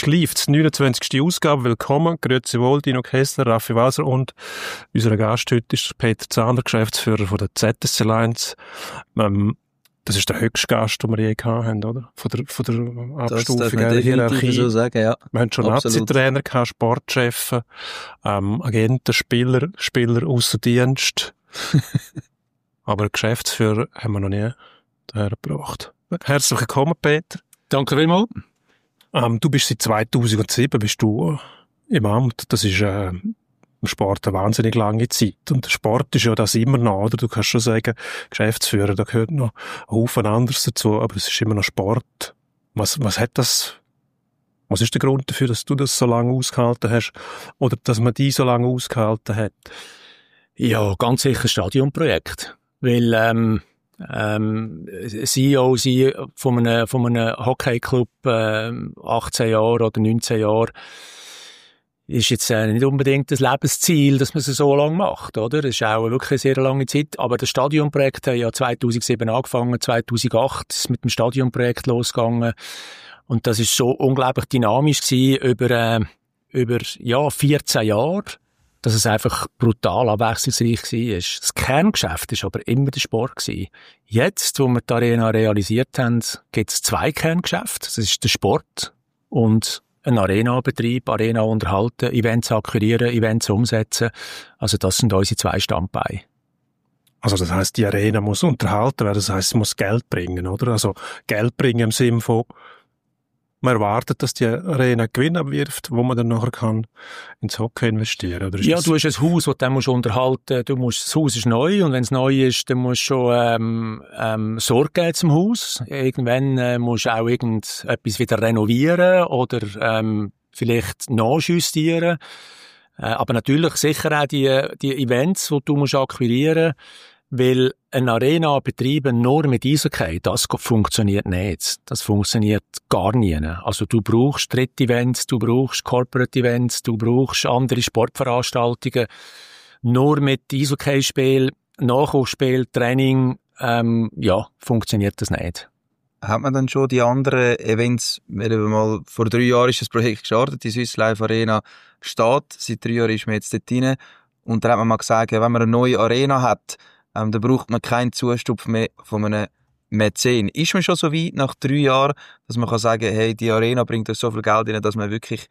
ist live, die 29. Ausgabe. Willkommen, grüezi wohl, Dino Kessler, Raffi Walser und unser Gast heute ist Peter Zahner, Geschäftsführer von der ZSC Lions. Das ist der höchste Gast, den wir je gehabt haben, oder? Von der Abstufung der Hierarchie. So sagen, ja. Wir haben schon Nazi-Trainer gehabt, Sportchefs, Agenten, Spieler ausser Dienst. Aber Geschäftsführer haben wir noch nie hergebracht. Herzlich willkommen, Peter. Danke vielmals. Du bist seit 2007 im Amt. Das ist im Sport eine wahnsinnig lange Zeit. Und der Sport ist ja das immer noch, oder? Du kannst schon sagen, Geschäftsführer, da gehört noch ein Haufen anderes dazu, aber es ist immer noch Sport. Was ist der Grund dafür, dass du das so lange ausgehalten hast? Oder dass man die so lange ausgehalten hat? Ja, ganz sicher Stadionprojekt. Weil, CEO sein von einem Hockeyclub, 18 Jahre oder 19 Jahre, ist jetzt nicht unbedingt das Lebensziel, dass man es so lange macht, oder? Das ist auch wirklich eine sehr lange Zeit. Aber das Stadionprojekt hat ja 2007 angefangen, 2008 ist mit dem Stadionprojekt losgegangen. Und das ist so unglaublich dynamisch gewesen über 14 Jahre, dass es einfach brutal abwechslungsreich war. Das Kerngeschäft war aber immer der Sport gewesen. Jetzt, wo wir die Arena realisiert haben, gibt es 2 Kerngeschäfte. Das ist der Sport und ein Arena-Betrieb, Arena unterhalten, Events akquirieren, Events umsetzen. Also das sind unsere 2 Standbeine. Also das heisst, die Arena muss unterhalten werden, das heisst, sie muss Geld bringen, oder? Also Geld bringen im Sinne von, man erwartet, dass die Arena Gewinn abwirft, wo man dann nachher kann ins Hockey investieren, oder? Ja, du hast ein Haus, das du unterhalten musst. Das Haus ist neu und wenn es neu ist, dann musst du schon Sorge geben zum Haus. Irgendwann musst du auch etwas wieder renovieren oder vielleicht nachjustieren. Aber natürlich sicher auch die Events, die du musst akquirieren musst. Weil eine Arena betreiben nur mit Eishockey, das funktioniert nicht. Das funktioniert gar nie. Also du brauchst Dritt-Events, du brauchst Corporate-Events, du brauchst andere Sportveranstaltungen. Nur mit Eishockey-Spiel, Nachwuchsspiel, Training, funktioniert das nicht. Hat man dann schon die anderen Events, vor 3 Jahren ist das Projekt gestartet, die Swiss Life Arena steht, seit 3 Jahren ist man jetzt dort rein. Und da hat man mal gesagt, wenn man eine neue Arena hat, da braucht man keinen Zustupf mehr von einem Mäzen. Ist man schon so weit nach 3 Jahren, dass man kann sagen, hey, die Arena bringt uns so viel Geld rein, dass man wirklich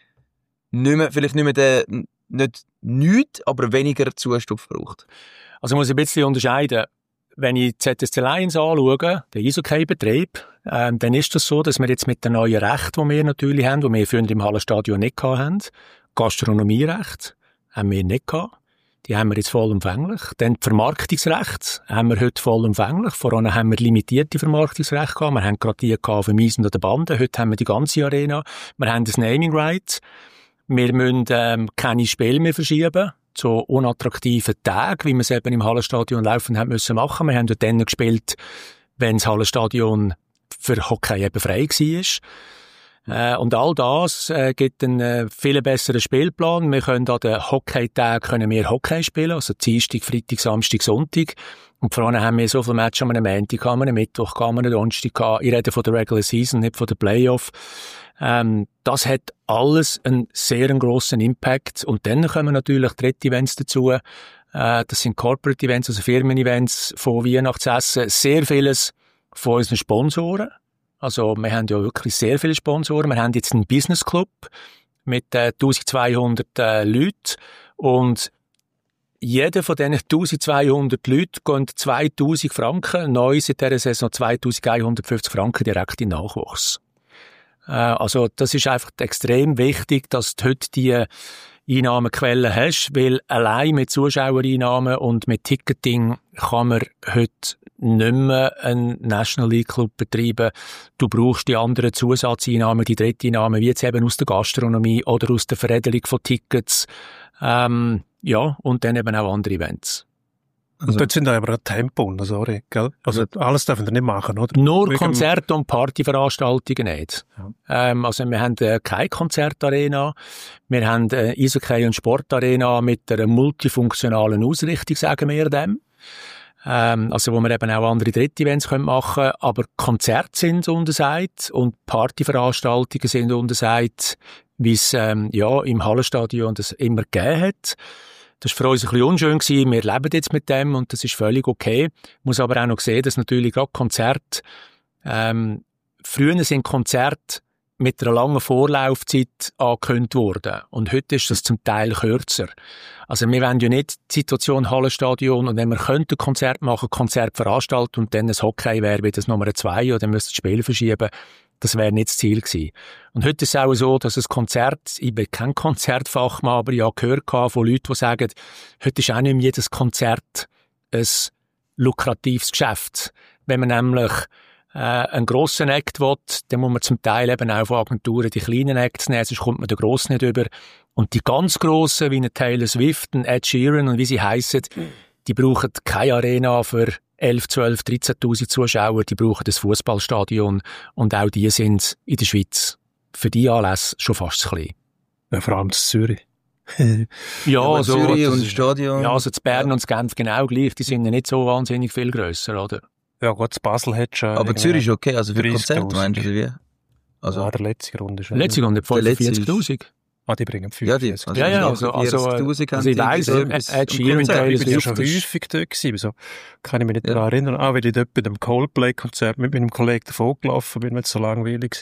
nicht, aber weniger Zustupf braucht? Also muss ich ein bisschen unterscheiden. Wenn ich ZSC Lions anschaue, den Eishockey-Betrieb, dann ist das so, dass wir jetzt mit den neuen Rechten, die wir natürlich haben, die wir früher im Hallenstadion nicht hatten, Gastronomierecht haben wir nicht gehabt. Die haben wir jetzt vollumfänglich. Dann die Vermarktungsrechte haben wir heute vollumfänglich. Vorher haben wir limitierte Vermarktungsrechte gehabt. Wir haben gerade die gehabt auf dem Eis und an der Bande. Heute haben wir die ganze Arena. Wir haben das Naming Right. Wir müssen keine Spiele mehr verschieben zu unattraktiven Tagen, wie wir es eben im Hallenstadion laufend haben müssen machen. Wir haben dort dann gespielt, wenn das Hallenstadion für Hockey eben frei war. Und all das gibt einen viel besseren Spielplan. Wir können an den Hockeytagen Hockey spielen, also Dienstag, Freitag, Samstag, Sonntag. Und vorne haben wir so viele Matches am Montag, am Mittwoch, am Donnerstag. Ich rede von der Regular Season, nicht von der Playoff. Das hat alles einen sehr grossen Impact. Und dann kommen natürlich dritte Events dazu. Das sind Corporate Events, also Firmen-Events von Weihnachtsessen. Sehr vieles von unseren Sponsoren. Also, wir haben ja wirklich sehr viele Sponsoren. Wir haben jetzt einen Business Club mit 1200 Leuten. Und jeder von diesen 1200 Leuten geht 2000 Franken, neu seit dieser Saison 2150 Franken direkt in Nachwuchs. Also, das ist einfach extrem wichtig, dass du heute die Einnahmequellen hast, weil allein mit Zuschauereinnahmen und mit Ticketing kann man heute nicht mehr einen National League Club betreiben. Du brauchst die anderen Zusatzeinnahmen, die Dritteinnahmen, wie jetzt eben aus der Gastronomie oder aus der Veredelung von Tickets, und dann eben auch andere Events. Also, dort sind aber auch Tempo, sorry, gell? Also alles dürfen wir nicht machen, oder? Nur Konzerte und Partyveranstaltungen nicht. Ja. Also wir haben keine Konzertarena, wir haben eine Eishockey- und Sportarena mit einer multifunktionalen Ausrichtung, sagen wir dem. also wo man eben auch andere Dritt-Events machen können, aber Konzerte sind untersagt und Partyveranstaltungen sind untersagt, wie es im Hallenstadion das immer gegeben hat. Das war für uns ein bisschen unschön gewesen. Wir leben jetzt mit dem und das ist völlig okay. Ich muss aber auch noch sehen, dass natürlich gerade Konzerte, früher sind Konzerte mit einer langen Vorlaufzeit angekündigt worden. Und heute ist das zum Teil kürzer. Also wir wollen ja nicht die Situation Hallenstadion und wenn wir könnten Konzert machen, Konzert veranstalten und dann ein Hockey wäre wie das Nummer 2 oder dann müssten das Spiel verschieben, das wäre nicht das Ziel gewesen. Und heute ist es auch so, dass ein Konzert, ich bin kein Konzertfachmann, aber ich habe gehört von Leuten, die sagen, heute ist auch nicht mehr jedes Konzert ein lukratives Geschäft. Wenn man nämlich einen grossen Act will, dann muss man zum Teil eben auch von Agenturen die kleinen Acts nehmen, sonst kommt man den grossen nicht über. Und die ganz grossen, wie eine Taylor Swift, ein Ed Sheeran und wie sie heissen, die brauchen keine Arena für 11, 12, 13'000 Zuschauer, die brauchen das Fußballstadion und auch die sind in der Schweiz für die Anlässe schon fast zu klein. Ja, vor allem zu Zürich. Ja, so, Zürich und Stadion. Ja, also zu Bern und zu Genf genau gleich, die sind ja nicht so wahnsinnig viel grösser, oder? Ja, gut, Basel hat schon... Aber Zürich ist okay, also für Konzerte, meinst du, wie? Also, ja, der letzte Runde ist... Letzte Runde 45'000. Ah, die bringen 45'000. Ja, also ich weiss, Ed Sheeran, Taylor Swift. Ich war schon häufig dort gewesen, so kann ich mich nicht daran erinnern. Auch weil ich dort bei dem Coldplay-Konzert mit meinem Kollegen davon gelaufen bin, weil es so langweilig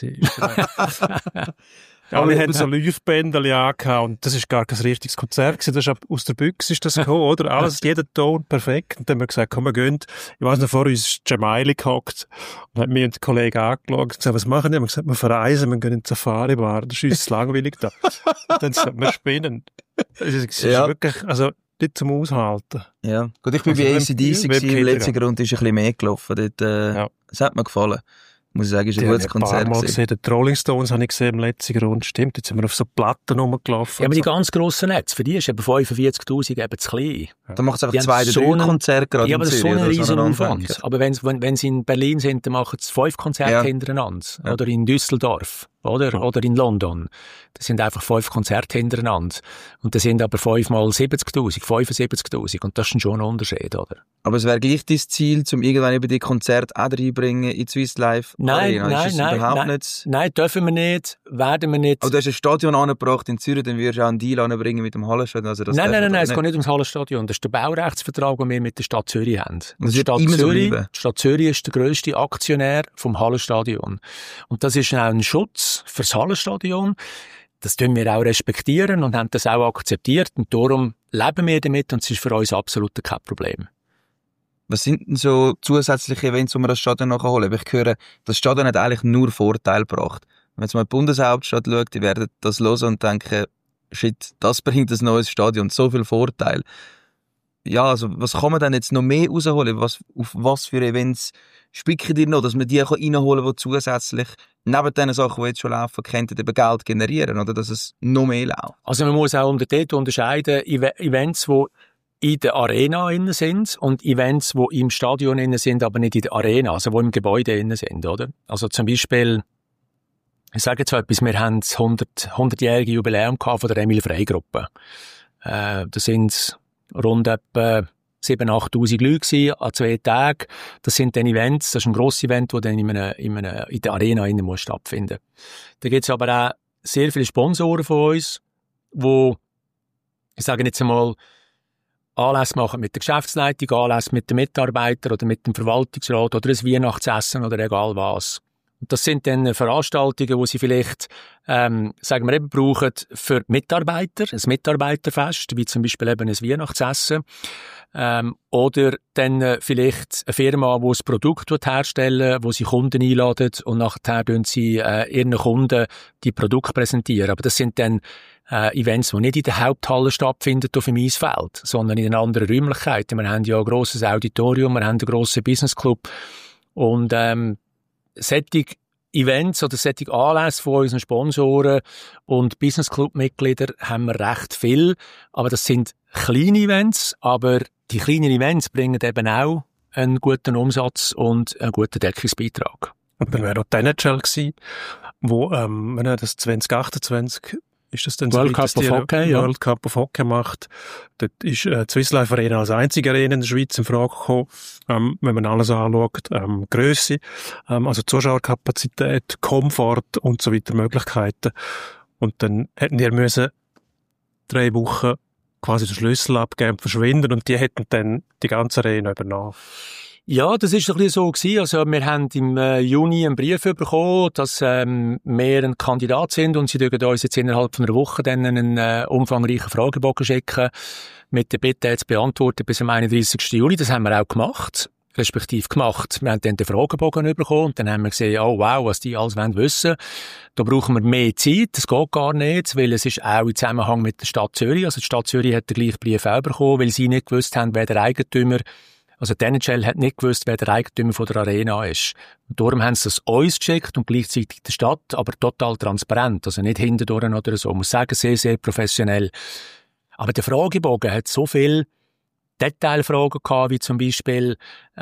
war. Ja, wir hatten so Leuchtbändchen angehabt und das ist gar kein richtiges Konzert gewesen. Das ist aus der Büchse ist das gekommen, oder? Alles, jeder Ton perfekt. Und dann haben wir gesagt, komm, wir gehen. Ich weiss noch, vor uns ist Jamaili gehockt und hat mich und den Kollegen angeschaut und gesagt, was machen wir? Wir haben gesagt, wir verreisen, wir gehen in die Safari-Bar. Das ist uns langweilig da. Und dann gesagt, wir spinnen. Das ist wirklich, also, nicht zum Aushalten. Ja. Gut, ich bin bei AC/DC gewesen, im letzten Grund ist ein bisschen mehr gelaufen. Dort, das hat mir gefallen. Muss ich sagen, ist ein gutes Konzert. Ich habe gesehen, die Rolling Stones habe ich gesehen im letzten Grund. Stimmt, jetzt sind wir auf so Platten rumgelaufen. Ja, aber die ganz grossen Netze, für die ist eben 45'000 eben zu klein. Ja. Da macht es einfach 2 oder 3 Konzerte gerade. Ja, aber das ist so ein riesen Aufwand. Aber wenn sie in Berlin sind, dann machen sie 5 Konzerte hintereinander. Ja. Oder in Düsseldorf. Oder in London. Das sind einfach 5 Konzerte hintereinander. Und das sind aber 5 mal 70'000, 75'000. Und das ist schon ein Unterschied, oder? Aber es wäre gleich dein Ziel, um irgendwann über die Konzerte auch reinbringen in Swiss Life Arena? Nein, dürfen wir nicht, werden wir nicht. Aber du hast ein Stadion angebracht in Zürich, dann würdest du auch einen Deal anbringen mit dem Hallenstadion. Also das nein, es geht nicht ums Hallenstadion. Das ist der Baurechtsvertrag, den wir mit der Stadt Zürich haben. Und die Stadt Zürich ist der grösste Aktionär vom Hallenstadion. Und das ist auch ein Schutz fürs Hallenstadion. Das tun wir auch respektieren und haben das auch akzeptiert. Und darum leben wir damit und es ist für uns absolut kein Problem. Was sind denn so zusätzliche Events, wo man das Stadion nachholen kann? Ich höre, das Stadion hat eigentlich nur Vorteile gebracht. Wenn man mal die Bundeshauptstadt schaut, die werden das hören und denken, shit, das bringt ein neues Stadion, so viel Vorteil. Ja, also was kann man denn jetzt noch mehr rausholen? Auf was für Events spicken die noch, dass man die reinholen kann, die zusätzlich neben den Sachen, die jetzt schon laufen, könnten eben Geld generieren, oder dass es noch mehr läuft? Also man muss auch dort unterscheiden, Events, die in der Arena innen sind und Events, die im Stadion innen sind, aber nicht in der Arena, also die im Gebäude innen sind, oder? Also zum Beispiel, ich sage jetzt etwas, wir haben das 100-jährige Jubiläum gehabt von der Emil Frey Gruppe. Da sind rund etwa 7.000, 8.000 Leute gewesen, an 2 Tagen. Das sind dann Events, das ist ein grosses Event, das dann in der Arena innen muss stattfinden. Da gibt es aber auch sehr viele Sponsoren von uns, die, ich sage jetzt einmal, Anlässe machen mit der Geschäftsleitung, Anlässe mit den Mitarbeitern oder mit dem Verwaltungsrat oder ein Weihnachtsessen oder egal was. Und das sind dann Veranstaltungen, die sie vielleicht, sagen wir eben, brauchen für Mitarbeiter, ein Mitarbeiterfest, wie zum Beispiel eben ein Weihnachtsessen. Oder dann vielleicht eine Firma, die ein Produkt herstellen, wo sie Kunden einladen und nachher tun sie ihren Kunden die Produkte präsentieren. Aber das sind dann Events, die nicht in der Haupthalle stattfinden auf dem Eisfeld, sondern in anderen Räumlichkeiten. Wir haben ja ein grosses Auditorium, wir haben einen grossen Businessclub und solche Events oder solche Anlässe von unseren Sponsoren und Businessclub-Mitgliedern haben wir recht viel, aber das sind kleine Events, aber die kleinen Events bringen eben auch einen guten Umsatz und einen guten Deckungsbeitrag. Und dann wäre auch die NHL gewesen, wo, wenn er das 2028 ist das dann World Cup of Hockey, ja. World Cup of Hockey macht. Dort ist die Swiss Life Arena als einzige Arena in der Schweiz in Frage gekommen, wenn man alles anschaut, Grösse, also Zuschauerkapazität, Komfort und so weiter Möglichkeiten. Und dann hätten die müssen 3 Wochen quasi den Schlüssel abgeben, verschwinden und die hätten dann die ganze Arena übernommen. Ja, das ist ein bisschen so gewesen. Also, wir haben im Juni einen Brief bekommen, dass wir ein Kandidat sind und sie dürfen uns jetzt innerhalb von einer Woche dann einen umfangreichen Fragebogen schicken mit der Bitte jetzt beantworten bis am 31. Juli. Das haben wir auch gemacht, respektive gemacht. Wir haben dann den Fragebogen bekommen und dann haben wir gesehen, oh wow, was die alles wissen wollen. Da brauchen wir mehr Zeit. Das geht gar nicht, weil es ist auch im Zusammenhang mit der Stadt Zürich. Also die Stadt Zürich hat den gleichen Brief auch bekommen, weil sie nicht gewusst haben, wer der Eigentümer. Also die NHL hat nicht gewusst, wer der Eigentümer von der Arena ist. Und darum haben sie es uns geschickt und gleichzeitig der Stadt, aber total transparent, also nicht hintendurch oder so. Ich muss sagen, sehr, sehr professionell. Aber der Fragebogen hat so viele Detailfragen gehabt, wie zum Beispiel,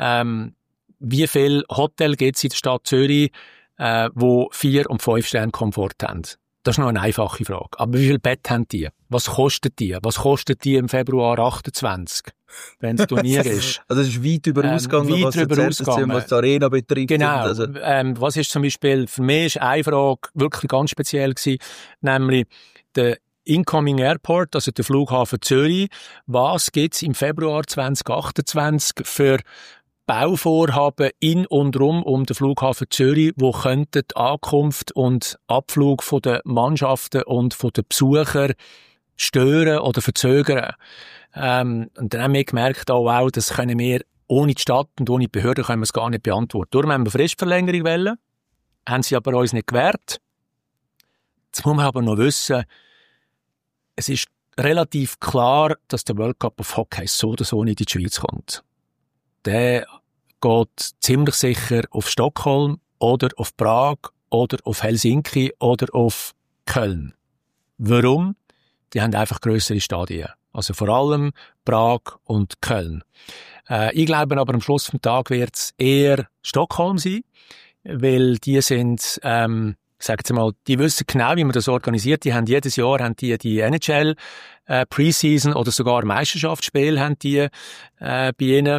wie viele Hotels gibt es in der Stadt Zürich, wo 4- und 5 Sterne Komfort haben? Das ist noch eine einfache Frage. Aber wie viel Bett haben die? Was kostet die? Was kostet die im Februar 28, wenn das Turnier ist? Also es ist weit über ausgegangen, was die Arena betrifft. Genau. Also. Was ist zum Beispiel, für mich ist eine Frage wirklich ganz speziell gewesen, nämlich der Incoming Airport, also der Flughafen Zürich. Was gibt's im Februar 2028 für Bauvorhaben in und um den Flughafen Zürich, wo könnten die Ankunft und Abflug von den Mannschaften und von den Besuchern stören oder verzögern. Und dann haben wir gemerkt, oh wow, das können wir ohne die Stadt und ohne die Behörden können wir es gar nicht beantworten. Darum haben wir Fristverlängerung wollen, haben sie aber uns nicht gewährt. Jetzt muss man aber noch wissen, es ist relativ klar, dass der World Cup of Hockey so oder so nicht in die Schweiz kommt. Der geht ziemlich sicher auf Stockholm oder auf Prag oder auf Helsinki oder auf Köln. Warum? Die haben einfach grössere Stadien. Also vor allem Prag und Köln. Ich glaube aber am Schluss vom Tag wird es eher Stockholm sein, weil die sind, sagen Sie mal, die wissen genau, wie man das organisiert. Die haben jedes Jahr die NHL Preseason oder sogar Meisterschaftsspiele haben die bei ihnen.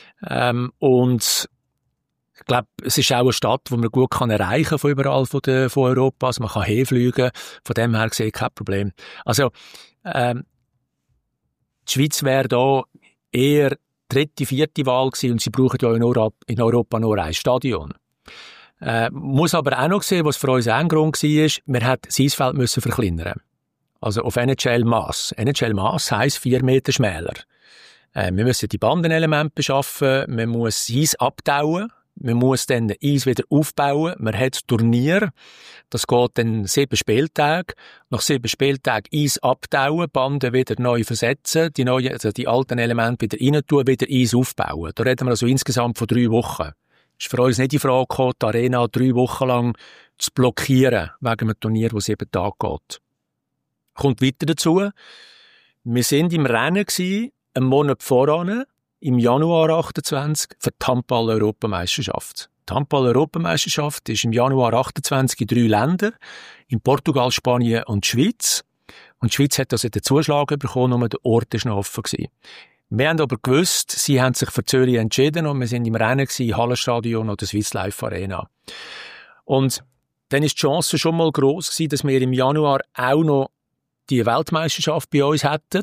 Und ich glaube, es ist auch eine Stadt, die man gut kann erreichen von überall von Europa. Also man kann hinfliegen. Von dem her gesehen kein Problem. Also die Schweiz wäre da eher 3., 4. Wahl gewesen und sie brauchen ja in Europa nur ein Stadion. Muss aber auch noch sehen, was für uns auch ein Grund war, wir hätten das Eisfeld müssen verkleinern. Also auf NHL-Mass. NHL-Mass heisst 4 Meter schmäler. Wir müssen die Bandenelemente beschaffen, man muss das Eis abtauen, man muss dann das Eis wieder aufbauen, man hat Turnier, das geht dann 7 Spieltage, nach 7 Spieltagen Eis abtauen, Banden wieder neu versetzen, die alten Elemente wieder rein tun, wieder Eis aufbauen. Da reden wir also insgesamt von 3 Wochen. Es ist für uns nicht die Frage gekommen, die Arena 3 Wochen lang zu blockieren, wegen einem Turnier, das 7 Tage geht. Kommt weiter dazu, wir sind im Rennen gewesen, einen Monat voran, im Januar 28, für die Handball-Europameisterschaft. Die Handball-Europameisterschaft ist im Januar 28 in 3 Ländern, in Portugal, Spanien und Schweiz. Und die Schweiz hat also den Zuschlag bekommen, nur der Ort ist noch offen gewesen. Wir haben aber gewusst, sie haben sich für Zürich entschieden und wir sind im Rennen gewesen, Hallenstadion oder Swiss Life Arena. Und dann ist die Chance schon mal gross gewesen, dass wir im Januar auch noch die Weltmeisterschaft bei uns hätten.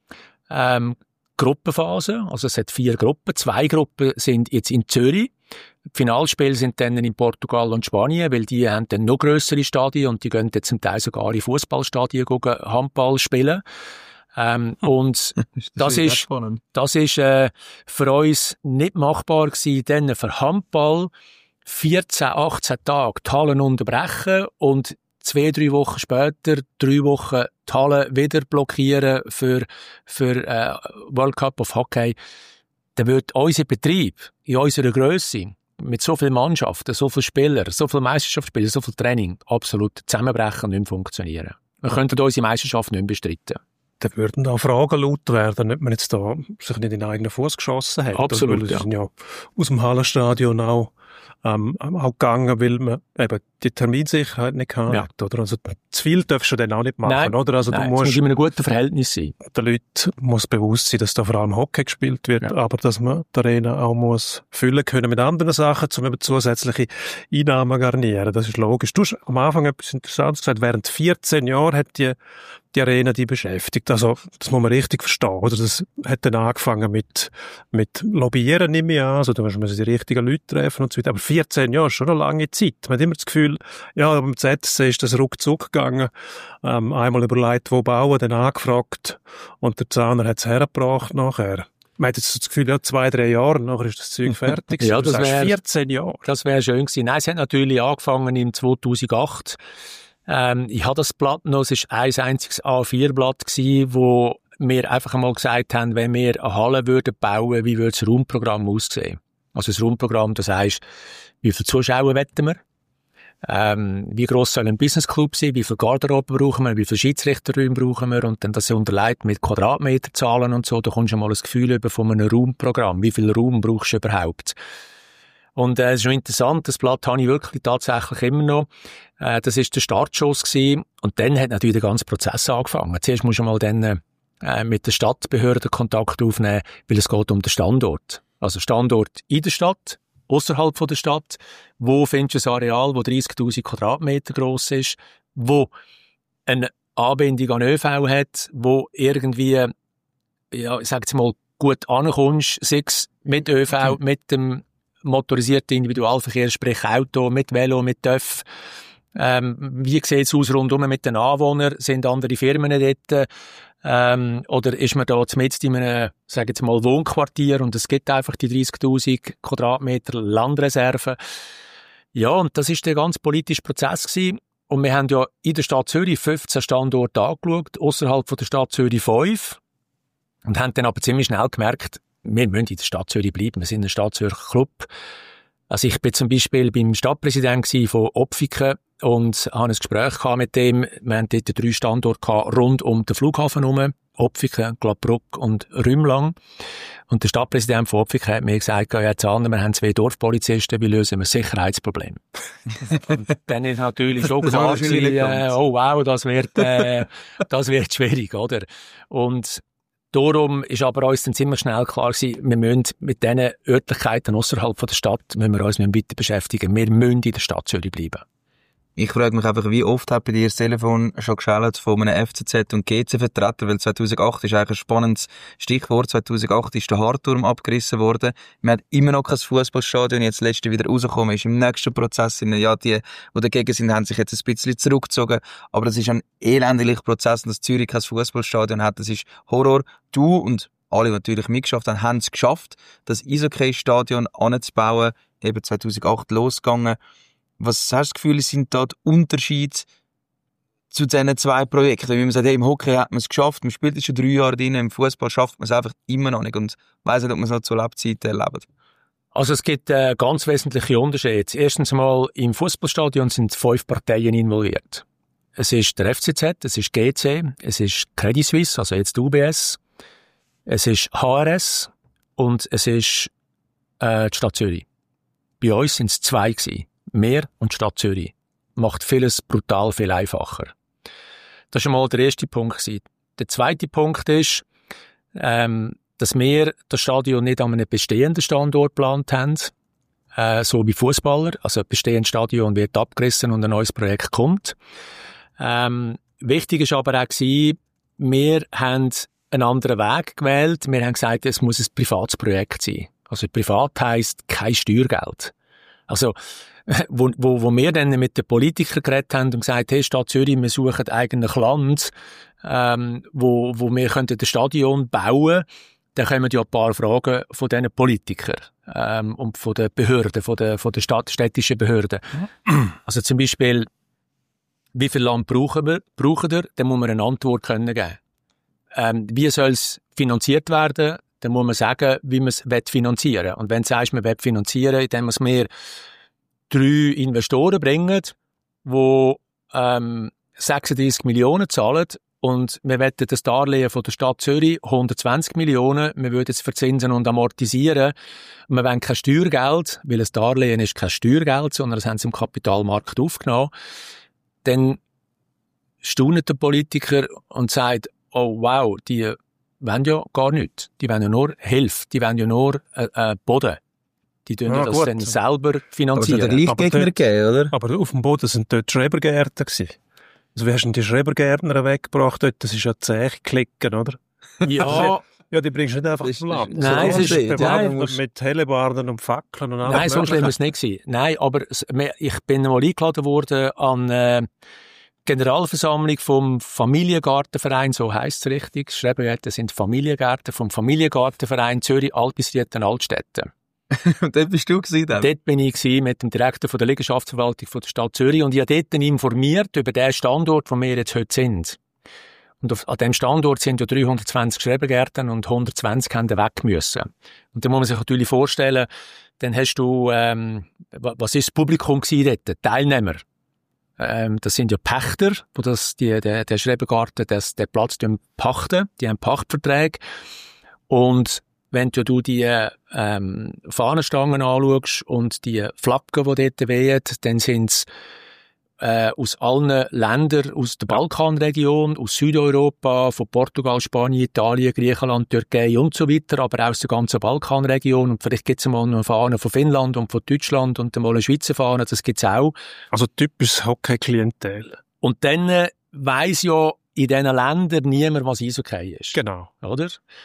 Gruppenphase, also es hat 4 Gruppen. 2 Gruppen sind jetzt in Zürich. Die Finalspiele sind dann in Portugal und Spanien, weil die haben dann noch grössere Stadien und die gehen jetzt zum Teil sogar in Fußballstadien Handball spielen. Und das ist für uns nicht machbar gewesen, dann für Handball 14, 18 Tage die Hallen unterbrechen und 2, 3 Wochen später, 3 Wochen die Halle wieder blockieren für World Cup of Hockey. Dann wird unser Betrieb in unserer Grösse mit so vielen Mannschaften, so vielen Spielern, so vielen Meisterschaftsspielern, so viel Training absolut zusammenbrechen und nicht mehr funktionieren. Wir könnten unsere Meisterschaft nicht mehr bestreiten. Da würden da Fragen laut werden, ob man jetzt da sich nicht in den eigenen Fuß geschossen hat. Absolut, ja. Aus dem Hallenstadion auch auch gegangen, weil man eben die Terminsicherheit nicht hat, oder? Also, zu viel darfst du dann auch nicht machen, nein, oder? Also, nein, du musst es muss in einem guten Verhältnis sein. Den Leuten muss bewusst sein, dass da vor allem Hockey gespielt wird, aber dass man die Arena auch muss füllen können mit anderen Sachen, um eben zusätzliche Einnahmen garnieren. Das ist logisch. Du hast am Anfang etwas Interessantes gesagt. Während 14 Jahren hat die Arena die beschäftigt. Also, das muss man richtig verstehen, oder? Das hat dann angefangen mit Lobbyieren, nehme ich an. Also, du musst die richtigen Leute treffen und so weiter. Aber 14 Jahre ist schon eine lange Zeit. Man hat immer das Gefühl, ja, beim ZSC ist das ruckzuck gegangen. Einmal überlegt, wo bauen, dann angefragt. Und der Zahner hat es hergebracht nachher. Man hat jetzt das Gefühl, ja, 2-3 Jahre, nachher ist das Zeug fertig. Ja, das wäre 14 Jahre. Das wäre schön gewesen. Nein, es hat natürlich angefangen im 2008. Ich habe das Blatt noch, es war ein einziges A4-Blatt gewesen, wo wir einfach einmal gesagt haben, wenn wir eine Halle würden bauen, wie würde das Raumprogramm aussehen? Also das Raumprogramm, das heisst, wie viele Zuschauer wetten wir? Wie gross soll ein Businessclub sein? Wie viel Garderobe brauchen wir? Wie viele Schiedsrichterräume brauchen wir? Und dann das unterlegt mit Quadratmeterzahlen und so, da kommst du mal ein Gefühl über von einem Raumprogramm. Wie viel Raum brauchst du überhaupt? Und es ist schon interessant, das Blatt habe ich wirklich tatsächlich immer noch. Das ist der Startschuss gewesen. Und dann hat natürlich der ganze Prozess angefangen. Zuerst musst du mal dann mit der Stadtbehörde Kontakt aufnehmen, weil es geht um den Standort. Also Standort in der Stadt, außerhalb von der Stadt. Wo findest du ein Areal, das 30'000 Quadratmeter gross ist, wo eine Anbindung an ÖV hat, wo irgendwie, ja, ich sag jetzt mal, gut ankommst, sei es mit ÖV, mit dem motorisierten Individualverkehr, sprich Auto, mit Velo, mit TÜV. Wie sieht es aus rundum mit den Anwohnern? Sind andere Firmen dort? Oder ist man da zumindest in einem, sag jetzt mal, Wohnquartier und es gibt einfach die 30'000 Quadratmeter Landreserve? Ja, und das ist der ganz politische Prozess gewesen. Und wir haben ja in der Stadt Zürich 15 Standorte angeschaut, außerhalb von der Stadt Zürich 5. Und haben dann aber ziemlich schnell gemerkt, wir müssen in der Stadt Zürich bleiben. Wir sind ein Stadtzürcher Club. Also ich bin zum Beispiel beim Stadtpräsident von Opfiken und habe ein Gespräch gehabt mit dem. Wir haben dort 3 Standorte rund um den Flughafen herum. Opfiken, Glattbruck und Rümlang. Und der Stadtpräsident von Opfiken hat mir gesagt, ja, Zahner, wir haben 2 Dorfpolizisten, wie lösen wir das Sicherheitsproblem? Und dann ist natürlich schon klar gewesen, oh wow, das wird schwierig, oder? Und darum ist aber uns dann ziemlich schnell klar gewesen, wir müssen mit diesen Örtlichkeiten außerhalb von der Stadt, müssen wir uns weiter beschäftigen. Wir müssen in der Stadt Zürich bleiben. Ich frage mich einfach, wie oft hat bei dir das Telefon schon geschellt von einem FCZ und GC-Vertreter, weil 2008 ist eigentlich ein spannendes Stichwort. 2008 ist der Hardturm abgerissen worden. Wir haben immer noch kein Fußballstadion. Jetzt letzte wieder rausgekommen ist im nächsten Prozess. Ja, die dagegen sind, haben sich jetzt ein bisschen zurückgezogen. Aber das ist ein elendlicher Prozess, dass Zürich kein Fußballstadion hat. Das ist Horror. Du und alle, die natürlich mitgeschafft haben, haben es geschafft, das Eishockey-Stadion anzubauen. Eben 2008 losgegangen. Was hast du das Gefühl, sind da die Unterschiede zu diesen 2 Projekten? Wie man sagt, hey, im Hockey hat man es geschafft, man spielt jetzt schon 3 Jahre drin, im Fußball schafft man es einfach immer noch nicht und weiss nicht, ob man es noch zur Lebzeit erlebt. Also es gibt ganz wesentliche Unterschiede. Erstens mal, im Fußballstadion sind 5 Parteien involviert. Es ist der FCZ, es ist GC, es ist Credit Suisse, also jetzt UBS, es ist HRS und es ist die Stadt Zürich. Bei uns sind es 2 gewesen. Wir und die Stadt Zürich. Macht vieles brutal viel einfacher. Das war schon mal der erste Punkt. Der zweite Punkt ist, dass wir das Stadion nicht an einem bestehenden Standort geplant haben, so wie Fußballer. Also ein bestehendes Stadion wird abgerissen und ein neues Projekt kommt. Wichtig ist aber auch gewesen, wir haben einen anderen Weg gewählt. Wir haben gesagt, es muss ein privates Projekt sein. Also privat heisst kein Steuergeld. Also, wo wir dann mit den Politikern geredet haben und gesagt, hey, Stadt Zürich, wir suchen eigentlich Land, wo wir könnten das Stadion bauen, dann kommen ja ein paar Fragen von diesen Politikern, und von den Behörden, von den städtischen Behörden. Also zum Beispiel, wie viel Land brauchen ihr? Dann muss man eine Antwort können geben. Wie soll es finanziert werden? Dann muss man sagen, wie man es finanzieren will. Und wenn du sagst, man will finanzieren, indem wir 3 Investoren bringen, die 36 Millionen zahlen, und wir wollen das Darlehen von der Stadt Zürich, 120 Millionen, wir würden es verzinsen und amortisieren. Und wir wollen kein Steuergeld, weil ein Darlehen ist kein Steuergeld, sondern das haben sie im Kapitalmarkt aufgenommen. Dann staunet der Politiker und sagt, oh wow, die wollen ja gar nichts. Die wollen ja nur Hilfe, die wollen ja nur Boden. Die tun das dann selber finanzieren. Aber es hat Gleichgegner gegeben, oder? Aber auf dem Boden sind dort Schrebergärten gewesen. Also wie hast du denn die Schrebergärtner weggebracht dort? Das ist ja zäh klicken, oder? Ja. Ja, die bringst du nicht einfach zum Land. Nein, es ist mit Hellebarden und Fackeln und alles. Nein, so schlimm war es nicht gewesen. Nein, aber ich bin mal eingeladen worden an Generalversammlung vom Familiengartenverein, so heisst es richtig. Schrebergärten sind Familiengärten vom Familiengartenverein Zürich, Albisrieden, Altstädte. Und dort bist du gewesen dann? Dort bin ich gewesen mit dem Direktor von der Liegenschaftsverwaltung von der Stadt Zürich und ich habe dort informiert über den Standort, wo wir jetzt heute sind. Und an dem Standort sind ja 320 Schrebergärten und 120 haben weg müssen. Und da muss man sich natürlich vorstellen, dann hast du, was ist das Publikum gewesen dort? Teilnehmer. Das sind ja Pächter, wo der Schrebergarten, den Platz pachten. Die haben Pachtverträge. Und wenn du die Fahnenstangen anschaust und die Flaggen, die dort wehen, dann sind es aus allen Ländern, aus der Balkanregion, aus Südeuropa, von Portugal, Spanien, Italien, Griechenland, Türkei und so weiter, aber auch aus der ganzen Balkanregion. Und vielleicht gibt es mal eine Fahne von Finnland und von Deutschland und dann mal eine Schweizer Fahne, das gibt es auch. Also typisch Hockey-Klientel. Und dann weiss ja in diesen Ländern niemand, was Eishockey ist. Genau. Oder?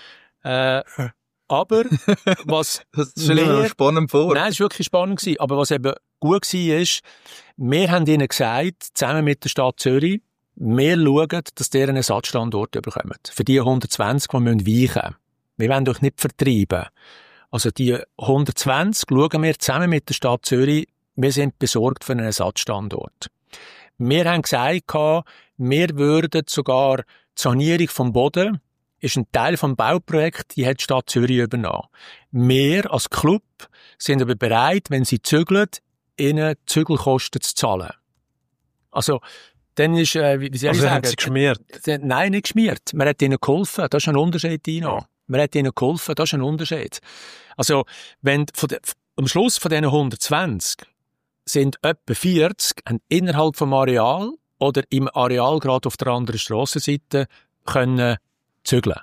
Aber was das stelle mir spannend vor. Nein, es war wirklich spannend gewesen. Aber was eben gut war, ist, wir haben ihnen gesagt, zusammen mit der Stadt Zürich, wir schauen, dass die einen Ersatzstandort bekommen. Für die 120, die weichen müssen. Wir wollen doch nicht vertreiben. Also die 120 schauen wir zusammen mit der Stadt Zürich, wir sind besorgt für einen Ersatzstandort. Wir haben gesagt, wir würden sogar die Sanierung vom Boden ist ein Teil vom Bauprojekt, die hat die Stadt Zürich übernommen. Wir als Club sind aber bereit, wenn sie zügeln, ihnen Zügelkosten zu zahlen. Also, dann ist, wie soll ich sagen? Haben sie geschmiert? Nein, nicht geschmiert. Man hat ihnen geholfen. Das ist ein Unterschied, Dino. Ja. Man hat ihnen geholfen. Das ist ein Unterschied. Also, wenn am Schluss von diesen 120 sind etwa 40 innerhalb vom Areal oder im Areal gerade auf der anderen Strassenseite können zügeln.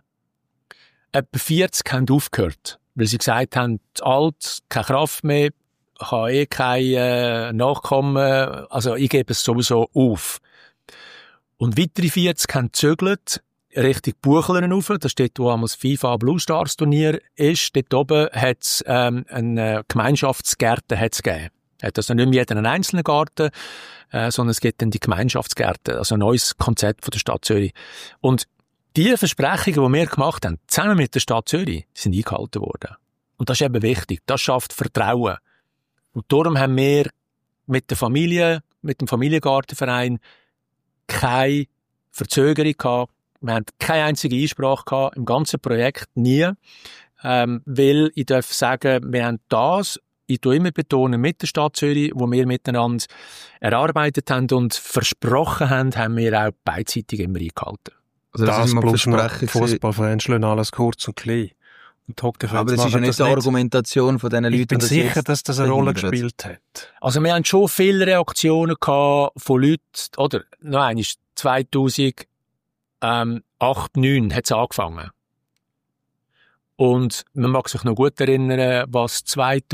Etwa 40 haben aufgehört, weil sie gesagt haben, zu alt, keine Kraft mehr, kann kein Nachkommen, also ich gebe es sowieso auf. Und weitere 40 haben gezügelt, Richtung Buchlern rauf, das steht, wo das FIFA Blue Stars Turnier ist, dort oben hat es eine Gemeinschaftsgärten gegeben. Hat also nicht mehr jeder einen einzelnen Garten, sondern es gibt dann die Gemeinschaftsgärten, also ein neues Konzept von der Stadt Zürich. Und die Versprechungen, die wir gemacht haben, zusammen mit der Stadt Zürich, die sind eingehalten worden. Und das ist eben wichtig. Das schafft Vertrauen. Und darum haben wir mit der Familie, mit dem Familiengartenverein keine Verzögerung gehabt. Wir haben keine einzige Einsprache gehabt im ganzen Projekt, nie. Weil ich darf sagen, wir haben das, ich tue immer betonen, mit der Stadt Zürich, wo wir miteinander erarbeitet haben und versprochen haben, haben wir auch beidseitig immer eingehalten. Also das plus Fußballfans lassen alles kurz und klein. Und aber das ist ja nicht die Argumentation von diesen Leuten. Ich bin sicher, dass das eine Rolle gespielt hat. Also wir haben schon viele Reaktionen gehabt von Leuten, oder? Noch einmal, 2008, 2009 hat es angefangen. Und man mag sich noch gut erinnern, was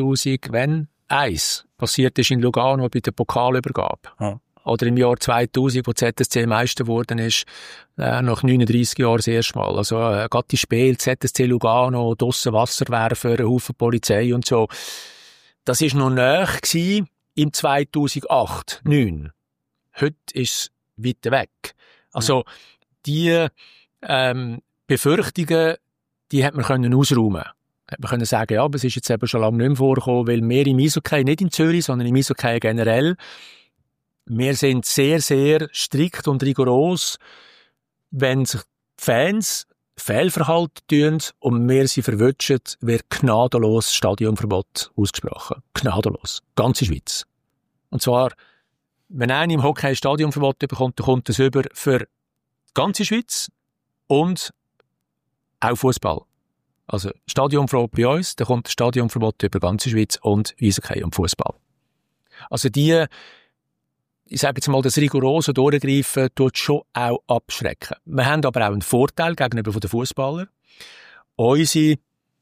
2001 passiert ist in Lugano bei der Pokalübergabe. Ja. Oder im Jahr 2000, wo ZSC Meister geworden ist, nach 39 Jahren das erste Mal. Also, gerade die Spiele, ZSC Lugano, draussen Wasserwerfer, ein Haufen Polizei und so. Das ist noch näher gewesen im 2008, 2009. Heute ist es weiter weg. Also, die, Befürchtungen, die hat man können ausräumen. Hat man können sagen, ja, aber es ist jetzt eben schon lange nicht mehr vorgekommen, weil wir im Eishockey, nicht in Zürich, sondern im Eishockey generell, wir sind sehr, sehr strikt und rigoros, wenn sich die Fans Fehlverhalten tun und wir sie verwünschen, wird gnadenlos Stadionverbot ausgesprochen. Gnadenlos. Ganze Schweiz. Und zwar, wenn einer im Hockey Stadionverbot bekommt, dann kommt das über für die ganze Schweiz und auch Fußball. Also Stadionverbot bei uns, dann kommt das Stadionverbot über die ganze Schweiz und Eishockey und Fußball. Also ich sage jetzt mal, das rigorose Durchgreifen tut schon auch abschrecken. Wir haben aber auch einen Vorteil gegenüber den Fußballern. Unsere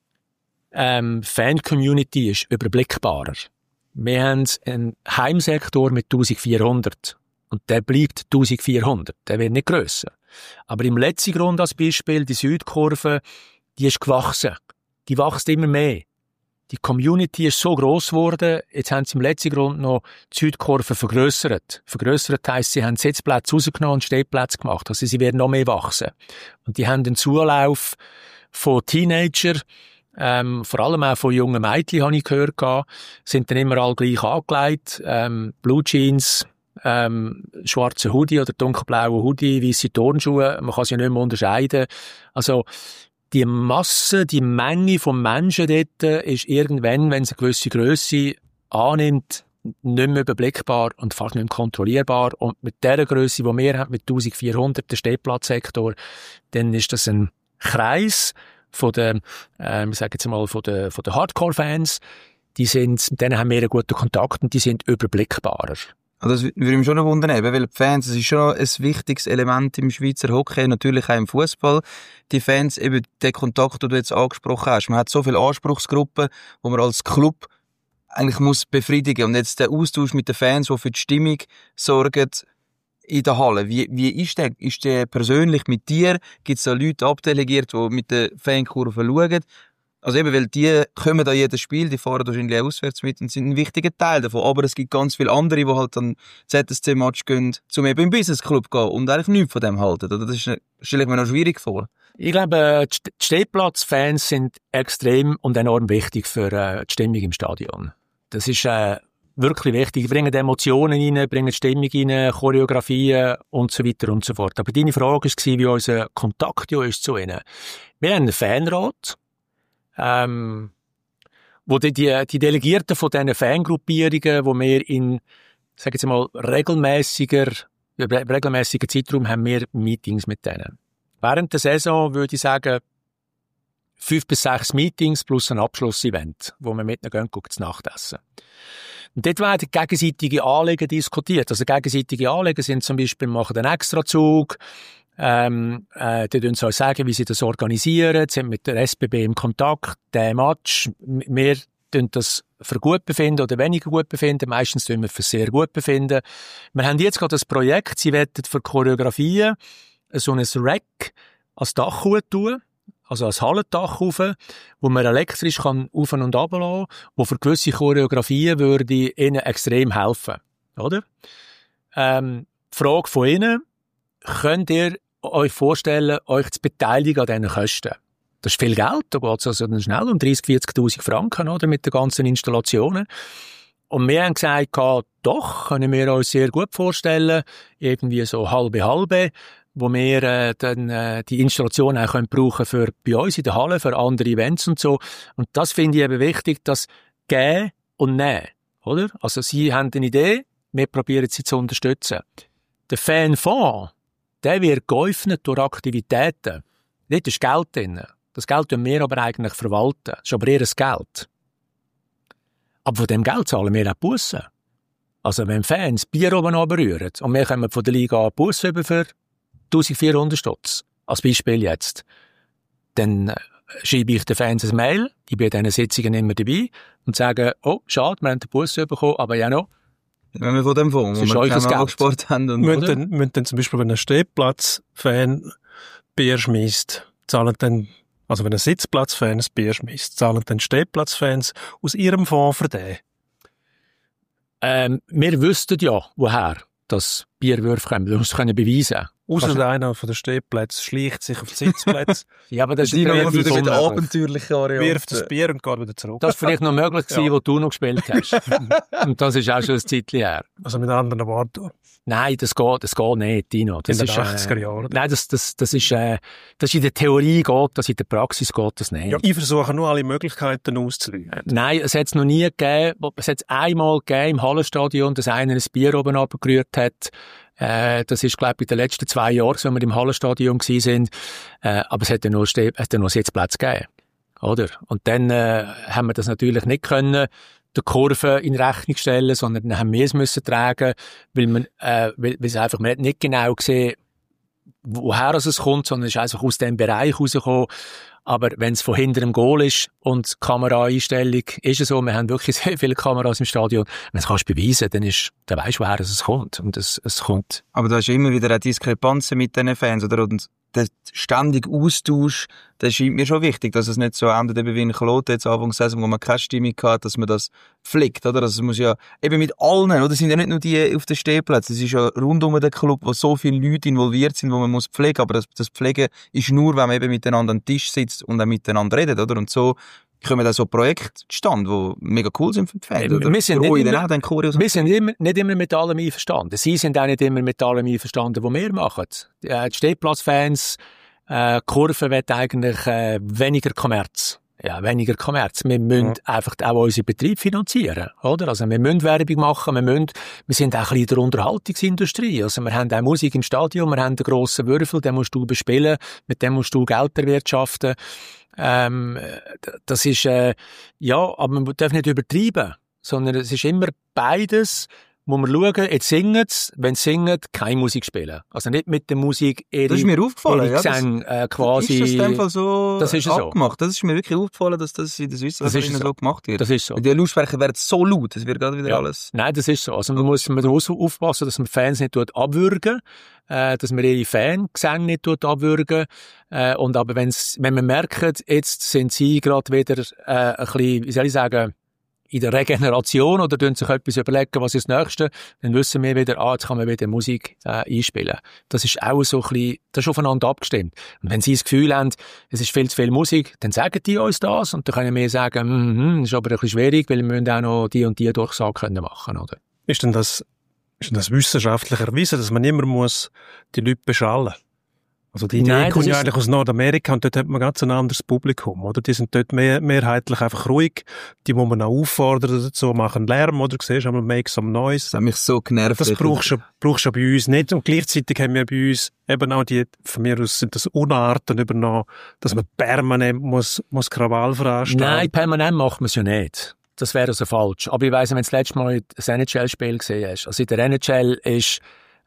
Fan-Community ist überblickbarer. Wir haben einen Heimsektor mit 1400 und der bleibt 1400, der wird nicht grösser. Aber im letzten Grund als Beispiel, die Südkurve, die ist gewachsen. Die wächst immer mehr. Die Community ist so gross geworden, jetzt haben sie im letzten Grund noch die Südkurve vergrössert. Vergrössert heisst, sie haben Sitzplätze rausgenommen und Stehplätze gemacht. Also sie werden noch mehr wachsen. Und die haben den Zulauf von Teenager, vor allem auch von jungen Mädchen, habe ich gehört, sind dann immer alle gleich angelegt. Blue Jeans, schwarze Hoodie oder dunkelblaue Hoodie, weisse Turnschuhe. Man kann sie nicht mehr unterscheiden. Also, die Masse, die Menge von Menschen dort ist irgendwann, wenn es eine gewisse Grösse annimmt, nicht mehr überblickbar und fast nicht mehr kontrollierbar. Und mit der Grösse, die wir haben, mit 1400, der Stehplatzsektor, dann ist das ein Kreis von den, ich sage jetzt mal, von den Hardcore-Fans. Mit denen haben wir einen guten Kontakt und die sind überblickbarer. Also das würde mich schon noch wundern, weil die Fans, das ist schon ein wichtiges Element im Schweizer Hockey, natürlich auch im Fußball. Die Fans, eben den Kontakt, den du jetzt angesprochen hast. Man hat so viele Anspruchsgruppen, wo man als Club eigentlich muss befriedigen. Und jetzt der Austausch mit den Fans, die für die Stimmung sorgen in der Halle. Wie ist der? Ist der persönlich mit dir? Gibt es da Leute abdelegiert, die mit der Fankurve schauen? Also eben, weil die kommen da jedes Spiel, die fahren wahrscheinlich auswärts mit und sind ein wichtiger Teil davon. Aber es gibt ganz viele andere, die halt dann ZSC-Match gehen, um eben im Business Club gehen und eigentlich nichts von dem halten. Oder? Das stelle ich mir noch schwierig vor. Ich glaube, die Stehplatzfans sind extrem und enorm wichtig für die Stimmung im Stadion. Das ist wirklich wichtig. Die bringen Emotionen rein, bringen Stimmung rein, Choreografien und so weiter und so fort. Aber deine Frage war, wie unser Kontakt ist zu ihnen. Wir haben einen Fanrat, wo die Delegierten von diesen Fangruppierungen, wo wir in, sag jetzt mal, regelmäßiger Zeitraum haben wir Meetings mit denen. Während der Saison würde ich sagen, 5 bis 6 Meetings plus ein Abschlussevent, wo wir mit ihnen gehen, zu Nacht essen. Und dort werden gegenseitige Anliegen diskutiert. Also gegenseitige Anliegen sind zum Beispiel, machen einen Extrazug, die uns auch sagen, wie sie das organisieren, sind mit der SBB im Kontakt, der Match, wir tun das für gut befinden oder weniger gut befinden, meistens tun wir für sehr gut befinden. Wir haben jetzt gerade das Projekt, sie wollen für Choreografien so ein Rack als Dach tun, also als Hallendach rauf, wo man elektrisch kann auf und ab lassen, wo für gewisse Choreografien würde ihnen extrem helfen, oder? Die Frage von ihnen, könnt ihr euch vorstellen, euch zu beteiligen an diesen Kosten? Das ist viel Geld, da geht es also schnell um 30.000-40.000 Franken, oder, mit den ganzen Installationen. Und wir haben gesagt, doch, können wir uns sehr gut vorstellen, irgendwie so halbe, wo wir dann die Installation auch brauchen für bei uns in der Halle, für andere Events und so. Und das finde ich eben wichtig, das Geben und Nehmen, oder? Also sie haben eine Idee, wir probieren sie zu unterstützen. Der Fanfonds, der wird geöffnet durch Aktivitäten. Dort ist Geld drin. Das Geld tun wir aber eigentlich verwalten. Das ist aber eher ein Geld. Aber von dem Geld zahlen wir auch Bussen. Also wenn Fans Bier oben anberühren und wir kommen von der Liga Bussen über für 1400 Stutz, als Beispiel jetzt, dann schreibe ich den Fans ein Mail, ich bin an diesen Sitzungen immer dabei und sage, oh, schade, wir haben den Bus bekommen, aber ja noch. Wenn wir von dem Fonds, wo wir keinen angespart haben. Und müssen dann zum Beispiel, wenn ein Stehplatz-Fan Bier schmiesst, zahlen dann, also wenn ein Sitzplatz-Fan ein Bier schmiesst, zahlen dann Stehplatz-Fans aus ihrem Fonds für den? Wir wüssten ja, woher das Bierwürfe kommen. Wir können beweisen. Ausser einer von den Stehplätzen schleicht sich auf die Sitzplätze. Ja, aber das ist wieder abenteuerliche Variante. Wirft das Bier und geht wieder zurück. Das war vielleicht noch möglich gewesen, wo du noch gespielt hast. Und das ist auch schon ein Zeitchen her. Also mit anderen Worten. Nein, das geht nicht, Dino. Das in den ist 80er Jahren. Nein, das ist in der Theorie geht, das in der Praxis geht das nicht. Ja, ich versuche nur alle Möglichkeiten auszulösen. Nein, es hat es noch nie gegeben. Es hat einmal gegeben im Hallenstadion, dass einer ein Bier oben runtergerührt hat. Das ist, glaube ich, in den letzten 2 Jahren, als wir im Hallenstadion gewesen sind. Aber es hat ja nur Sitzplätze gegeben. Oder? Und dann haben wir das natürlich nicht können, der Kurve in Rechnung stellen, sondern dann haben wir es müssen tragen, weil es einfach, man hat nicht genau gesehen, woher es kommt, sondern es ist einfach aus dem Bereich rausgekommen. Aber wenn es von hinter dem Goal ist und die Kameraeinstellung ist es so, wir haben wirklich sehr viele Kameras im Stadion. Wenn du es beweisen kannst, dann weisst du, woher es kommt. Und es kommt. Aber da ist immer wieder eine Diskrepanz mit den Fans, oder? Und der ständige Austausch, das scheint mir schon wichtig, dass es nicht so endet wie in Kloten jetzt Anfang der Saison, wo man keine Stimmung hat, dass man das pflegt, oder? Also es muss ja eben mit allen, oder? Es sind ja nicht nur die auf den Stehplätzen, es ist ja rund um den Club, wo so viele Leute involviert sind, wo man muss pflegen, aber das Pflegen ist nur, wenn man eben miteinander am Tisch sitzt und auch miteinander redet, oder? Und so kommen da so Projekte zustande, die mega cool sind für die Fans. Wir sind nicht immer mit allem einverstanden. Sie sind auch nicht immer mit allem einverstanden, was wir machen. Die Stehplatzfans, Kurve will eigentlich weniger Kommerz. Ja, weniger Kommerz. Wir müssen einfach auch unseren Betrieb finanzieren, oder? Also wir müssen Werbung machen, wir sind auch ein bisschen in der Unterhaltungsindustrie. Also wir haben auch Musik im Stadion, wir haben einen grossen Würfel, den musst du bespielen, mit dem musst du Geld erwirtschaften. Das ist, aber man darf nicht übertreiben, sondern es ist immer beides. Muss man schauen, jetzt singen's, wenn sie singen, keine Musik spielen. Also nicht mit der Musik das ist mir aufgefallen, ja. Gesang, quasi. Ist das in dem Fall so das ist abgemacht? Das ist mir wirklich aufgefallen, dass das in der Schweiz so gemacht wird. Das ist so. Die Lautsprecher werden so laut, es wird gerade wieder alles... Nein, das ist so. Also man muss aufpassen, dass man Fans nicht abwürgen, dass man ihre Fangesänge nicht abwürgen. Und aber wenn man merkt, jetzt sind sie gerade wieder ein bisschen, wie soll ich sagen, in der Regeneration oder tun sich etwas überlegen, was ist das Nächste, dann wissen wir wieder, jetzt kann man wieder Musik einspielen. Das ist auch so ein bisschen, das ist aufeinander abgestimmt. Und wenn sie das Gefühl haben, es ist viel zu viel Musik, dann sagen die uns das und dann können wir sagen, ist aber ein bisschen schwierig, weil wir müssen auch noch die und die Durchsage können machen, oder? Ist denn das wissenschaftlich erwiesen, dass man immer muss die Leute beschallen? Also die Idee kommt ja eigentlich aus Nordamerika und dort hat man ganz ein anderes Publikum, oder? Die sind dort mehrheitlich einfach ruhig, die muss man auch auffordern dazu, machen Lärm, oder? Du siehst einmal Make Some Noise. Das hat mich so genervt. Das brauchst du bei uns nicht und gleichzeitig haben wir bei uns eben auch von mir aus sind das Unarten übernommen, dass man permanent muss Krawall veranstalten. Nein, permanent macht man es ja nicht. Das wäre also falsch. Aber ich weiss, wenn du das letzte Mal ein NHL-Spiel gesehen hast, also in der NHL ist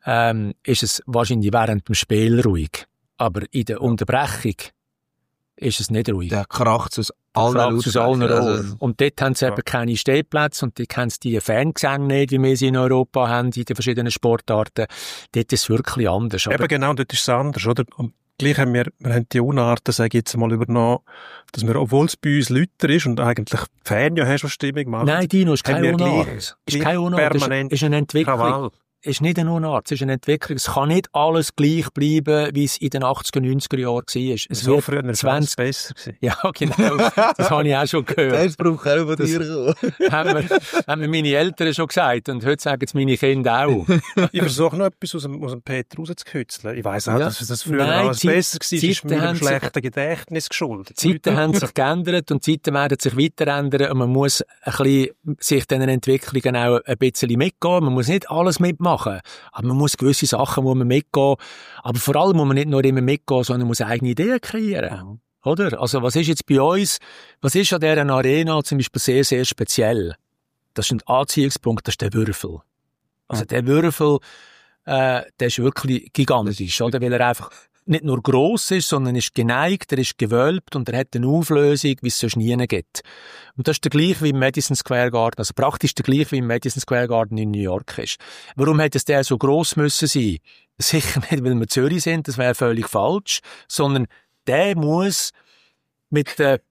es wahrscheinlich während dem Spiel ruhig. Aber in der Unterbrechung ist es nicht ruhig. Der kracht aus allen Rohren. Also, und dort haben sie eben keine Stehplätze und dort haben sie die Fangesänge nicht, wie wir sie in Europa haben, in den verschiedenen Sportarten. Dort ist es wirklich anders. Eben genau, dort ist es anders, oder? Und gleich haben wir haben die Unarten, sage ich jetzt mal, übernommen, dass wir, obwohl es bei uns lauter ist und eigentlich Fan ja hast, was Stimmung macht. Nein, Dino, ist keine Unart. Ist keine Unart, ist eine Entwicklung. Krawall. Ist nicht eine Unart, es ist eine Entwicklung. Es kann nicht alles gleich bleiben, wie es in den 80er, 90er Jahren war. Es so wird früher 20 besser gewesen. Ja, genau. Das habe ich auch schon gehört. Das braucht auch von dir. haben mir meine Eltern schon gesagt und heute sagen es meine Kinder auch. Ich versuche noch etwas aus dem Peter rauszukitzeln. Ich weiss auch, dass das früher alles besser war. Ist mir einem schlechten Gedächtnis geschuldet. Zeiten haben sich geändert und Zeiten werden sich weiter ändern und man muss ein bisschen sich diesen Entwicklungen auch ein bisschen mitgehen. Man muss nicht alles mitmachen. Aber man muss gewisse Sachen mitgehen. Aber vor allem muss man nicht nur immer mitgehen, sondern man muss eigene Ideen kreieren. Oder? Also, was ist jetzt bei uns, was ist an dieser Arena zum Beispiel sehr, sehr speziell? Das ist ein Anziehungspunkt, das ist der Würfel. Also, der Würfel, der ist wirklich gigantisch, oder? Weil er einfach nicht nur gross ist, sondern ist geneigt, er ist gewölbt und er hat eine Auflösung, wie es sonst nie gibt. Und das ist der gleiche wie im Madison Square Garden, also praktisch der gleiche wie im Madison Square Garden in New York ist. Warum hätte es der so gross müssen sein? Sicher nicht, weil wir Zürich sind, das wäre völlig falsch, sondern der muss mit der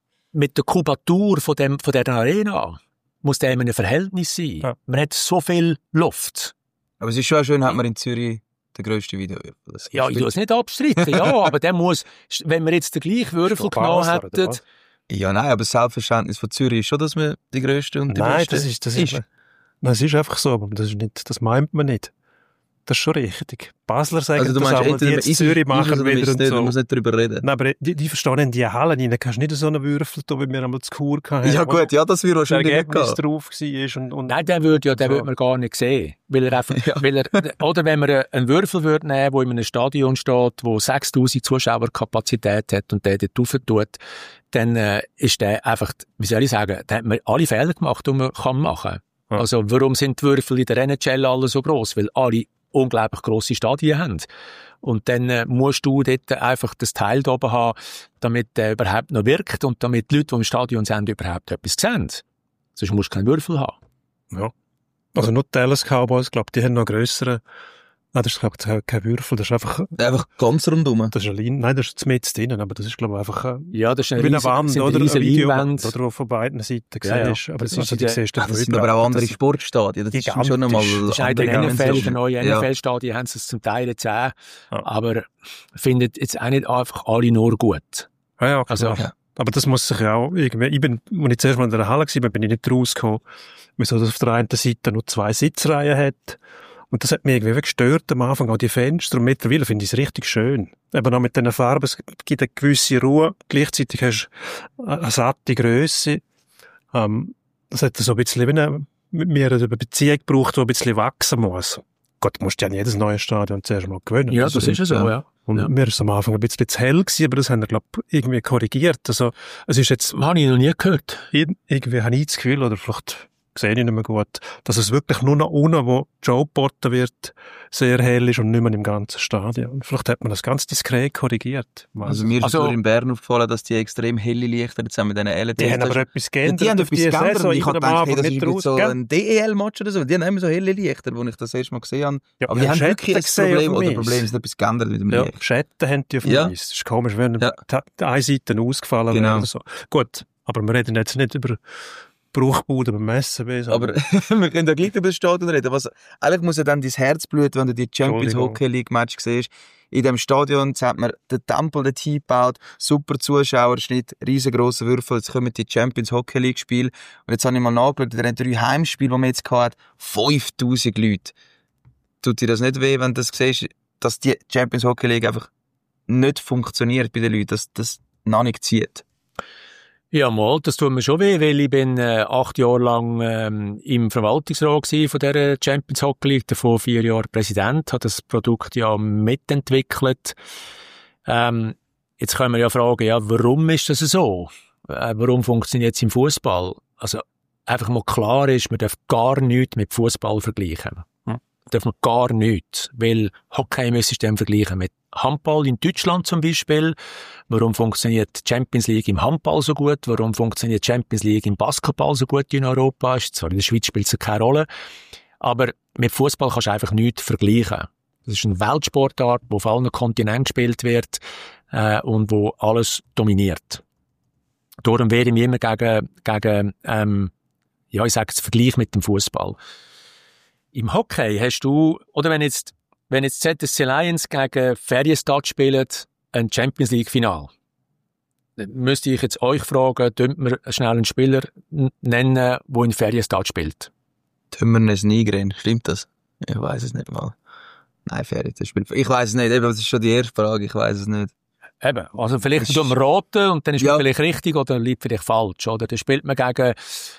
Kubatur von der Arena, muss der in einem Verhältnis sein. Ja. Man hat so viel Luft. Aber es ist schon schön, hat man in Zürich der grösste Videowürfel. Ja, ich will es nicht abstreiten, ja, aber der muss, wenn wir jetzt den gleichen Würfel genommen hätten... Ja, nein, aber das Selbstverständnis von Zürich ist schon, dass wir die grösste und die Nein, beste das ist einfach so, aber das meint man nicht. Das ist schon richtig. Basler sagen Also du das meinst, auch, die jetzt Zürich machen wieder und nicht, so. man muss nicht darüber reden. Nein, aber die verstehen in die Hallen rein, kannst du nicht so einen Würfel tun, wie wir einmal zu Chur hatten. Ja gut, ja, das würde Das wahrscheinlich nicht Ergebnis gehen. drauf war. Und Nein, den würde man gar nicht sehen. Weil er einfach, oder wenn man einen Würfel würde nehmen, der in einem Stadion steht, wo 6000 Zuschauerkapazität hat und der dort rauf tut, dann ist der einfach, wie soll ich sagen, da hat man alle Fehler gemacht, die man kann machen. Ja. Also warum sind die Würfel in der NHL alle so gross? Weil alle unglaublich grosse Stadien haben. Und dann musst du dort einfach das Teil da oben haben, damit der überhaupt noch wirkt und damit die Leute, die im Stadion sind, überhaupt etwas sehen. Sonst musst du keinen Würfel haben. ja. Also nur die Dallas Cowboys, glaube ich, die haben noch grösseren. Nein, das ist, glaube ich, kein Würfel, das ist einfach ganz rundum. das ist eine Linie. Nein, das ist mit drinnen, aber das ist, glaube ich, einfach Ja, das ist wie eine Wand oder eine Videowand. oder von beiden Seiten Ja, siehst. ja. Aber Das das ist die siehst du Das sind wieder. aber auch andere Das- Sportstadien. Das ist gigantisch. schon einmal Das ist auch in der andere NFL, Dimension. der neuen Ja. NFL-Stadien haben sie es zum Teil jetzt auch. Ja. Aber findet jetzt auch nicht einfach alle nur gut. Ja, Also, klar. Aber das muss sich ja auch irgendwie, als ich zuerst mal in der Halle war, bin ich nicht rausgekommen, wieso das auf der einen Seite nur 2 Sitzreihen hat. Und das hat mich irgendwie gestört am Anfang, auch die Fenster. Und mittlerweile finde ich es richtig schön. Eben noch mit diesen Farben, es gibt eine gewisse Ruhe. Gleichzeitig hast du eine satte Grösse. Das hat so ein bisschen wie mit mir eine Beziehung gebraucht, die ein bisschen wachsen muss. Gott, du musst ja an jedes neue Stadion zuerst mal gewöhnen. ja, das ist ja so, ja. Und Ja. mir ist es am Anfang ein bisschen zu hell gewesen, aber das haben wir, glaube ich, irgendwie korrigiert. Also, es ist jetzt, Habe ich noch nie gehört. irgendwie habe ich das Gefühl, oder vielleicht sehe ich nicht mehr gut, dass es wirklich nur noch unten, wo Joe geboten wird, sehr hell ist und nicht mehr im ganzen Stadion. Vielleicht hat man das ganz diskret korrigiert. Also mir ist Also- in Bern aufgefallen, dass die extrem helle Lichter jetzt haben mit diesen LEDs. die haben aber etwas geändert. die haben auf etwas die geändert Saison. und ich habe Ich am gedacht, hey, Anfang das ist nicht wie so raus, ein DEL-Match oder so. Die haben immer so helle Lichter, die ich das erste Mal gesehen habe. Ja, aber die haben Schatten wirklich ein gesehen Problem, auf oder dem Problem Eis. ist etwas geändert mit dem Ja, Licht. Schatten haben die auf dem Ja. Eis. Das ist komisch, wenn Ja. die eine Seite ausgefallen Genau. wäre oder so. Gut, aber wir reden jetzt nicht über Bruchbuden beim SCB. Aber wir können ja gleich über das Stadion reden. Eigentlich muss ja dann dein Herz bluten, wenn du die Champions Entschuldigung. Hockey League Match siehst. In dem Stadion hat man den Tempel dort eingebaut, super Zuschauerschnitt, riesengroße Würfel. Jetzt kommen die Champions Hockey League Spiele. Und jetzt habe ich mal nachgeschaut, in den 3 Heimspielen, die man jetzt hatten, 5000 Leute. Tut dir das nicht weh, wenn du das siehst, dass die Champions Hockey League einfach nicht funktioniert bei den Leuten, dass das noch nicht zieht? Ja, mal, das tut mir schon weh, weil ich bin 8 Jahre lang im Verwaltungsrat gsi von der Champions Hockey League, davor 4 Jahre Präsident, habe das Produkt ja mitentwickelt. Jetzt können wir ja fragen, ja, warum ist das so? Warum funktioniert es im Fußball? Also einfach mal klar ist, man darf gar nichts mit Fußball vergleichen. Darf man gar nichts, weil Hockey müsstest du dann vergleichen mit Handball in Deutschland zum Beispiel. Warum funktioniert die Champions League im Handball so gut? Warum funktioniert die Champions League im Basketball so gut in Europa? Zwar in der Schweiz spielt es keine Rolle, aber mit Fußball kannst du einfach nichts vergleichen. Das ist eine Weltsportart, die auf allen Kontinenten gespielt wird und wo alles dominiert. Darum wehre ich mich immer gegen ja, ich sage es, Vergleich mit dem Fußball. Im Hockey hast du, oder wenn jetzt ZSC Lions gegen Färjestad spielt, ein Champions League Final. Dann müsste ich jetzt euch fragen, dürft mir schnell einen Spieler nennen, der in Färjestad spielt? Tümmernes Nigren, stimmt das? Ich weiß es nicht mal. Nein, Färjestad spielt. Ich weiß es nicht, eben, das ist schon die erste Frage, ich weiß es nicht. Eben, also vielleicht Das tun wir raten und dann ist Ja. man vielleicht richtig oder liegt vielleicht falsch, oder? Dann spielt man gegen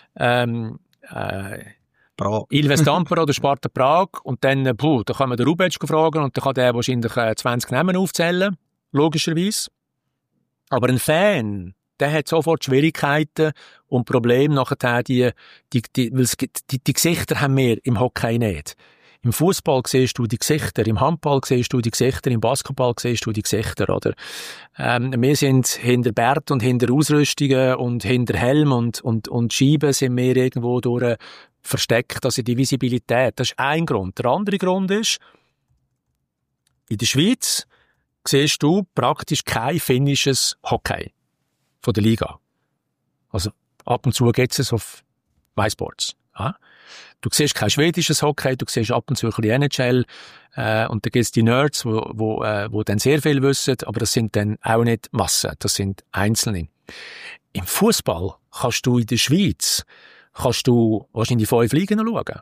Prag. Ilves Tampere oder Sparta Prag und dann, da kann man den Rubetsch fragen und dann kann der wahrscheinlich 20 Namen aufzählen, logischerweise. Aber ein Fan, der hat sofort Schwierigkeiten und Probleme nachher, die Gesichter haben wir im Hockey nicht. Im Fußball siehst du die Gesichter, im Handball siehst du die Gesichter, im Basketball siehst du die Gesichter, oder? Wir sind hinter Bart und hinter Ausrüstungen und hinter Helm und Scheiben sind wir irgendwo durch versteckt, also die Visibilität. Das ist ein Grund. Der andere Grund ist, in der Schweiz siehst du praktisch kein finnisches Hockey von der Liga. Also ab und zu geht es auf MySports. Ja? Du siehst kein schwedisches Hockey, du siehst ab und zu ein bisschen NHL und da gibt es die Nerds, wo dann sehr viel wissen, aber das sind dann auch nicht Massen, das sind Einzelne. Im Fußball kannst du in der Schweiz wahrscheinlich 5 Ligen schauen.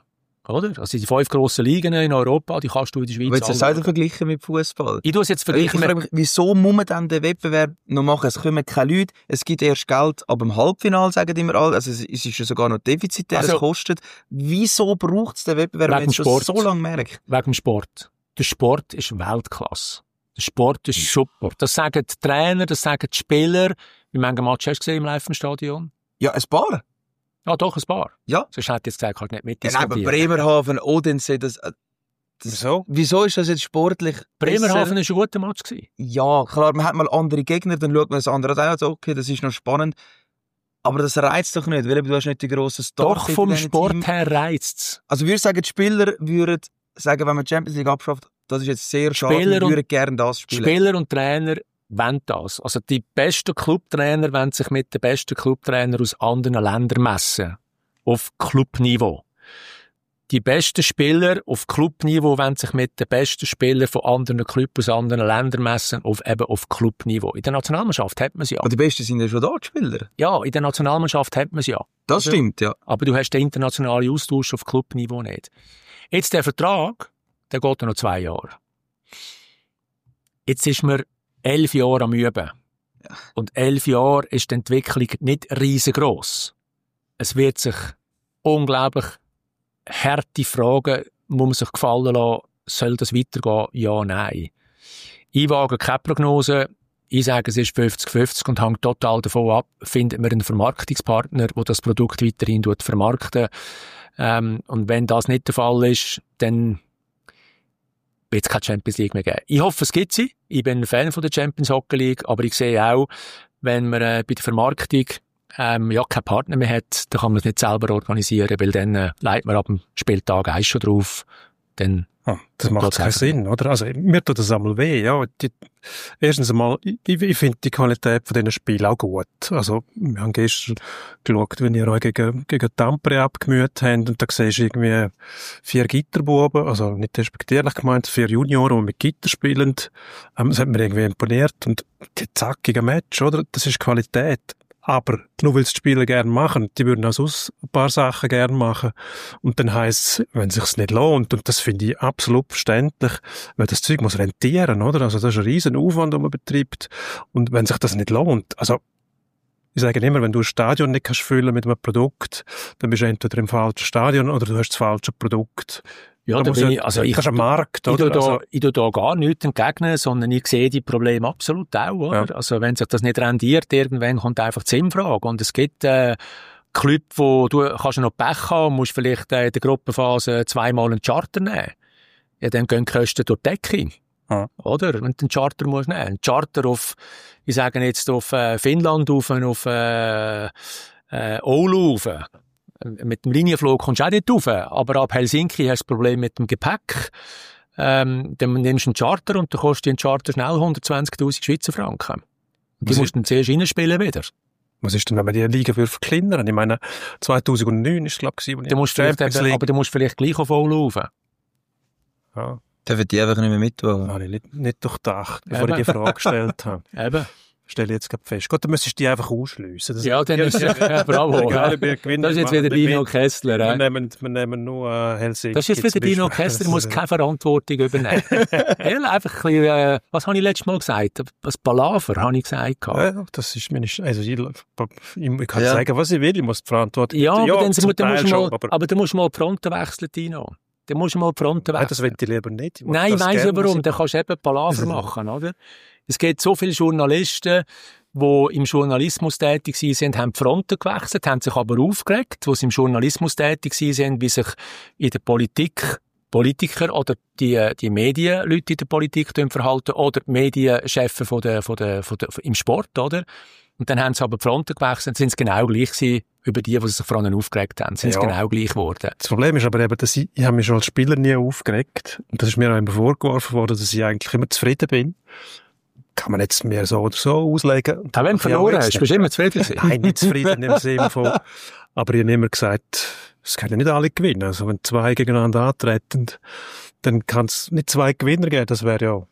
Oder? Also die 5 grossen Ligen in Europa, die kannst du in der Schweiz Willst du das auch vergleichen mit Fußball? Ich tue es jetzt vergleichen. Ich frage mich, wieso muss man dann den Wettbewerb noch machen? Es kommen keine Leute, es gibt erst Geld ab dem Halbfinale, sagen immer alle. Also es ist ja sogar noch defizitär, es kostet. Wieso braucht es den Wettbewerb, wenn man das so lange merkt? Wegen dem Sport. Der Sport ist Weltklasse. Der Sport ist super. Das sagen die Trainer, das sagen die Spieler. Wie viele Matches hast du gesehen im Live-Stadion? Ja, ein paar. Ja, doch, ein paar. Ja. Sonst hätte ich jetzt gesagt, halt nicht Ja, mitdiskutieren. aber Bremerhaven, Odense, wieso ist das jetzt sportlich Bremerhaven war ein guter Match gewesen. Ja, klar, man hat mal andere Gegner, dann schaut man das andere an, also okay, das ist noch spannend. Aber das reizt doch nicht, weil du hast nicht die grossen Stars. Doch, vom Sport her reizt es. Also würde sagen, die Spieler würden sagen, wenn man die Champions League abschafft, das ist jetzt sehr schade, wir würden gerne das spielen. Spieler und Trainer wollen das. Also die besten Clubtrainer wollen sich mit den besten Clubtrainern aus anderen Ländern messen. Auf Clubniveau. Die besten Spieler auf Clubniveau wollen sich mit den besten Spielern von anderen Clubs aus anderen Ländern messen, eben auf Clubniveau. In der Nationalmannschaft hat man sie ja. Aber die Besten sind ja schon da, die Spieler. Ja, in der Nationalmannschaft hat man sie ja. Das stimmt, ja. Aber du hast den internationalen Austausch auf Clubniveau nicht. Jetzt der Vertrag, der geht ja noch 2 Jahre. Jetzt ist man 11 Jahre am Üben. Ja. Und 11 Jahre ist die Entwicklung nicht riesengroß. Es wird sich unglaublich harte Fragen, muss man sich gefallen lassen, soll das weitergehen? Ja, nein. Ich wage keine Prognose. Ich sage, es ist 50-50 und hängt total davon ab, findet man einen Vermarktungspartner, der das Produkt weiterhin vermarkten. Und wenn das nicht der Fall ist, dann wird es keine Champions League mehr geben. Ich hoffe, es gibt sie. Ich bin ein Fan von der Champions Hockey League, aber ich sehe auch, wenn man bei der Vermarktung keinen Partner mehr hat, dann kann man es nicht selber organisieren, weil dann leitet man ab dem Spieltag eins schon drauf. Dann das macht keinen Sinn, oder? Also, mir tut das einmal weh, ja. Erstens einmal, ich finde die Qualität von diesen Spielen auch gut. Also, wir haben gestern geschaut, wenn ihr euch gegen Tampere abgemüht habt, und da siehst du irgendwie 4 Gitterbuben, also nicht respektierlich gemeint, 4 Junioren, die mit Gitter spielen. Das hat mir irgendwie imponiert. Und die zackigen Match, oder? Das ist Qualität. Aber nur weil es die Spieler gerne machen, die würden auch sonst ein paar Sachen gerne machen. Und dann heisst es, wenn es sich nicht lohnt, und das finde ich absolut verständlich, weil das Zeug muss rentieren, oder? Also das ist ein riesen Aufwand, den man betreibt. Und wenn sich das nicht lohnt, also ich sage immer, wenn du ein Stadion nicht kannst füllen mit einem Produkt, dann bist du entweder im falschen Stadion oder du hast das falsche Produkt. Ja, da bin ich, also ich, das ist ein Markt, oder? Ich tue da gar nichts entgegnen, sondern ich sehe die Probleme absolut auch, oder? Ja. Also wenn sich das nicht rendiert, irgendwann kommt einfach die Sinnfrage. Und es gibt, Club, wo du kannst noch Pech haben und musst vielleicht in der Gruppenphase 2-mal einen Charter nehmen. Ja, dann gehen die Kosten durch die Decke. Ja. Oder? Wenn du einen Charter musst nehmen. Ein Charter auf, ich sage jetzt auf Finnland, auf Oulu rauf. Mit dem Linienflug kommst du auch nicht rauf. Aber ab Helsinki hast du das Problem mit dem Gepäck. Dann nimmst du einen Charter und dann kostet ein Charter schnell 120.000 Schweizer Franken. Und die musst du dann zuerst reinspielen wieder. Was ist denn, wenn man die Liga verkleinern? Ich meine, 2009 ist es, glaube ich, aber du musst vielleicht gleich auf Oulu rauf. Ja. Dürfen die einfach nicht mehr mitmachen? Habe ich nicht durchdacht, bevor ich die Frage gestellt habe. Eben. Stelle ich jetzt gerade fest. Gut, dann müsstest du die einfach ausschliessen. Ja, dann ist es bravo. Das ist jetzt wieder Dino Kessler. Wir nehmen nur Helsinki. Das ist jetzt wieder Dino Kessler, muss keine Verantwortung übernehmen. Einfach ein bisschen, was habe ich letztes Mal gesagt? Was Palaver, habe ich gesagt. Ja, das ist mir nicht, also ich kann sagen, was ich will, ich muss die Verantwortung. Ja, aber dann musst du mal die Fronten wechseln, Dino. Dann musst du mal die Fronten wechseln. Das will ich lieber nicht. Nein, ich weiss ja warum. Dann kannst du eben Palaver machen, oder? Es gibt so viele Journalisten, die im Journalismus tätig sind, haben die Fronten gewechselt, haben sich aber aufgeregt, die im Journalismus tätig sind, wie sich in der Politik Politiker oder die Medienleute in der Politik verhalten oder die Medienchefs im Sport, oder? Und dann haben sie aber die Fronten gewechselt, sind es genau gleich gewesen, über die sich vorhin aufgeregt haben, sind es genau gleich geworden. Das Problem ist aber eben, dass ich habe mich schon als Spieler nie aufgeregt. Und das ist mir auch immer vorgeworfen worden, dass ich eigentlich immer zufrieden bin. Kann man jetzt mir so oder so auslegen. Auch wenn du verloren hast, bist du immer zufrieden gewesen? Nein, nicht zufrieden im Sinne von, aber ich habe immer gesagt, es können ja nicht alle gewinnen. Also wenn 2 gegeneinander antreten, dann kann es nicht 2 Gewinner geben. Das wäre ja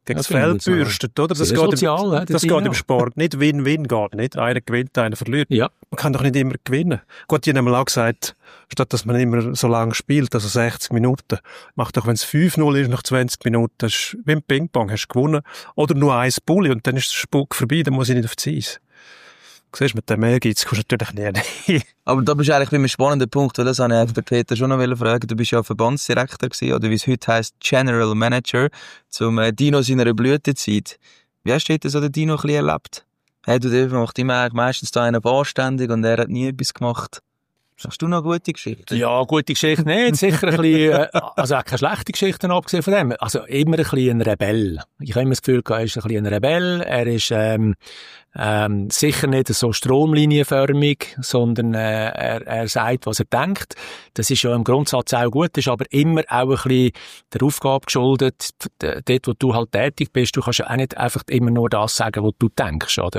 gegen das Feld bürstet, oder? Das geht im Sport nicht. Win-Win geht nicht. Einer gewinnt, einer verliert. Ja. Man kann doch nicht immer gewinnen. Gut, die haben auch gesagt, statt dass man immer so lange spielt, also 60 Minuten, macht doch, wenn es 5-0 ist, nach 20 Minuten, das ist wie im Ping-Pong, hast du gewonnen. Oder nur 1 Bulli und dann ist der Spuck vorbei, dann muss ich nicht auf die Eis. Siehst du, mit dem Ehrgeiz kommst du natürlich nie. Aber da bist du eigentlich bei einem spannenden Punkt, weil das habe ich Peter schon noch fragen. Du bist ja Verbandsdirektor gewesen, oder wie es heute heisst, General Manager, zum Dino seiner Blütezeit. Wie hast du so den Dino ein bisschen erlebt? Hey, du macht immer meistens da einen anständig und er hat nie etwas gemacht. Hast du noch eine gute Geschichte? Ja, gute Geschichte nicht. Sicher ein bisschen, also auch keine schlechte Geschichten abgesehen von dem. Also immer ein bisschen ein Rebell. Ich habe immer das Gefühl, er ist ein bisschen ein Rebell. Er ist, sicher nicht so stromlinienförmig, sondern, er sagt, was er denkt. Das ist ja im Grundsatz auch gut, ist aber immer auch ein bisschen der Aufgabe geschuldet. Dort, wo du halt tätig bist, du kannst ja auch nicht einfach immer nur das sagen, was du denkst, oder?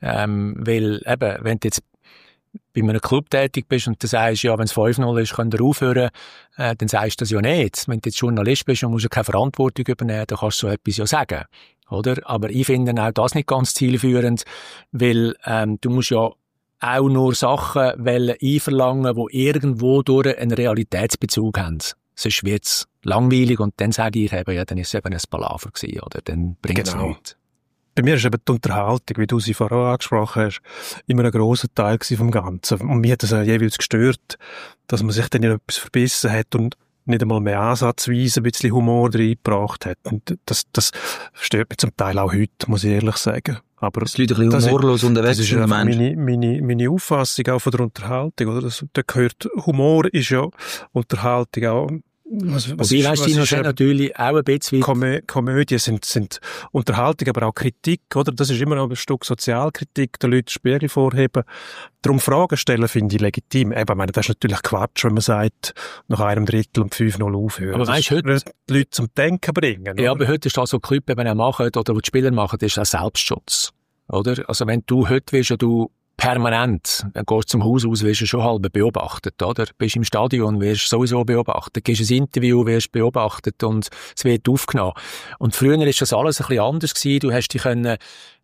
Weil eben, wenn du jetzt bei einem Club tätig bist und du sagst, ja, wenn es 5-0 ist, könnt ihr aufhören, dann sagst du das ja nicht. Wenn du jetzt Journalist bist und musst ja keine Verantwortung übernehmen, dann kannst du so etwas ja sagen, oder? Aber ich finde auch das nicht ganz zielführend, weil du musst ja auch nur Sachen einverlangen, die irgendwo durch einen Realitätsbezug haben. Sonst wird's langweilig und dann sage ich eben, ja, dann ist es eben ein Palaver gewesen, oder? Dann bringt es nichts. Bei mir ist eben die Unterhaltung, wie du sie vorher angesprochen hast, immer ein grosser Teil vom Ganzen. Und mir hat es jeweils gestört, dass man sich dann in etwas verbissen hat und nicht einmal mehr ansatzweise ein bisschen Humor reingebracht hat. Und das stört mich zum Teil auch heute, muss ich ehrlich sagen. Aber dass die Leute ein bisschen humorlos unterwegs sind. Das ist meine Auffassung auch von der Unterhaltung, oder? Da gehört, Humor ist ja Unterhaltung auch. Wobei, weißt du, noch natürlich auch ein bisschen Komödien sind Unterhaltung, aber auch Kritik, oder? Das ist immer noch ein Stück Sozialkritik, den Leuten Spiegel vorheben. Darum Fragen stellen finde ich legitim. Eben, ich meine, das ist natürlich Quatsch, wenn man sagt, nach 1/3 und 5-0 aufhören. Aber weißt du, heute die Leute zum Denken bringen. Ja, oder? aber heute ist das so Club, wenn er machen, oder was die Spieler machen, das ist auch Selbstschutz. Oder? Also wenn du heute willst, ja du permanent, dann gehst du zum Haus aus, wirst du schon halb beobachtet, oder? Bist im Stadion, wirst du sowieso beobachtet. Gehst ein Interview, wirst beobachtet und es wird aufgenommen. Und früher ist das alles ein bisschen anders gewesen. Du hast dich können,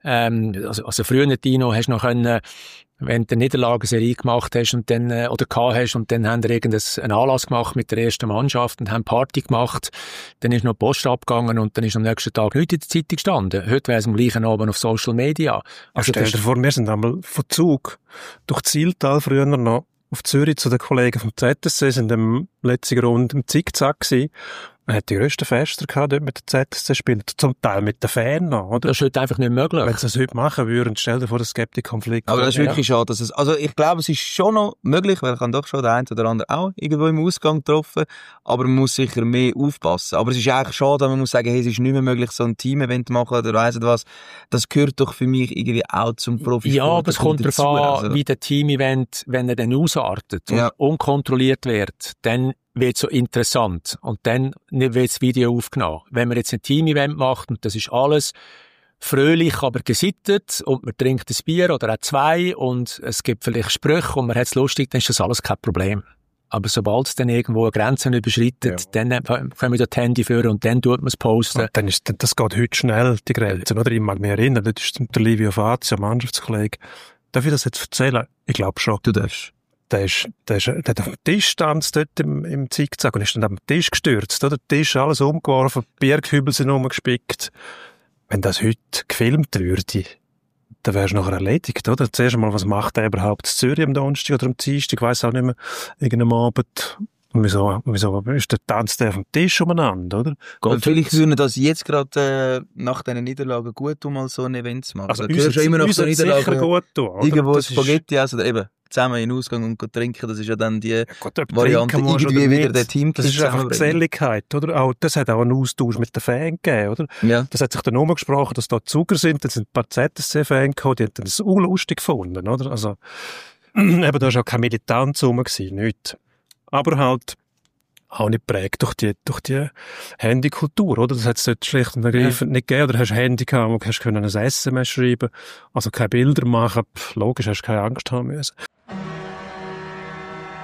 also früher, Dino, hast noch können, wenn du eine Niederlagenserie gemacht hast und dann, oder gehabt hast und dann haben wir irgendeinen Anlass gemacht mit der ersten Mannschaft und haben Party gemacht, dann ist noch die Post abgegangen und dann ist am nächsten Tag nichts in der Zeitung gestanden. Heute wäre es am gleichen Abend auf Social Media. Also stell dir vor, wir sind einmal von Zug durch Zieltal früher noch auf Zürich zu den Kollegen vom ZSC, sind im letzten Grund im Zickzack gewesen. Man hat die grössten Fester gehabt, dort mit der ZSC spielen, zum Teil mit den Fans noch, oder? Das ist heute einfach nicht möglich. Wenn sie das heute machen würden, stell dir vor, es gibt die Konflikte. Aber das ist wirklich schade, dass also ich glaube, es ist schon noch möglich, weil ich habe doch schon den einen oder anderen auch irgendwo im Ausgang getroffen, aber man muss sicher mehr aufpassen. Aber es ist eigentlich schade, wenn man muss sagen, hey, es ist nicht mehr möglich, so ein Team-Event machen oder weiss nicht was. Das gehört doch für mich irgendwie auch zum Profisport. Ja, aber es kommt darauf an, also, wie der Team-Event, wenn er dann ausartet und unkontrolliert wird, dann wird so interessant. Und dann wird das Video aufgenommen. Wenn man jetzt ein Team-Event macht und das ist alles fröhlich, aber gesittet und man trinkt ein Bier oder auch 2 und es gibt vielleicht Sprüche und man hat es lustig, dann ist das alles kein Problem. Aber sobald es dann irgendwo Grenzen überschreitet, dann kommen wir das Handy führen und dann tut man es posten. Und dann das geht heute schnell, die Grenzen, oder? Ich mag mich erinnern, das ist der Livio Fazio, Mannschaftskollege. Darf ich das jetzt erzählen? Ich glaube schon. Du darfst. Der hat auf dem Tisch stand dort im Zickzack und ist dann auf dem Tisch gestürzt, oder? Der Tisch alles umgeworfen, die Berghübel sind rumgespickt. Wenn das heute gefilmt würde, dann wärst du nachher erledigt, oder? Zuerst einmal, was macht er überhaupt in Zürich am Donnerstag oder am Dienstag, ich weiss auch nicht mehr, irgendeinem Abend. Und wieso ist der Tanz auf dem Tisch umeinander, oder? Und vielleicht würden das jetzt gerade nach diesen Niederlagen gut tun, mal so ein Event zu machen. Also uns schon immer noch so Niederlagen gut tun, oder? Irgendwo Spaghetti essen, oder eben zusammen in den Ausgang und trinken, das ist ja dann die Variante, irgendwie wieder der Team. Das ist einfach Geselligkeit, oder? Auch, das hat auch einen Austausch mit den Fans gegeben, oder? Ja. Das hat sich dann umgesprochen, dass da Zuger sind, dann sind ein paar ZSC-Fans gekommen, die haben das unlustig gefunden, oder? Also, eben, da war auch kein Militanz rum gewesen, nichts. Aber halt auch nicht prägt durch die Handykultur, oder? Das hat es dort schlicht und ergreifend nicht gegeben. Oder hast du ein Handy gehabt, wo hast ein SMS schreiben, also keine Bilder machen. Logisch, hast du keine Angst haben müssen.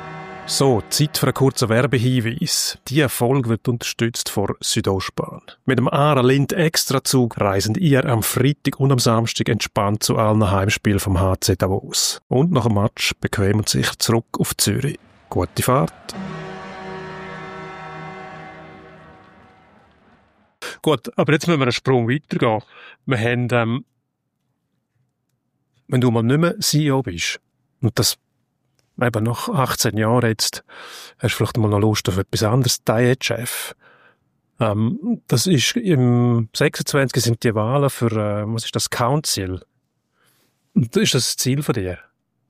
So, Zeit für einen kurzen Werbehinweis. Diese Folge wird unterstützt von Südostbahn. Mit dem Aare-Lind-Extrazug reisen ihr am Freitag und am Samstag entspannt zu allen Heimspielen vom HC Davos. Und nach dem Match bequem und sicher zurück auf Zürich. Gute Fahrt! Gut, aber jetzt müssen wir einen Sprung weitergehen. Wir haben, wenn du mal nicht mehr CEO bist, und das eben nach 18 Jahren jetzt, hast du vielleicht mal noch Lust auf etwas anderes, Diätchef. Das ist im 26. sind die Wahlen für, was ist das, Council. Und ist das Ziel von dir?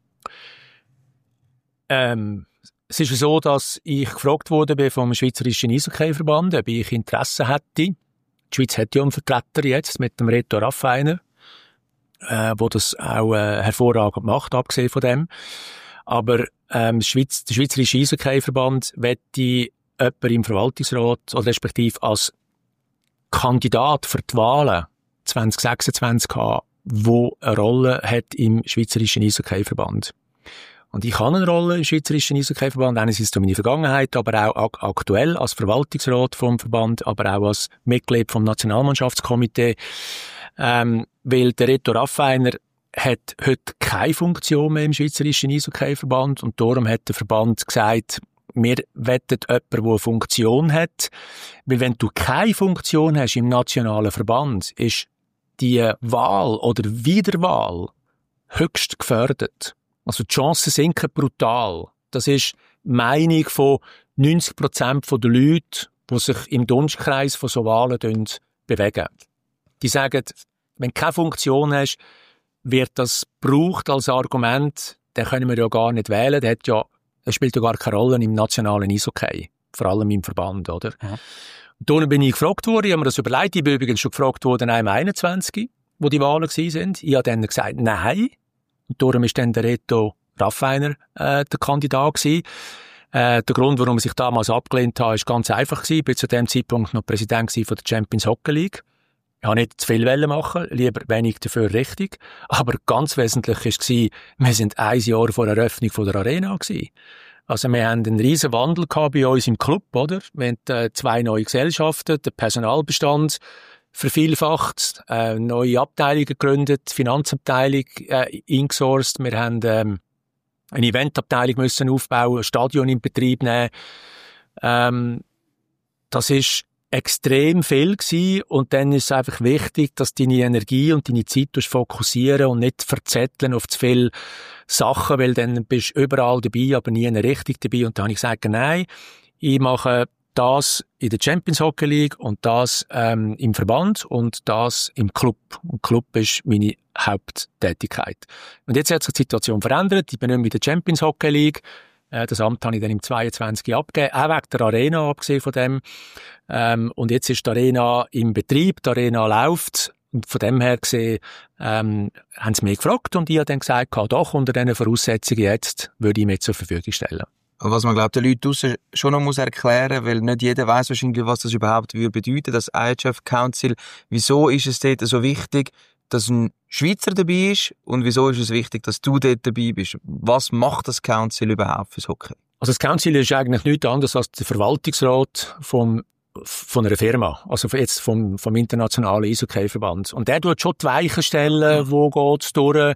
Es ist so, dass ich gefragt wurde vom Schweizerischen Eishockey-Verband, ob ich Interesse hätte. Die Schweiz hat ja einen Vertreter jetzt mit dem Reto Raffiner, der das auch hervorragend macht, abgesehen von dem. Aber der Schweizerische Eishockey-Verband möchte jemanden im Verwaltungsrat oder respektive als Kandidat für die Wahlen 2026 haben, der eine Rolle hat im Schweizerischen Eishockey-Verband. Und ich habe eine Rolle im Schweizerischen Eishockey-Verband, einerseits durch meine Vergangenheit, aber auch aktuell als Verwaltungsrat vom Verband, aber auch als Mitglied vom Nationalmannschaftskomitee, weil der Reto Raffiner hat heute keine Funktion mehr im Schweizerischen Eishockey-Verband und darum hat der Verband gesagt, wir wollen jemanden, der eine Funktion hat, weil wenn du keine Funktion hast im nationalen Verband, ist die Wahl oder Wiederwahl höchst gefördert. Also die Chancen sinken brutal. Das ist die Meinung von 90% der Leute, die sich im Dunstkreis von so Wahlen bewegen. Die sagen, wenn du keine Funktion hast, wird das gebraucht als Argument, den können wir ja gar nicht wählen, der spielt ja gar keine Rolle im nationalen Eishockey, vor allem im Verband, oder? Ja. Und darum bin ich gefragt worden, ich habe mir das überlegt, ich bin übrigens schon gefragt worden im 21, wo die Wahlen waren. Ich habe dann gesagt, nein. Und darum ist dann der Reto Raffiner der Kandidat gewesen. Der Grund, warum ich damals abgelehnt habe, ist ganz einfach gewesen. Ich war zu dem Zeitpunkt noch Präsident von der Champions Hockey League. Ich wollte nicht zu viel machen, lieber wenig dafür richtig. Aber ganz wesentlich war, wir sind 1 Jahr vor der Eröffnung der Arena gewesen. Also wir haben einen riesen Wandel gehabt bei uns im Club, oder? Wir haben 2 neue Gesellschaften, den Personalbestand vervielfacht, neue Abteilungen gegründet, Finanzabteilung ingesourced. Wir haben eine Eventabteilung müssen aufbauen, ein Stadion in Betrieb nehmen. Das ist extrem viel gewesen und dann ist es einfach wichtig, dass deine Energie und deine Zeit fokussieren und nicht verzetteln auf zu viele Sachen, weil dann bist du überall dabei, aber nie richtig dabei. Und dann habe ich gesagt, nein, ich mache das in der Champions Hockey League und das im Verband und das im Club. Und Club ist meine Haupttätigkeit. Und jetzt hat sich die Situation verändert. Ich bin nicht mehr in der Champions Hockey League. Das Amt habe ich dann im 22 abgegeben, auch wegen der Arena, abgesehen von dem. Und jetzt ist die Arena im Betrieb, die Arena läuft. Und von dem her gesehen, haben sie mich gefragt und ich habe dann gesagt, doch, unter diesen Voraussetzungen jetzt würde ich mir zur Verfügung stellen. Was man, glaube ich, den Leuten draussen schon noch muss erklären, weil nicht jeder weiss wahrscheinlich, was das überhaupt bedeuten, das IHF Council. Wieso ist es dort so wichtig, dass ein Schweizer dabei ist und wieso ist es wichtig, dass du dort dabei bist? Was macht das Council überhaupt fürs Hockey? Also das Council ist eigentlich nichts anderes als der Verwaltungsrat von einer Firma, also jetzt vom internationalen Eishockey-Verband. Und der tut schon die Weichen stellen, wo geht's durch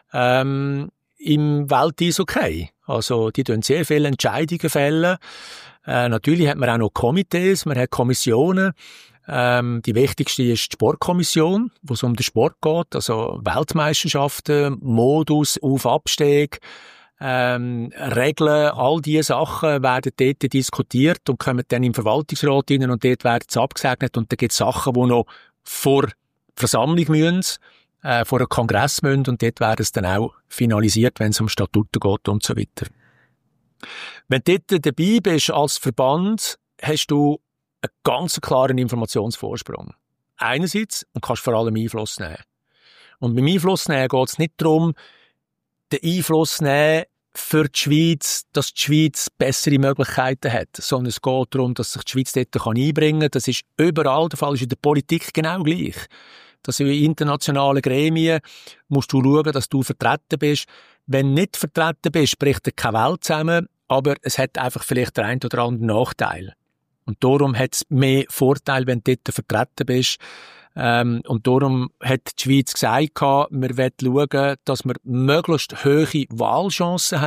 im Welt-Eishockey. Also die tun sehr viele Entscheidungen fällen. Natürlich hat man auch noch Komitees, man hat Kommissionen. Die wichtigste ist die Sportkommission, wo es um den Sport geht, also Weltmeisterschaften, Modus auf Abstieg, Regeln, all diese Sachen werden dort diskutiert und kommen dann im Verwaltungsrat rein und dort werden sie abgesegnet und dann gibt es Sachen, die noch vor Versammlung müssen, vor einem Kongress müssen und dort werden es dann auch finalisiert, wenn es um Statuten geht und so weiter. Wenn du dort dabei bist als Verband, hast du einen ganz klaren Informationsvorsprung. Einerseits und kannst vor allem Einfluss nehmen. Und beim Einfluss nehmen geht es nicht darum, den Einfluss nehmen für die Schweiz, dass die Schweiz bessere Möglichkeiten hat, sondern es geht darum, dass sich die Schweiz dort einbringen kann. Das ist überall der Fall, das ist in der Politik genau gleich. Dass in internationalen Gremien musst du schauen, dass du vertreten bist. Wenn du nicht vertreten bist, bricht dir keine Welt zusammen. aber es hat einfach vielleicht der ein oder andere Nachteil. Und darum hat es mehr Vorteil, wenn du dort vertreten bist. Und darum hat die Schweiz gesagt, wir wollen schauen, dass wir möglichst hohe Wahlchancen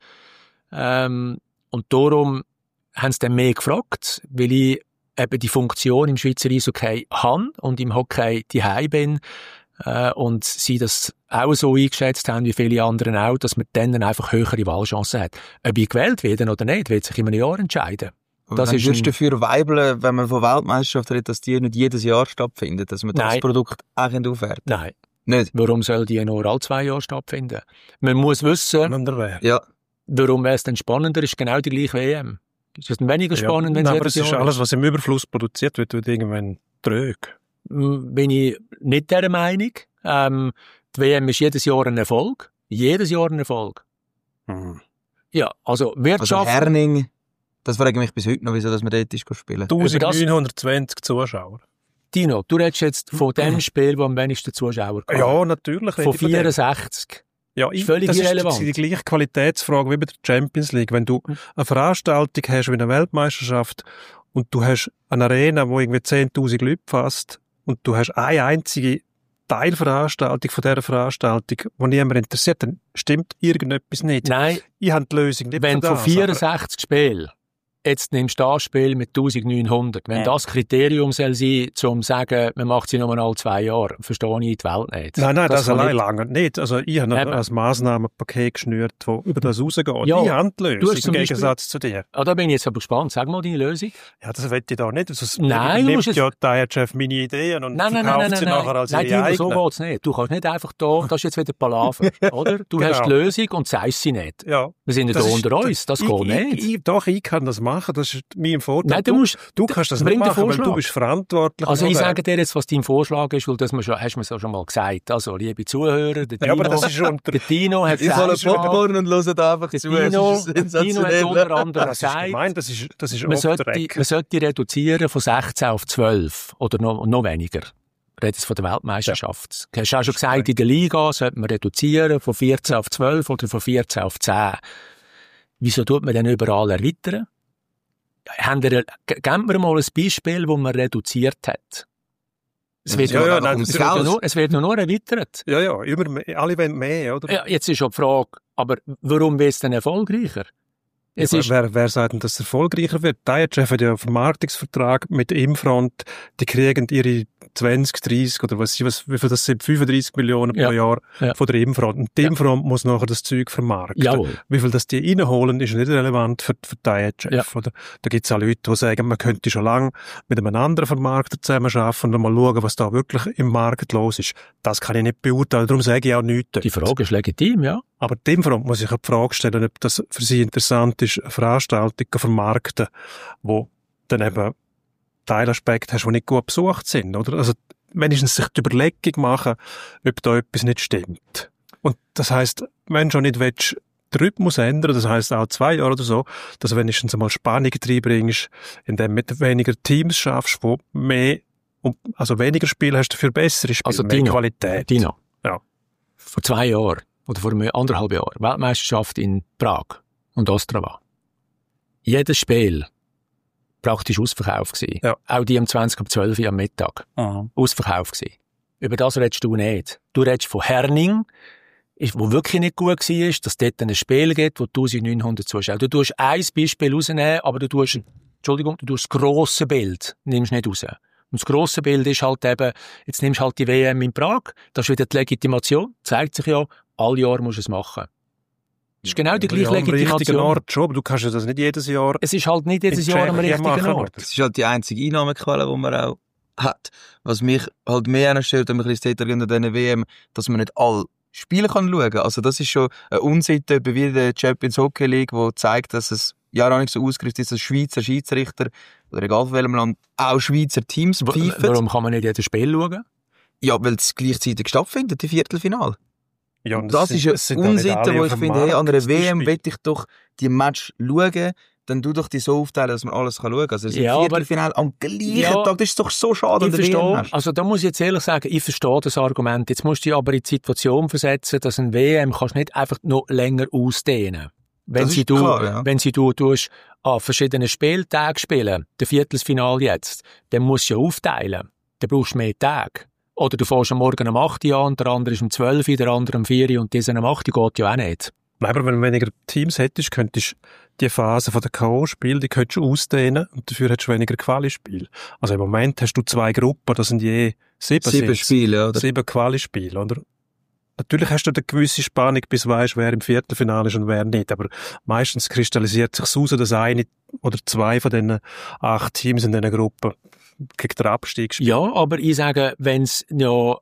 haben. Und darum haben sie dann mehr gefragt, weil ich eben die Funktion im Schweizer Eishockey habe und im Hockey daheim bin. Und sie das auch so eingeschätzt haben, wie viele anderen auch, dass man dann einfach höhere Wahlchancen hat. Ob ich gewählt werde oder nicht, wird sich in einem Jahr entscheiden. Das ist würdest du dafür weibeln, wenn man von Weltmeisterschaft redet, dass die nicht jedes Jahr stattfinden, dass man das Produkt auch aufwerten? Nein. Nicht? Warum soll die nur alle 2 Jahre stattfinden? Man muss wissen, warum wäre es denn spannender, ist genau die gleiche WM. Ist es weniger spannend, wenn es jedes Jahr ist? Aber es ist alles, was im Überfluss produziert wird, wird irgendwann trög. Bin ich nicht dieser Meinung. Die WM ist jedes Jahr ein Erfolg. Jedes Jahr ein Erfolg. Ja, also Wirtschaft... Also Herning, das frage ich mich bis heute noch, wieso dass man dort ist spielen. 1920 Zuschauer. Dino, du redest jetzt von dem Spiel, wo am wenigsten Zuschauer kommen. Ja, natürlich. Von 64. Ja, völlig irrelevant. Das ist die gleiche Qualitätsfrage wie bei der Champions League. Wenn du eine Veranstaltung hast wie eine Weltmeisterschaft und du hast eine Arena, wo irgendwie 10'000 Leute fasst und du hast eine einzige Teilveranstaltung von dieser Veranstaltung, die niemand interessiert, dann stimmt irgendetwas nicht. Nein. Ich habe die Lösung nicht. Wenn von 64 Spielen jetzt nimmst du das Spiel mit 1900. Wenn das Kriterium soll sein, um zu sagen, man macht sie nur alle 2 Jahre, verstehe ich die Welt nicht. Nein, das allein lange nicht. Also ich habe ein Massnahmenpaket geschnürt, das über das rausgeht. Ja, ich habe die Lösung, im Gegensatz zu dir. Da bin ich jetzt aber gespannt. Sag mal deine Lösung. Ja, das will ich da nicht. Also, nein, nimmt ja der Chef meine Ideen und verkauft sie nachher als ihre eigenen. So geht's nicht. Du kannst nicht einfach da, das ist jetzt wieder Palaver, oder? Du hast die Lösung und sagst sie nicht. Ja. Wir sind nicht da unter uns, das geht nicht. Doch, ich kann das machen, das ist mein Vorteil. Nein, du kannst das nicht machen, weil du bist verantwortlich. Also ich sage dir jetzt, was dein Vorschlag ist, weil das hast du mir schon mal gesagt. Also, liebe Zuhörer, der Dino, aber das ist schon der Dino hat gesagt... Ich hole Popcorn und höre da einfach zu. Dino hat unter anderem gesagt, das ist man sollte reduzieren von 16 auf 12 oder noch weniger. Ich rede jetzt von der Weltmeisterschaft. Du hast auch schon gesagt, in der Liga sollte man reduzieren von 14 auf 12 oder von 14 auf 10. Wieso tut man denn überall erweitern? Gebt mir mal ein Beispiel, wo man reduziert hat. Es wird nur erweitert. Ja, immer mehr, alle wollen mehr, oder? Ja, jetzt ist auch die Frage, aber warum wird es denn erfolgreicher? Wer sagt denn, dass es erfolgreicher wird? Die IHF hat ja einen Vermarktungsvertrag mit Infront, die kriegen ihre 20, 30 oder wie viel das sind, 35 Millionen pro Jahr von der Infront. Und die Infront muss nachher das Zeug vermarkten. Jawohl. Wie viel das die reinholen, ist nicht relevant für die IHF. Ja. Oder? Da gibt es auch Leute, die sagen, man könnte schon lange mit einem anderen Vermarkter zusammenarbeiten und mal schauen, was da wirklich im Markt los ist. Das kann ich nicht beurteilen, darum sage ich auch nichts. Die Frage ist legitim, ja. Aber die Infront muss sich auch die Frage stellen, ob das für sie interessant ist, eine Veranstaltung zu vermarkten, wo dann eben Teilaspekte hast, die nicht gut besucht sind, oder? Also, wenigstens sich die Überlegung machen, ob da etwas nicht stimmt. Und das heisst, wenn du schon nicht willst, den Rhythmus ändern, das heisst auch 2 Jahre oder so, dass du wenigstens einmal Spannung reinbringst, indem du weniger Teams schaffst, wo weniger Spiele hast, dafür bessere Spiele, also mehr Qualität. Dino. Ja. Vor 2 Jahren, oder vor 1,5 Jahren, Weltmeisterschaft in Prag und Ostrava. Jedes Spiel praktisch ausverkauft gewesen. Ja. Auch die um 20:12 Uhr am Mittag. Ausverkauft gewesen. Über das redest du nicht. Du redest von Herning, wo wirklich nicht gut war, dass es dort ein Spiel gibt, wo 1900 Zuschauer. Du tust ein Beispiel rausnehmen, aber du tust das grosse Bild, nimmst nicht raus. Und das grosse Bild ist halt eben, jetzt nimmst du halt die WM in Prag, das ist wieder die Legitimation, zeigt sich ja, alle Jahre musst du es machen. Das ist genau die gleiche Legitimation. Am richtigen Ort schon, aber du kannst ja das nicht jedes Jahr. Es ist halt nicht jedes Jahr am richtigen Ort. Das ist halt die einzige Einnahmequelle, die man auch hat. Was mich halt mehr anstellt, wenn man ein bisschen an dieser WM, dass man nicht alle Spiele schauen kann. Also das ist schon eine Unsitte wie der Champions Hockey League, die zeigt, dass es ja auch nicht so ausgerüstet ist, dass Schweizer Schiedsrichter oder egal von welchem Land auch Schweizer Teams pfeifen. Warum kann man nicht jedes Spiel schauen? Ja, weil es gleichzeitig stattfindet, die Viertelfinale. Ja, und das ist eine Unsitte, wo ich finde, hey, an einer WM will ich doch die Match schauen, dann tu doch die so aufteilen, dass man alles schauen kann. Also das Viertelfinale am gleichen Tag, das ist doch so schade an der WM. Also da muss ich jetzt ehrlich sagen, ich verstehe das Argument. Jetzt musst du dich aber in die Situation versetzen, dass ein WM kannst nicht einfach noch länger ausdehnen. Wenn sie du an verschiedenen Spieltagen spielen, der Viertelfinale jetzt, dann musst du ja aufteilen. Dann brauchst du mehr Tage. Oder du fährst am Morgen um 8 Uhr an, der andere ist um 12 Uhr, der andere um 4 Uhr und dieser um 8 Uhr geht ja auch nicht. Nein, aber wenn du weniger Teams hättest, könntest du die Phase von der K.O.-Spiel, die könntest du ausdehnen und dafür hättest du weniger Quali-Spiel. Also im Moment hast du 2 Gruppen, das sind je 7 Spiele, oder? 7 Quali-Spiele, oder? Natürlich hast du eine gewisse Spannung, bis du weisst, wer im Viertelfinale ist und wer nicht, aber meistens kristallisiert sich raus, dass eine oder 2 von diesen 8 Teams in dieser Gruppe gegen den Abstieg spielen. Ja, aber ich sage, wenn es ja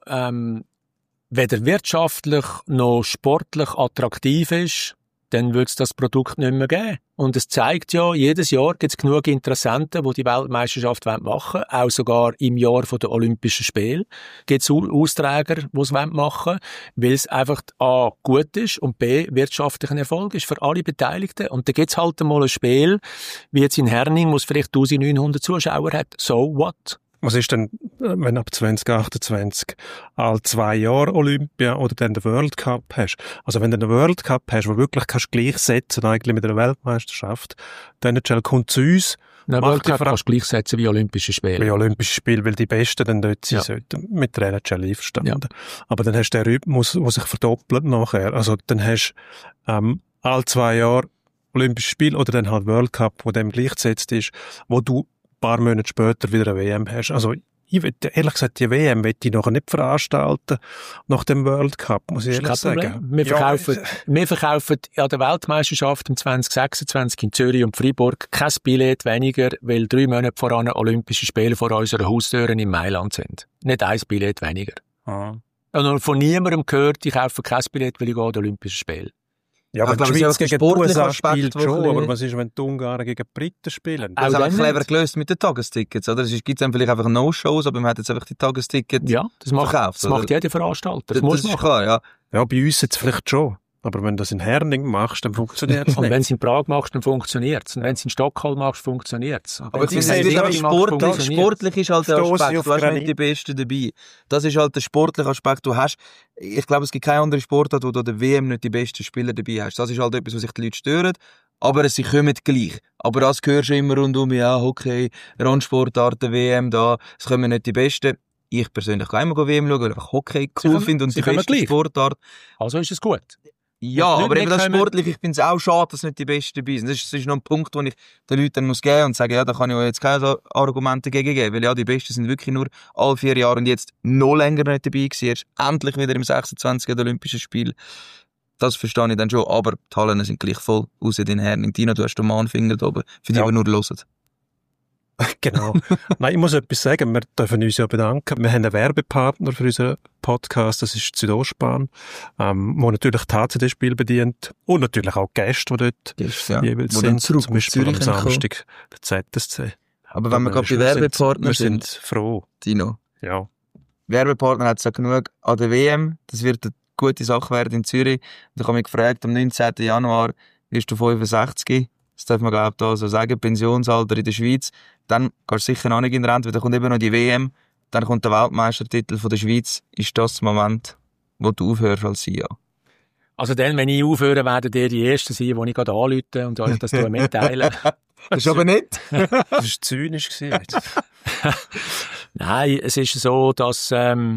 weder wirtschaftlich noch sportlich attraktiv ist, dann wird es das Produkt nicht mehr geben. Und es zeigt ja, jedes Jahr gibt es genug Interessenten, die die Weltmeisterschaft machen wollen. Auch sogar im Jahr der Olympischen Spiele gibt es Austräger, die es machen wollen, weil es einfach A, gut ist und B, wirtschaftlich ein Erfolg ist für alle Beteiligten. Und da gibt es halt einmal ein Spiel, wie jetzt in Herning, wo es vielleicht 1900 Zuschauer hat. So what? Was ist denn, wenn ab 2028 alle 2 Jahre Olympia oder dann den World Cup hast? Also wenn du einen World Cup hast, wo wirklich kannst gleichsetzen eigentlich mit einer Weltmeisterschaft, dann kommt zu uns. Ein World Cup kannst du gleichsetzen wie Olympische Spiele. Wie Olympische Spiele, weil die Besten dann dort sein sollten, mit der NHL einverstanden. Ja. Aber dann hast du den Rhythmus, der sich verdoppelt nachher. Also dann hast du alle 2 Jahre Olympische Spiele oder dann halt World Cup, wo dem gleichgesetzt ist, wo du paar Monate später wieder eine WM hast. Also, ich will, ehrlich gesagt, die WM will ich noch nicht veranstalten, nach dem World Cup, muss ich ehrlich sagen. Wir verkaufen an der Weltmeisterschaft im 2026 in Zürich und Freiburg kein Billett weniger, weil 3 Monate voran Olympische Spiele vor unseren Haustüren in Mailand sind. Nicht 1 Billett weniger. Und von niemandem gehört, ich kaufe kein Billett, weil ich gehe an die Olympischen Spiele. Ja, aber die Schweiz gegen die USA spielt schon, aber was ist, wenn die Ungarn gegen die Briten spielen? Das ist einfach clever gelöst mit den Tagestickets, oder? Es gibt dann vielleicht einfach No-Shows, aber man hat jetzt einfach die Tagestickets verkauft. Das macht jeder Veranstalter. Das muss man klar, ja. Ja, bei uns jetzt vielleicht schon. Aber wenn du das in Herning machst, dann funktioniert es nicht. Und wenn du es in Prag machst, dann funktioniert es. Und wenn du es in Stockholm machst, funktioniert es. Aber ich finde, sportlich ist halt der Aspekt. Du hast nicht die Besten dabei. Das ist halt der sportliche Aspekt. Ich glaube, es gibt keine andere Sportart, wo du der WM nicht die besten Spieler dabei hast. Das ist halt etwas, was sich die Leute stören. Aber sie kommen gleich. Aber das hörst du immer rundum, ja, Hockey, Randsportarten, WM, da, es kommen nicht die Besten. Ich persönlich kann immer WM schauen, weil ich einfach Hockey cool finde und die beste Sportart. Also ist es gut. Ja, aber eben das sportlich, ich finde es auch schade, dass nicht die Besten dabei sind. Das ist noch ein Punkt, wo ich den Leuten dann muss geben und sagen, ja, da kann ich jetzt keine Argumente dagegen geben, weil ja, die Besten sind wirklich nur alle 4 Jahre und jetzt noch länger nicht dabei gewesen. Erst endlich wieder im 26. Olympischen Spiel. Das verstehe ich dann schon, aber die Hallen sind gleich voll, außer den Herren. Tina, du hast den Mahnfinger da oben, für die, die nur hören. Genau. Nein, ich muss etwas sagen. Wir dürfen uns ja bedanken. Wir haben einen Werbepartner für unseren Podcast. Das ist die Südostbahn, wo natürlich HCD-Spiel bedient. Und natürlich auch Gäste, die dort jeweils sind. Zum Beispiel am Samstag der ZSC. Aber wenn wir gerade bei Werbepartner sind, froh. Tino. Ja. Werbepartner hat es ja genug an der WM. Das wird eine gute Sache werden in Zürich. Da habe ich mich gefragt, am 19. Januar wirst du 65. Das darf man, glaube ich, da so sagen. Pensionsalter in der Schweiz. Dann gehst du sicher noch nicht in den Rente, weil dann kommt eben noch die WM. Dann kommt der Weltmeistertitel von der Schweiz. Ist das der Moment, wo du aufhörst als CEO? Also dann, wenn ich aufhöre, werden ihr die Ersten sein, die ich gerade anrufe und euch das mitteilen. Das ist aber nicht. Das war zynisch. Nein, es ist so, dass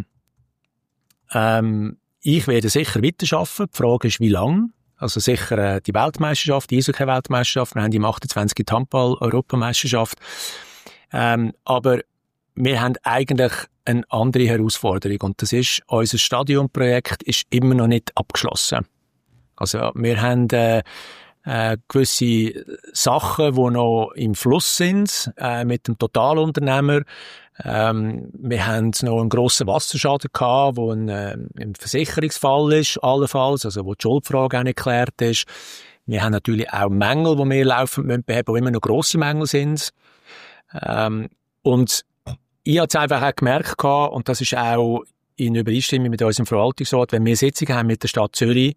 ich werde sicher weiterarbeiten. Die Frage ist, wie lange. Also sicher die Weltmeisterschaft, die Eishockey-Weltmeisterschaft. Wir haben im 28. die Handball-Europameisterschaft. Aber wir haben eigentlich eine andere Herausforderung. Und das ist, unser Stadionprojekt ist immer noch nicht abgeschlossen. Also wir haben gewisse Sachen, die noch im Fluss sind, mit dem Totalunternehmer. Wir haben noch einen grossen Wasserschaden gehabt, wo ein Versicherungsfall ist, allenfalls, also wo die Schuldfrage auch nicht geklärt ist. Wir haben natürlich auch Mängel, die wir laufend beheben, die immer noch grosse Mängel sind. Und ich habe es einfach auch gemerkt gehabt, und das ist auch in Übereinstimmung mit unserem Verwaltungsrat, wenn wir Sitzungen haben mit der Stadt Zürich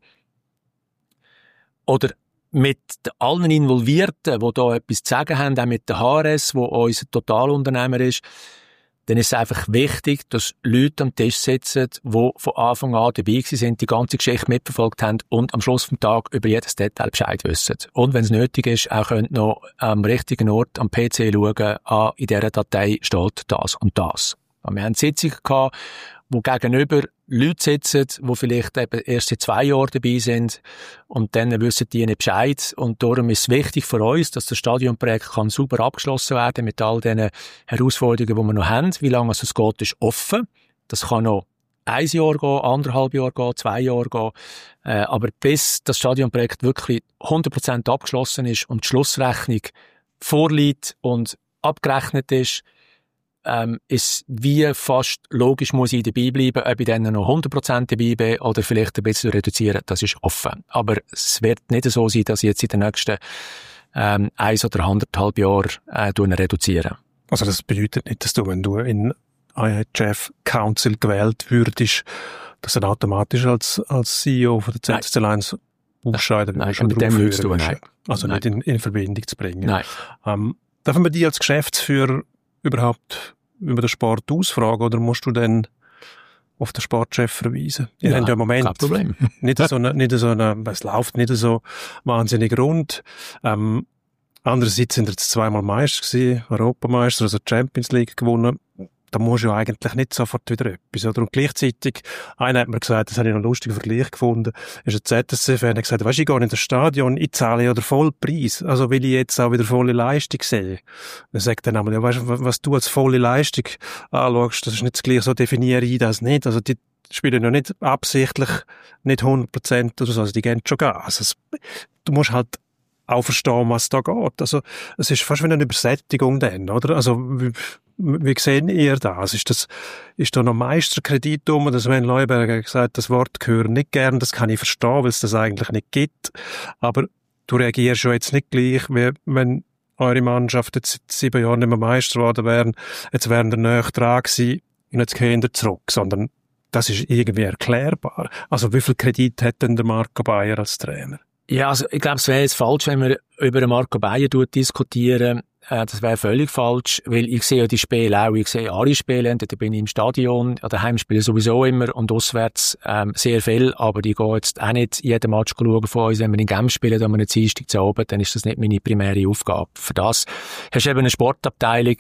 oder mit allen Involvierten, die da etwas zu sagen haben, auch mit der HRS, wo unser Totalunternehmer ist, dann ist es einfach wichtig, dass Leute am Tisch sitzen, die von Anfang an dabei sind, die ganze Geschichte mitverfolgt haben und am Schluss vom Tag über jedes Detail Bescheid wissen. Und wenn es nötig ist, auch können noch am richtigen Ort am PC schauen, in dieser Datei steht das und das. Wir haben Sitzungen gehabt, wo gegenüber Leute sitzen, die vielleicht eben erst seit 2 Jahren dabei sind und dann wissen die nicht Bescheid. Und darum ist es wichtig für uns, dass das Stadionprojekt kann super abgeschlossen werden mit all den Herausforderungen, die wir noch haben. Wie lange es geht, ist offen. Das kann noch 1 Jahr gehen, 1,5 Jahre gehen, 2 Jahre gehen. Aber bis das Stadionprojekt wirklich 100% abgeschlossen ist und die Schlussrechnung vorliegt und abgerechnet ist wie fast logisch muss ich dabei bleiben, ob ich dann noch 100% dabei bin oder vielleicht ein bisschen reduzieren, das ist offen. Aber es wird nicht so sein, dass ich jetzt in den nächsten 1 oder 1,5 Jahren reduziere. Also das bedeutet nicht, dass du, wenn du in IHF Council gewählt würdest, dass du automatisch als CEO von der ZSC Lions ausscheiden würdest? Nein, mit dem nichts tun, nein. Also nein. Nicht in Verbindung zu bringen. Nein. Dürfen wir dich als Geschäftsführer überhaupt über den Sport ausfragen oder musst du dann auf den Sportchef verweisen? Ihr habt ja im Moment kein Problem. es läuft nicht so wahnsinnig rund. Andererseits sind jetzt 2-mal Meister gewesen, Europameister, also Champions League gewonnen. Da musst du ja eigentlich nicht sofort wieder etwas, oder? Und gleichzeitig, einer hat mir gesagt, das habe ich noch einen lustigen Vergleich gefunden, ist ein ZSC-Fan, der gesagt, weisst du, ich gehe in das Stadion, ich zahle ja den Vollpreis, also will ich jetzt auch wieder volle Leistung sehen. Dann sagt er einmal, ja, weisst du, was du als volle Leistung anschaust, das ist nicht das Gleiche, so definiere ich das nicht, also die spielen ja nicht absichtlich nicht 100% oder so, also die gehen schon Gas. Also, du musst halt auch verstehen, was da geht. Also, es ist fast wie eine Übersättigung dann, oder? Also, wie sehen ihr das? Ist da noch Meisterkredit um? Der Sven Leuberger hat gesagt, das Wort höre nicht gern, das kann ich verstehen, weil es das eigentlich nicht gibt. Aber du reagierst schon jetzt nicht gleich, wie wenn eure Mannschaft jetzt seit 7 Jahren nicht mehr Meister geworden wären, jetzt wären wir näher dran gewesen und jetzt gehen wir zurück, sondern das ist irgendwie erklärbar. Also, wie viel Kredit hat denn der Marco Bayer als Trainer? Ja, also ich glaube, es wäre jetzt falsch, wenn wir über Marco Bayer diskutieren. Das wäre völlig falsch, weil ich sehe ja die Spiele auch. Ich sehe alle Spiele, da bin ich im Stadion, an den Heimspielen sowieso immer und auswärts sehr viel, aber ich gehe jetzt auch nicht jeden Match schauen von uns. Wenn wir in Genf spielen, an einem Dienstag zu Abend, dann ist das nicht meine primäre Aufgabe. Für das hast du eben eine Sportabteilung,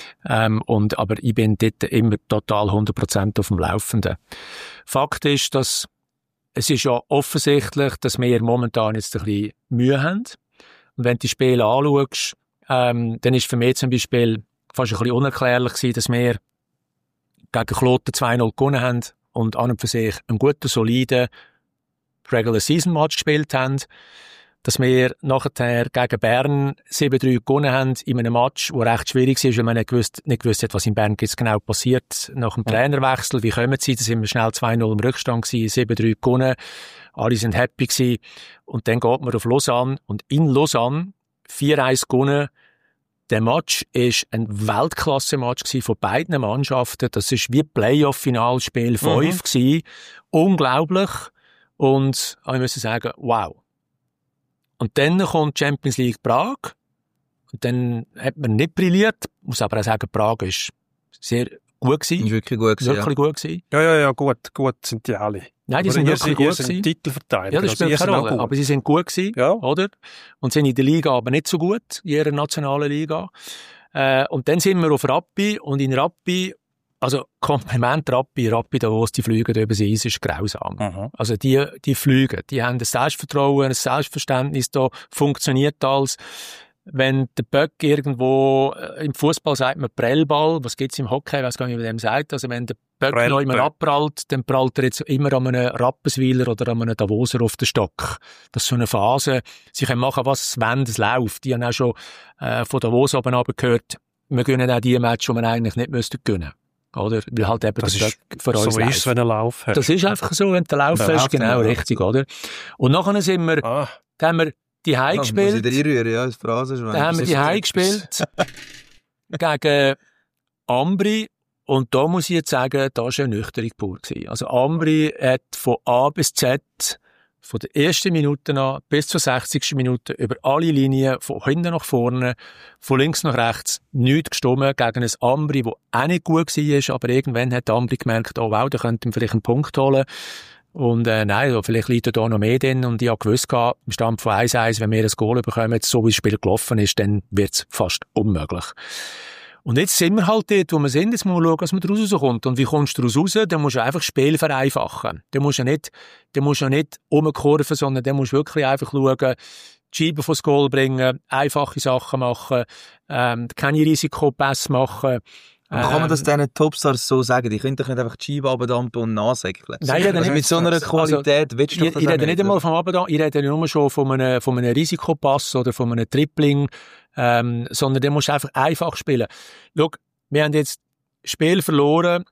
aber ich bin dort immer total 100% auf dem Laufenden. Fakt ist, dass es ist ja offensichtlich, dass wir momentan jetzt ein bisschen Mühe haben. Und wenn du die Spiele anschaust, dann ist für mich zum Beispiel fast ein bisschen unerklärlich gewesen, dass wir gegen Kloten 2-0 gewonnen haben und an und für sich einen guten, soliden Regular-Season-Match gespielt haben. Dass wir nachher gegen Bern 7-3 gewonnen haben in einem Match, wo recht schwierig war, weil man nicht gewusst hat, was in Bern jetzt genau passiert. Nach dem Trainerwechsel, wie kommen sie? Da sind wir schnell 2-0 im Rückstand gewesen, 7-3 gewonnen. Alle sind happy gewesen. Und dann geht man auf Lausanne und in Lausanne 4-1 gewonnen. Der Match ist ein Weltklasse-Match gewesen von beiden Mannschaften. Das ist wie Playoff-Finalspiel 5 gewesen. Unglaublich. Und ich muss sagen, wow. Und dann kommt Champions League Prag. Und dann hat man nicht brilliert. Ich muss aber auch sagen, Prag ist sehr gut gewesen. Wirklich gut gewesen. Wirklich gut gewesen. Ja, gut sind die alle. Nein, die sind wirklich gut gewesen. Titelverteidiger. Ja, das spielt keine Rolle. Aber sie sind gut gewesen, ja. Oder? Und sind in der Liga aber nicht so gut, in ihrer nationalen Liga. Und dann sind wir auf Rappi. Und in Rappi, also Kompliment Rappi, Davos, die fliegen über das Eis, ist grausam. Mhm. Also die fliegen, die haben ein Selbstvertrauen, ein Selbstverständnis, da funktioniert alles. Wenn der Böck irgendwo, im Fußball sagt man Prellball, was gibt's im Hockey, ich weiss gar nicht, wie man dem sagt, also wenn der Böck noch immer abprallt, dann prallt er jetzt immer an einem Rapperswiler oder an einem Davoser auf den Stock. Das ist so eine Phase, sie können machen, was sie wollen, es läuft. Die haben auch schon von Davos oben gehört, wir gewinnen auch die Matches, die man eigentlich nicht müssten gewinnen. Oder? Weil halt eben das der ist, Böck für uns so ist es, wenn er Lauf hat. Das ist einfach so, wenn der Lauf hast, genau, richtig, oder? Und nachher sind wir, da haben wir die Heim gespielt. Muss ich reinrühren, ja, das Phrasenschwein. Da haben wir die Heim gespielt gegen Ambri. Und da muss ich jetzt sagen, da war eine Nüchterung pur gewesen. Also Ambri hat von A bis Z von der ersten Minute an bis zur 60. Minute über alle Linien, von hinten nach vorne, von links nach rechts, nichts gestimmt gegen ein Ambri, das auch nicht gut war, aber irgendwann hat Ambri gemerkt, oh wow, da könnte man vielleicht einen Punkt holen. Und nein, vielleicht liegt da noch mehr drin. Und ich habe gewusst, im Stand von 1-1, wenn wir das Goal bekommen, so wie das Spiel gelaufen ist, dann wird es fast unmöglich. Und jetzt sind wir halt dort, wo wir sind. Jetzt muss man schauen, was man daraus rauskommt. Und wie kommst du daraus raus? Dann musst du einfach das Spiel vereinfachen. Dann musst du nicht umkurven, sondern dann musst du wirklich einfach schauen, die Scheiben vors Goal bringen, einfache Sachen machen, keine Risikopässe machen. Kann man das diesen Topstars so sagen? Die können doch nicht einfach die Scheibe abdampfen und nachsäckeln. Nein, also mit so einer Qualität willst du doch das ich rede nicht einmal vom Abdampfen, ich rede nur schon von einem Risikopass oder von einem Tripling, sondern der muss einfach spielen. Schau, wir haben jetzt Spiel verloren,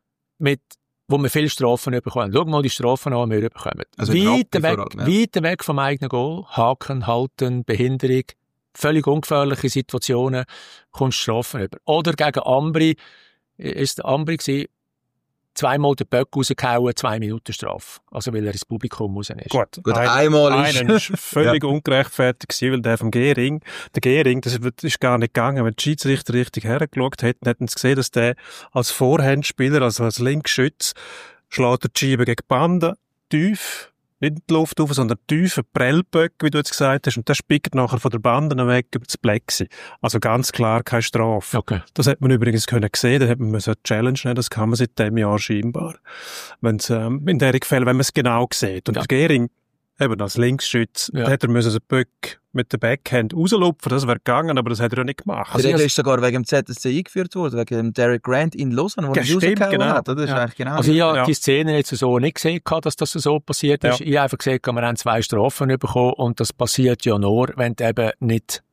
wo wir viele Strafen bekommen. Schau mal die Strafen an, die wir bekommen. Also weit weg vom eigenen Goal, Haken, Halten, Behinderung, völlig ungefährliche Situationen, kommst du Strafen über. Oder gegen Ambri, ist der Ambri gewesen, zweimal den Böck rausgehauen, 2 Minuten Strafe. Also, weil er ins Publikum raus ist. Gut, einmal ist. Einer ist völlig ungerechtfertigt gewesen, weil der vom Gehring, das ist gar nicht gegangen. Wenn die Schiedsrichter richtig hergeschaut hätten, hätten sie gesehen, dass der als Vorhandspieler, also als Linksschütz, schlägt er die Scheibe gegen die Bande, tief, nicht in die Luft rauf, sondern tief, ein Prellböck, wie du jetzt gesagt hast, und der spickt nachher von der Bande weg über das Plexi. Also ganz klar keine Strafe. Okay. Das hat man übrigens sehen, da hat man so eine Challenge nehmen, das kann man seit dem Jahr scheinbar. Wenn's, in der Fälle, wenn man es genau sieht. Und der Gehring, eben als Linksschütz, hätte er müssen den Böck mit der Backhand rauslupfen, das wäre gegangen, aber das hat er ja nicht gemacht. Die Regel ist sogar wegen dem ZSC eingeführt worden, wegen dem Derek Grant in Lausanne, wo er rausgehauen hat. Das ist eigentlich genau. Also ich habe die Szene jetzt so nicht gesehen, dass das so passiert ist. Ich habe einfach gesehen, wir haben 2 Strafen bekommen und das passiert ja nur, wenn du eben nicht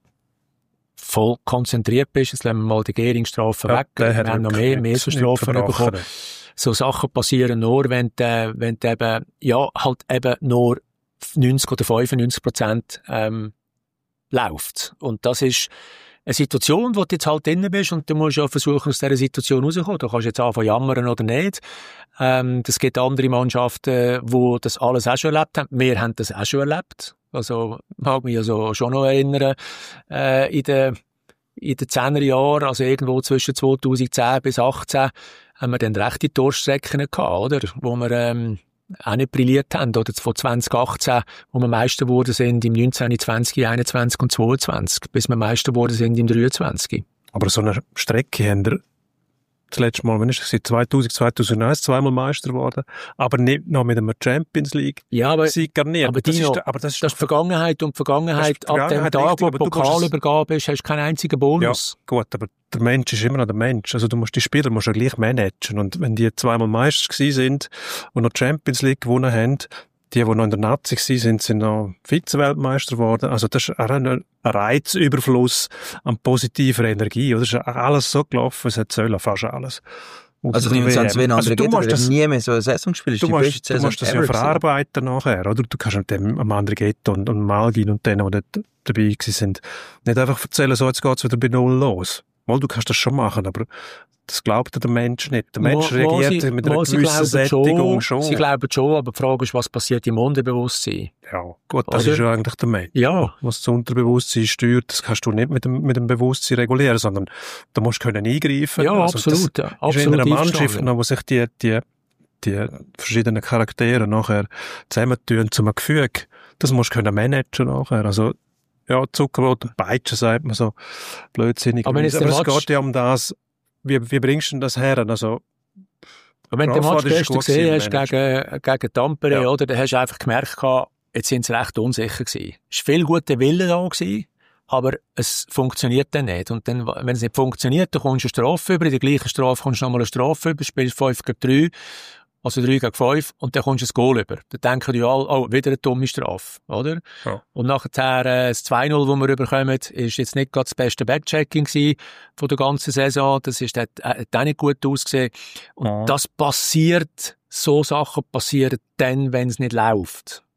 voll konzentriert bist. Jetzt lassen wir mal die Gehringstrafe weg. Wir haben noch mehr so Strafen bekommen. So Sachen passieren nur, wenn du eben, halt eben nur 90 oder 95% läuft. Und das ist eine Situation, wo du jetzt halt drin bist und du musst ja versuchen, aus dieser Situation rauszukommen. Du kannst jetzt anfangen jammern oder nicht. Das gibt andere Mannschaften, die das alles auch schon erlebt haben. Wir haben das auch schon erlebt. Also, mag mich also schon noch erinnern, in den 10er Jahren, also irgendwo zwischen 2010 bis 2018, haben wir dann rechte Durchstrecken gehabt, oder? Wo wir, auch nicht brilliert haben, oder von 2018, wo wir Meister geworden sind, im 19, 20, 21 und 22, bis wir Meister geworden sind im 23. Aber so eine Strecke haben wir das letzte Mal, wenn ich 2001 zweimal Meister geworden, aber nicht noch mit einem Champions League Sieg garniert. Aber das ist Vergangenheit und Vergangenheit. Ab dem Tag, wo die Pokalübergabe ist, hast du keinen einzigen Bonus. Ja, gut, aber der Mensch ist immer noch der Mensch. Also die Spieler musst du ja gleich managen. Und wenn die zweimal Meister gewesen sind und noch Champions League gewonnen haben, die noch in der Nazi sind noch Vize-Weltmeister geworden. Also das ist auch ein Reizüberfluss an positiver Energie. Das ist alles so gelaufen, es hat sollen, fast alles. Also wenn es andere also geht, nie mehr so eine Saison spielen. Du musst das ja verarbeiten nachher, oder? Du kannst mit dem Andrigetto und Malgin und denen, die dabei sind, nicht einfach erzählen, so jetzt geht's wieder bei Null los. Mal, du kannst das schon machen, aber das glaubt der Mensch nicht. Der Mensch reagiert mit einer gewissen Sättigung schon. Sie glauben schon, aber die Frage ist, was passiert im Unterbewusstsein? Ja, gut, das ist ja eigentlich der Mensch. Ja. Was das Unterbewusstsein steuert, das kannst du nicht mit dem Bewusstsein regulieren, sondern da musst du eingreifen. Ja, also absolut. Das ist in einer Mannschaft, wo sich die verschiedenen Charaktere nachher zusammentun zu einem Gefüge. Das musst du managen nachher. Also, ja, Zuckerbrot und Peitsche, sagt man so blödsinnig. Aber es geht ja um das, wie bringst du denn das her? Also, wenn du den Match gestern gesehen hast gegen Tampere, oder, dann hast du einfach gemerkt, jetzt sind sie recht unsicher gewesen. Es war viel guter Wille da gewesen, aber es funktioniert dann nicht. Und dann, wenn es nicht funktioniert, dann kommst du eine Strafe über, in der gleichen Strafe kommst du nochmal eine Strafe über, spielst 5 gegen 3, also 3 gegen 5, und dann kommst du ein Goal über. Dann denken die alle, oh, wieder eine dumme Strafe, oder? Ja. Und nachher, das 2-0, das wir überkommen, ist jetzt nicht gerade das beste Backchecking gewesen von der ganzen Saison. Das hat auch nicht gut ausgesehen. Und das passiert, so Sachen passieren dann, wenn es nicht läuft.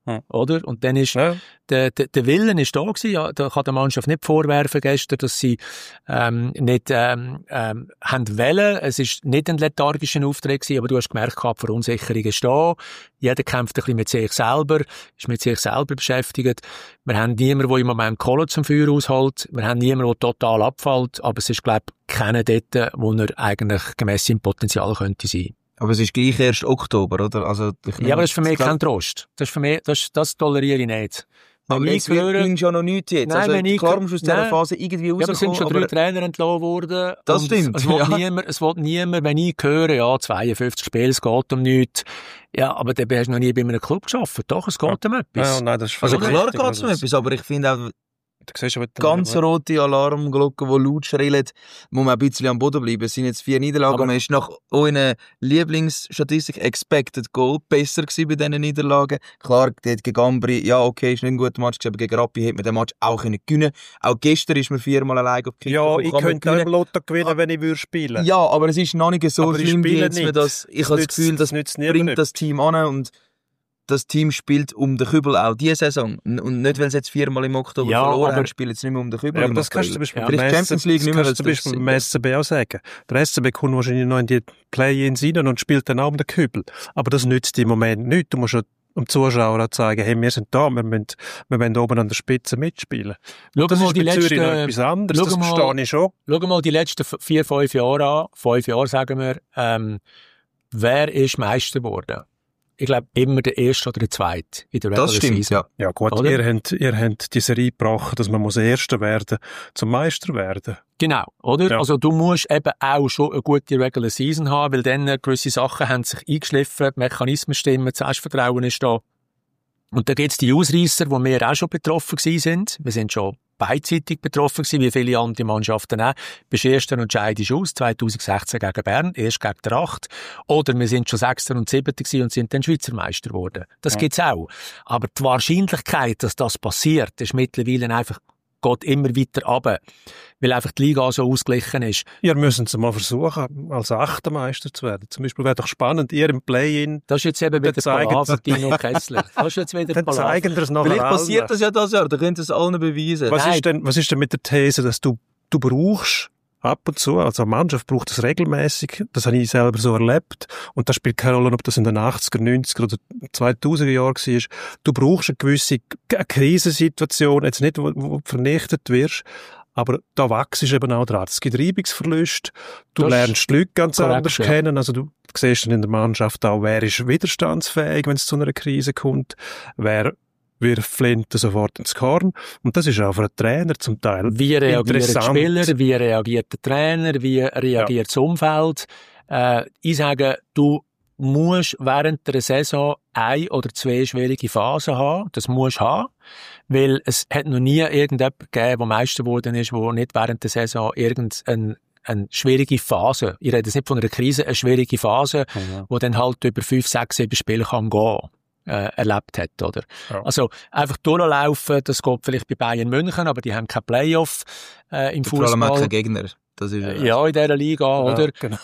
Oder? Und dann ist, der Willen ist da gewesen. Ja, da kann der Mannschaft nicht vorwerfen gestern, dass sie, nicht, haben wollen. Es ist nicht ein lethargischer Auftritt gewesen, aber du hast gemerkt, die Verunsicherung ist da. Jeder kämpft ein bisschen mit sich selber, ist mit sich selber beschäftigt. Wir haben niemanden, der im Moment Kohle zum Feuer aushält. Wir haben niemanden, der total abfällt. Aber es ist, glaube ich, keiner dort, wo er eigentlich gemäss seinem Potenzial könnte sein. Aber es ist gleich erst Oktober, oder? Also, ja, aber das ist für mich kein Trost. Das ist für mich, das toleriere ich nicht. Aber jetzt bringst du ja noch nichts jetzt. Nein, also, klar musst du aus dieser Phase irgendwie rauskommen. Ja, aber es sind schon 3 Trainer entlassen worden. Das stimmt. Es will niemand, wenn ich höre, ja, 52 Spiele, es geht um nichts. Ja, aber dann hast du noch nie bei einem Club gearbeitet. Doch, es geht um etwas. Ja, nein, das ist also klar richtig, geht es um etwas, aber ich finde auch, ja ganz rote Alarmglocken, die laut schrillen, muss man ein bisschen am Boden bleiben. Es sind jetzt 4 Niederlagen. Aber man ist nach eurer Lieblingsstatistik Expected Goal besser gewesen bei diesen Niederlagen. Klar, dort gegen Ambri, ja, okay, ist nicht ein guter Match gewesen, aber gegen Rappi hätte man den Match auch gewinnen können. Auch gestern ist man 4-mal allein auf Kicker. Ja, ich könnte auch im Lotto gewinnen, wenn ich würde spielen. Ja, aber es ist noch nicht so schlimm, wie jetzt man das. Ich habe das Gefühl, das bringt das Team an und das Team spielt um den Kübel auch diese Saison. Und nicht, weil sie jetzt 4-mal im Oktober verloren haben, spielen sie nicht mehr um den Kübel. Ja, aber das kannst du zum Beispiel beim SCB auch sagen. Der SCB kommt wahrscheinlich noch in die Play-ins rein und spielt dann auch um den Kübel. Aber das nützt im Moment nichts. Du musst ja dem Zuschauer auch zeigen, hey, wir sind da, wir wollen oben an der Spitze mitspielen. Schau das mal ist bei Zürich noch etwas anderes, das verstehe ich schon. Schau mal die letzten 4-5 Jahre an. 5 Jahre, sagen wir. Wer ist Meister geworden? Ich glaube, immer der Erste oder der Zweite in der Regular Season. Das stimmt, ja. Ja gut, ihr habt die Serie gebracht, dass man muss Erster werden, zum Meister werden. Genau, oder? Ja. Also du musst eben auch schon eine gute Regular Season haben, weil dann gewisse Sachen haben sich eingeschliffen, die Mechanismen stimmen, das Selbstvertrauen ist da. Und da gibt's die Ausreisser, wo wir auch schon betroffen gewesen sind. Wir sind schon beidseitig betroffen gewesen, wie viele andere Mannschaften auch. Bist Erster und scheidest aus, 2016 gegen Bern, erst gegen der 8. Oder wir sind schon Sechster und Siebter gewesen und sind dann Schweizer Meister geworden. Das gibt's auch. Aber die Wahrscheinlichkeit, dass das passiert, ist mittlerweile einfach, geht immer weiter runter, weil einfach die Liga so ausgeglichen ist. Ihr müsst es mal versuchen, als 8. Meister zu werden. Zum Beispiel wäre doch spannend, ihr im Play-In. Das ist jetzt eben wieder Palaver, Dino Kessler. Das ist jetzt wieder Palaver. Zeigen das nachher Vielleicht passiert das ja das Jahr, da könnt ihr es allen beweisen. Was ist denn mit der These, dass du brauchst, ab und zu, also eine Mannschaft braucht das regelmäßig, das habe ich selber so erlebt, und das spielt keine Rolle, ob das in den 80er, 90er oder 2000er Jahren war. Du brauchst eine gewisse Krisensituation, jetzt nicht, wo du vernichtet wirst, aber da wächst eben auch dran. Es gibt Reibungsverluste, du lernst die Leute ganz anders kennen, also du siehst dann in der Mannschaft auch, wer ist widerstandsfähig, wenn es zu einer Krise kommt, wer wirft Flinte sofort ins Korn. Und das ist auch für einen Trainer zum Teil wie reagieren die Spieler, wie reagiert der Trainer, wie reagiert das Umfeld. Ich sage, du musst während der Saison 1 oder 2 schwierige Phasen haben. Das musst du haben. Weil es hat noch nie irgendjemand gegeben, der Meister geworden ist, der nicht während der Saison irgendeine schwierige Phase, ich rede jetzt nicht von einer Krise, eine schwierige Phase, die dann halt über 5, 6, 7 Spiele kann gehen. Erlebt hat, oder? Ja. Also, einfach durchlaufen, das geht vielleicht bei Bayern München, aber die haben kein Playoff, im Fußball. Vor allem auch kein Gegner. Das ist ja, in dieser Liga, oder? Genau.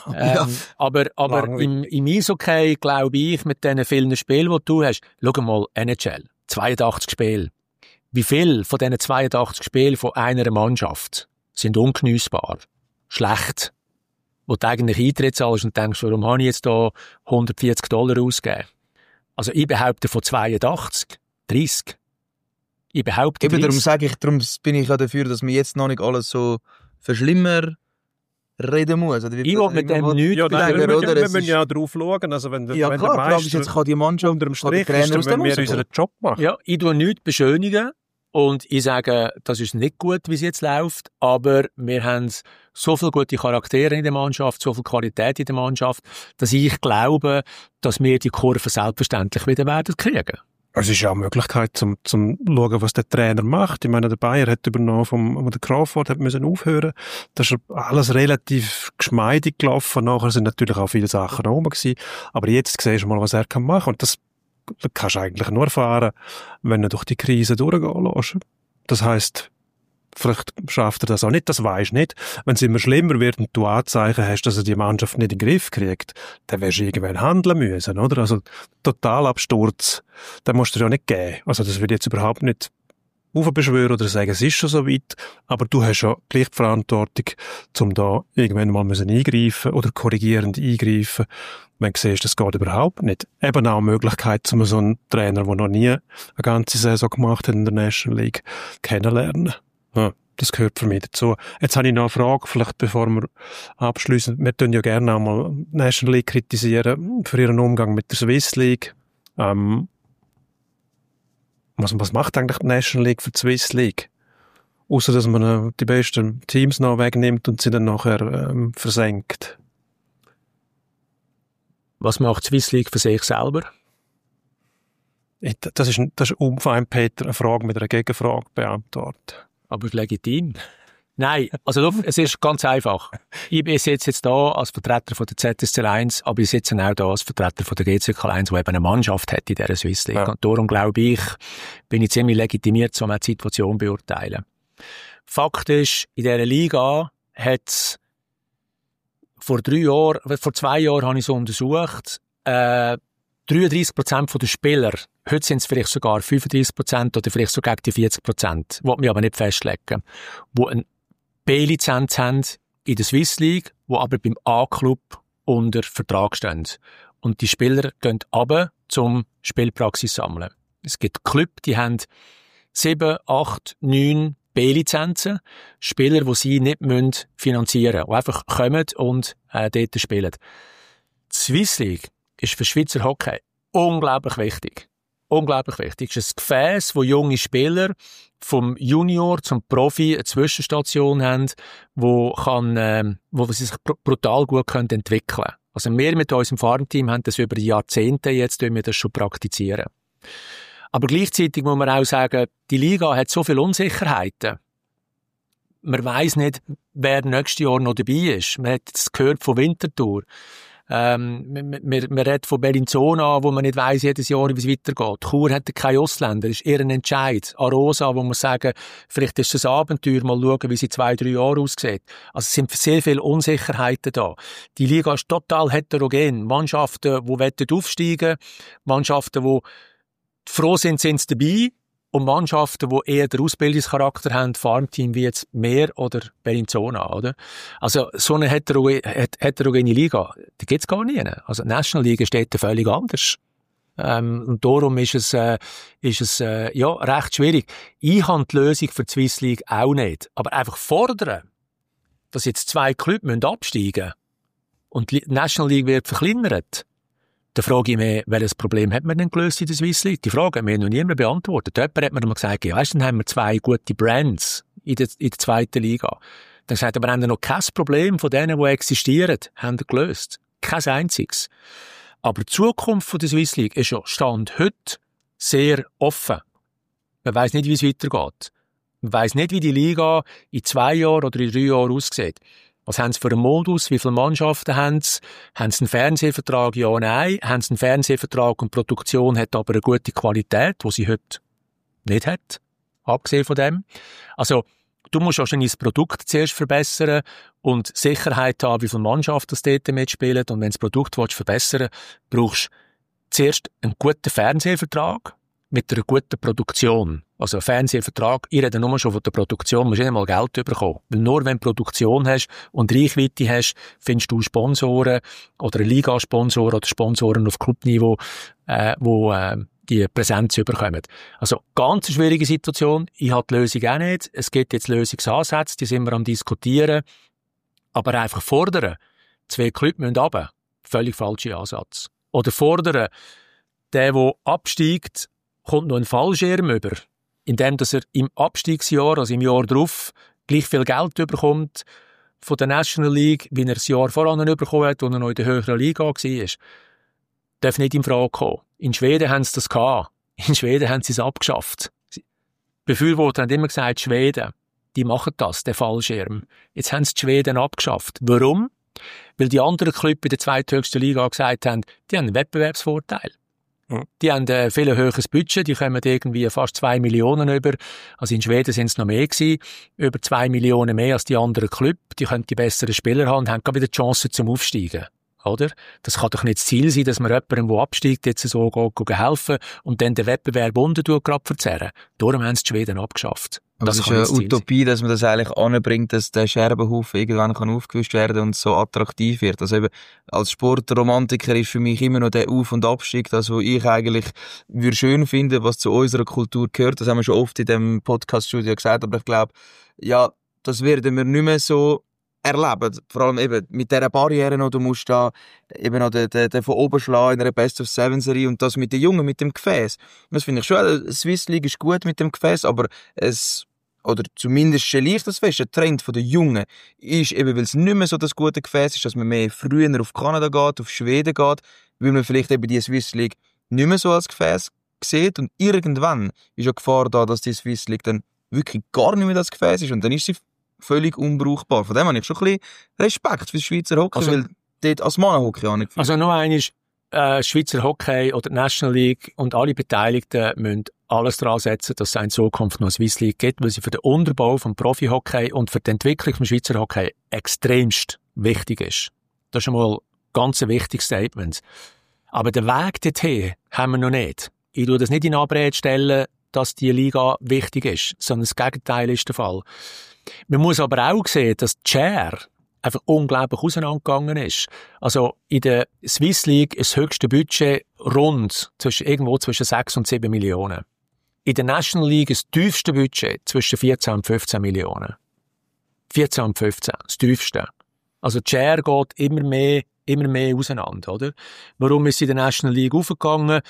Aber im Eishockey, glaube ich, mit diesen vielen Spielen, die du hast, schau mal, NHL, 82 Spiele. Wie viel von diesen 82 Spielen von einer Mannschaft sind ungenießbar, schlecht, wo du eigentlich Eintritt zahlst und denkst, warum habe ich jetzt da $140 ausgegeben? Also ich behaupte von 82, 30. Ich behaupte eben 30. Darum bin ich ja dafür, dass man jetzt noch nicht alles so verschlimmer reden muss. Oder ich will mit dem nichts sagen, oder? Wir müssen ja drauf schauen. Also wenn klar, der Meister jetzt kann die Mannschaft unter dem Strich ist, dann müssen wir unseren Job machen. Ja, ich tue nichts beschönigen. Und ich sage, das ist nicht gut, wie es jetzt läuft, aber wir haben so viele gute Charaktere in der Mannschaft, so viel Qualität in der Mannschaft, dass ich glaube, dass wir die Kurve selbstverständlich wieder werden kriegen. Es ist ja eine Möglichkeit, zum schauen, was der Trainer macht. Ich meine, der Bayer hat übernommen der Crawford hat müssen aufhören. Das ist alles relativ geschmeidig gelaufen. Nachher sind natürlich auch viele Sachen rum gewesen. Aber jetzt siehst du mal, was er machen kann. Und das kannst du eigentlich nur erfahren, wenn du durch die Krise durchgehen lässt. Das heisst, vielleicht schafft er das auch nicht, das weisst nicht. Wenn es immer schlimmer wird und du Anzeichen hast, dass er die Mannschaft nicht in den Griff kriegt, dann wirst du irgendwann handeln müssen, oder? Also, Totalabsturz, den musst du dir ja nicht geben. Also, das will ich jetzt überhaupt nicht aufbeschwören oder sagen, es ist schon so weit, aber du hast ja gleich die Verantwortung, um da irgendwann mal eingreifen oder korrigierend eingreifen, wenn du siehst, das geht überhaupt nicht. Eben auch eine Möglichkeit, um so einen Trainer, der noch nie eine ganze Saison gemacht hat in der National League, kennenlernen. Ja, das gehört für mich dazu. Jetzt habe ich noch eine Frage, vielleicht bevor wir abschließen. Wir tun ja gerne auch mal die National League kritisieren für ihren Umgang mit der Swiss League. Was macht eigentlich die National League für die Swiss League? Außer dass man die besten Teams noch wegnimmt und sie dann nachher versenkt. Was macht die Swiss League für sich selber? Das ist unfein, Peter, eine Frage mit einer Gegenfrage beantwortet. Aber legitim. Nein, also es ist ganz einfach. Ich sitze jetzt da als Vertreter von der ZSC 1, aber ich sitze auch da als Vertreter von der GCK 1, die eben eine Mannschaft hat in dieser Swiss League. Ja. Und darum glaube ich, bin ich ziemlich legitimiert, um die Situation zu beurteilen. Fakt ist, in dieser Liga hat es vor 2 Jahren habe ich es untersucht, 33% der Spieler, heute sind es vielleicht sogar 35% oder vielleicht sogar die 40%, will mich aber nicht festlegen, die eine B-Lizenz haben in der Swiss League, die aber beim A-Club unter Vertrag stehen. Und die Spieler gehen runter, zum Spielpraxis sammeln. Es gibt Clubs, die haben 7, 8, 9 B-Lizenzen, Spieler, die sie nicht finanzieren müssen, die einfach kommen und dort spielen. Die Swiss League ist für Schweizer Hockey unglaublich wichtig. Unglaublich wichtig. Es ist ein Gefäß, wo junge Spieler vom Junior zum Profi eine Zwischenstation haben, wo sie sich brutal gut entwickeln können. Also wir mit unserem Farmteam haben das über Jahrzehnte, jetzt wir das schon praktizieren. Aber gleichzeitig muss man auch sagen, die Liga hat so viele Unsicherheiten. Man weiss nicht, wer nächstes Jahr noch dabei ist. Man hat es gehört von Winterthur. Man redet von Bellinzona, wo man nicht weiss jedes Jahr, wie es weitergeht. Chur hat keine Ausländer, ist eher ein Entscheid. Arosa, wo man sagen, vielleicht ist es ein Abenteuer, mal schauen, wie sie 2, 3 Jahre aussieht. Also es sind sehr viele Unsicherheiten da. Die Liga ist total heterogen. Mannschaften, die aufsteigen wollen, Mannschaften, die froh sind, sind sie dabei. Und Mannschaften, die eher den Ausbildungscharakter haben, Farmteam wie jetzt Meer oder Bellinzona, oder? Also, so eine heterogene Liga, die gibt's gar nicht. Also, die National League steht da völlig anders. Und darum ist es recht schwierig. Ich habe die Lösung für die Swiss League auch nicht. Aber einfach fordern, dass jetzt 2 Clubs absteigen müssen und die National League wird verkleinert. Da frage ich mich, welches Problem hat man denn gelöst in der Swiss League? Die Frage hat mir noch niemand beantwortet. Jemand hat mir mal gesagt, ja, weißt, dann haben wir 2 gute Brands in der zweiten Liga. Dann sagt er, aber haben wir noch kein Problem von denen, die existieren, haben wir gelöst. Kein einziges. Aber die Zukunft der Swiss League ist ja Stand heute sehr offen. Man weiss nicht, wie es weitergeht. Man weiss nicht, wie die Liga in 2 Jahren oder in 3 Jahren aussieht. Was haben sie für einen Modus? Wie viele Mannschaften haben sie? Haben sie einen Fernsehvertrag? Ja, nein. Haben sie einen Fernsehvertrag und die Produktion hat aber eine gute Qualität, die sie heute nicht hat? Abgesehen von dem. Also, du musst wahrscheinlich das Produkt zuerst verbessern und Sicherheit haben, wie viele Mannschaften das dort mitspielen. Und wenn du das Produkt verbessern willst, brauchst du zuerst einen guten Fernsehvertrag mit einer guten Produktion. Also ein Fernsehvertrag, ich rede nur schon von der Produktion, musst nicht einmal Geld bekommen. Weil nur wenn du Produktion hast und Reichweite hast, findest du Sponsoren oder Ligasponsoren oder Sponsoren auf Clubniveau, wo die Präsenz bekommen. Also ganz schwierige Situation. Ich habe die Lösung auch nicht. Es gibt jetzt Lösungsansätze, die sind wir am diskutieren. Aber einfach fordern, 2 Clubs müssen runter. Völlig falscher Ansatz. Oder fordern, der absteigt, kommt noch ein Fallschirm über, indem dass er im Abstiegsjahr, also im Jahr darauf, gleich viel Geld bekommt von der National League, wie er das Jahr voran bekommen hat, als er noch in der höheren Liga war. Darf nicht in Frage kommen. In Schweden haben sie das gehabt. In Schweden haben sie es abgeschafft. Befürworter haben immer gesagt, Schweden, die machen das, der Fallschirm. Jetzt haben sie die Schweden abgeschafft. Warum? Weil die anderen Clubs in der zweithöchsten Liga gesagt haben, die haben einen Wettbewerbsvorteil. Die haben ein viel höheres Budget, die kommen irgendwie fast 2 Millionen über. Also in Schweden sind es noch mehr gewesen. Über 2 Millionen mehr als die anderen Clubs. Die können die besseren Spieler haben und haben gerade wieder die Chance zum Aufsteigen. Oder? Das kann doch nicht das Ziel sein, dass man jemandem, der absteigt, jetzt so helfen und dann den Wettbewerb unten gerade verzerren. Darum haben es die Schweden abgeschafft. Aber es ist eine Utopie, dass man das eigentlich anbringt, dass der Scherbenhaufen irgendwann aufgewischt werden und so attraktiv wird. Also eben, als Sportromantiker ist für mich immer noch der Auf- und Abstieg, das, was ich eigentlich würde schön finden, was zu unserer Kultur gehört. Das haben wir schon oft in dem Podcast-Studio gesagt, aber ich glaube, ja, das werden wir nicht mehr so erleben. Vor allem eben mit dieser Barriere noch, du musst da eben noch den von oben schlagen in einer Best-of-7-Serie und das mit den Jungen, mit dem Gefäß. Das finde ich schon, Swiss League ist gut mit dem Gefäß, aber oder zumindest stelle ich das fest, der Trend der Jungen ist eben, weil es nicht mehr so das gute Gefäß ist, dass man mehr früher auf Kanada geht, auf Schweden geht, weil man vielleicht eben die Swiss League nicht mehr so als Gefäß sieht und irgendwann ist ja Gefahr da, dass die Swiss League dann wirklich gar nicht mehr das Gefäß ist und dann ist sie völlig unbrauchbar. Von dem habe ich schon ein bisschen Respekt für das Schweizer Hockey, weil dort als Mannenhockey angefühlt. Also noch einmal, Schweizer Hockey oder die National League und alle Beteiligten müssen alles daran setzen, dass es in Zukunft noch eine Swiss League gibt, weil sie für den Unterbau vom Profi-Hockey und für die Entwicklung vom Schweizer Hockey extremst wichtig ist. Das ist einmal ganz ein wichtiges Statement. Aber den Weg dorthin haben wir noch nicht. Ich tue das nicht in Abrede stellen, dass die Liga wichtig ist, sondern das Gegenteil ist der Fall. Man muss aber auch sehen, dass die Share einfach unglaublich auseinandergegangen ist. Also in der Swiss League ist das höchste Budget irgendwo zwischen 6 und 7 Millionen. In der National League ist das tiefste Budget zwischen 14 und 15 Millionen. 14 und 15, das tiefste. Also die Share geht immer mehr auseinander, oder? Warum ist sie in der National League aufgegangen?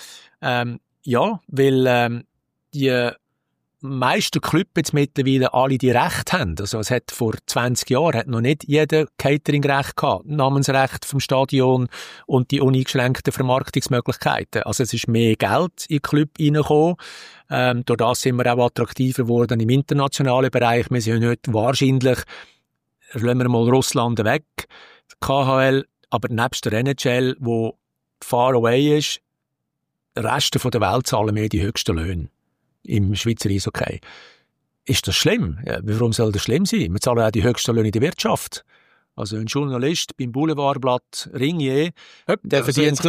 Weil die meisten Clubs jetzt mittlerweile alle die Rechte haben. Also es hat vor 20 Jahren hat noch nicht jeder Catering-Recht gehabt, Namensrecht vom Stadion und die uneingeschränkten Vermarktungsmöglichkeiten. Also es ist mehr Geld in den Club reingekommen. Durch das sind wir auch attraktiver geworden im internationalen Bereich. Wir sind heute wahrscheinlich, lassen wir mal Russland weg, KHL, aber nebst der NHL, wo far away ist, der Rest der Welt zahlen wir die höchsten Löhne im Schweizer Eishockey. Ist das schlimm? Ja, warum soll das schlimm sein? Wir zahlen auch die höchsten Löhne in der Wirtschaft. Also ein Journalist beim Boulevardblatt Ringier, der verdient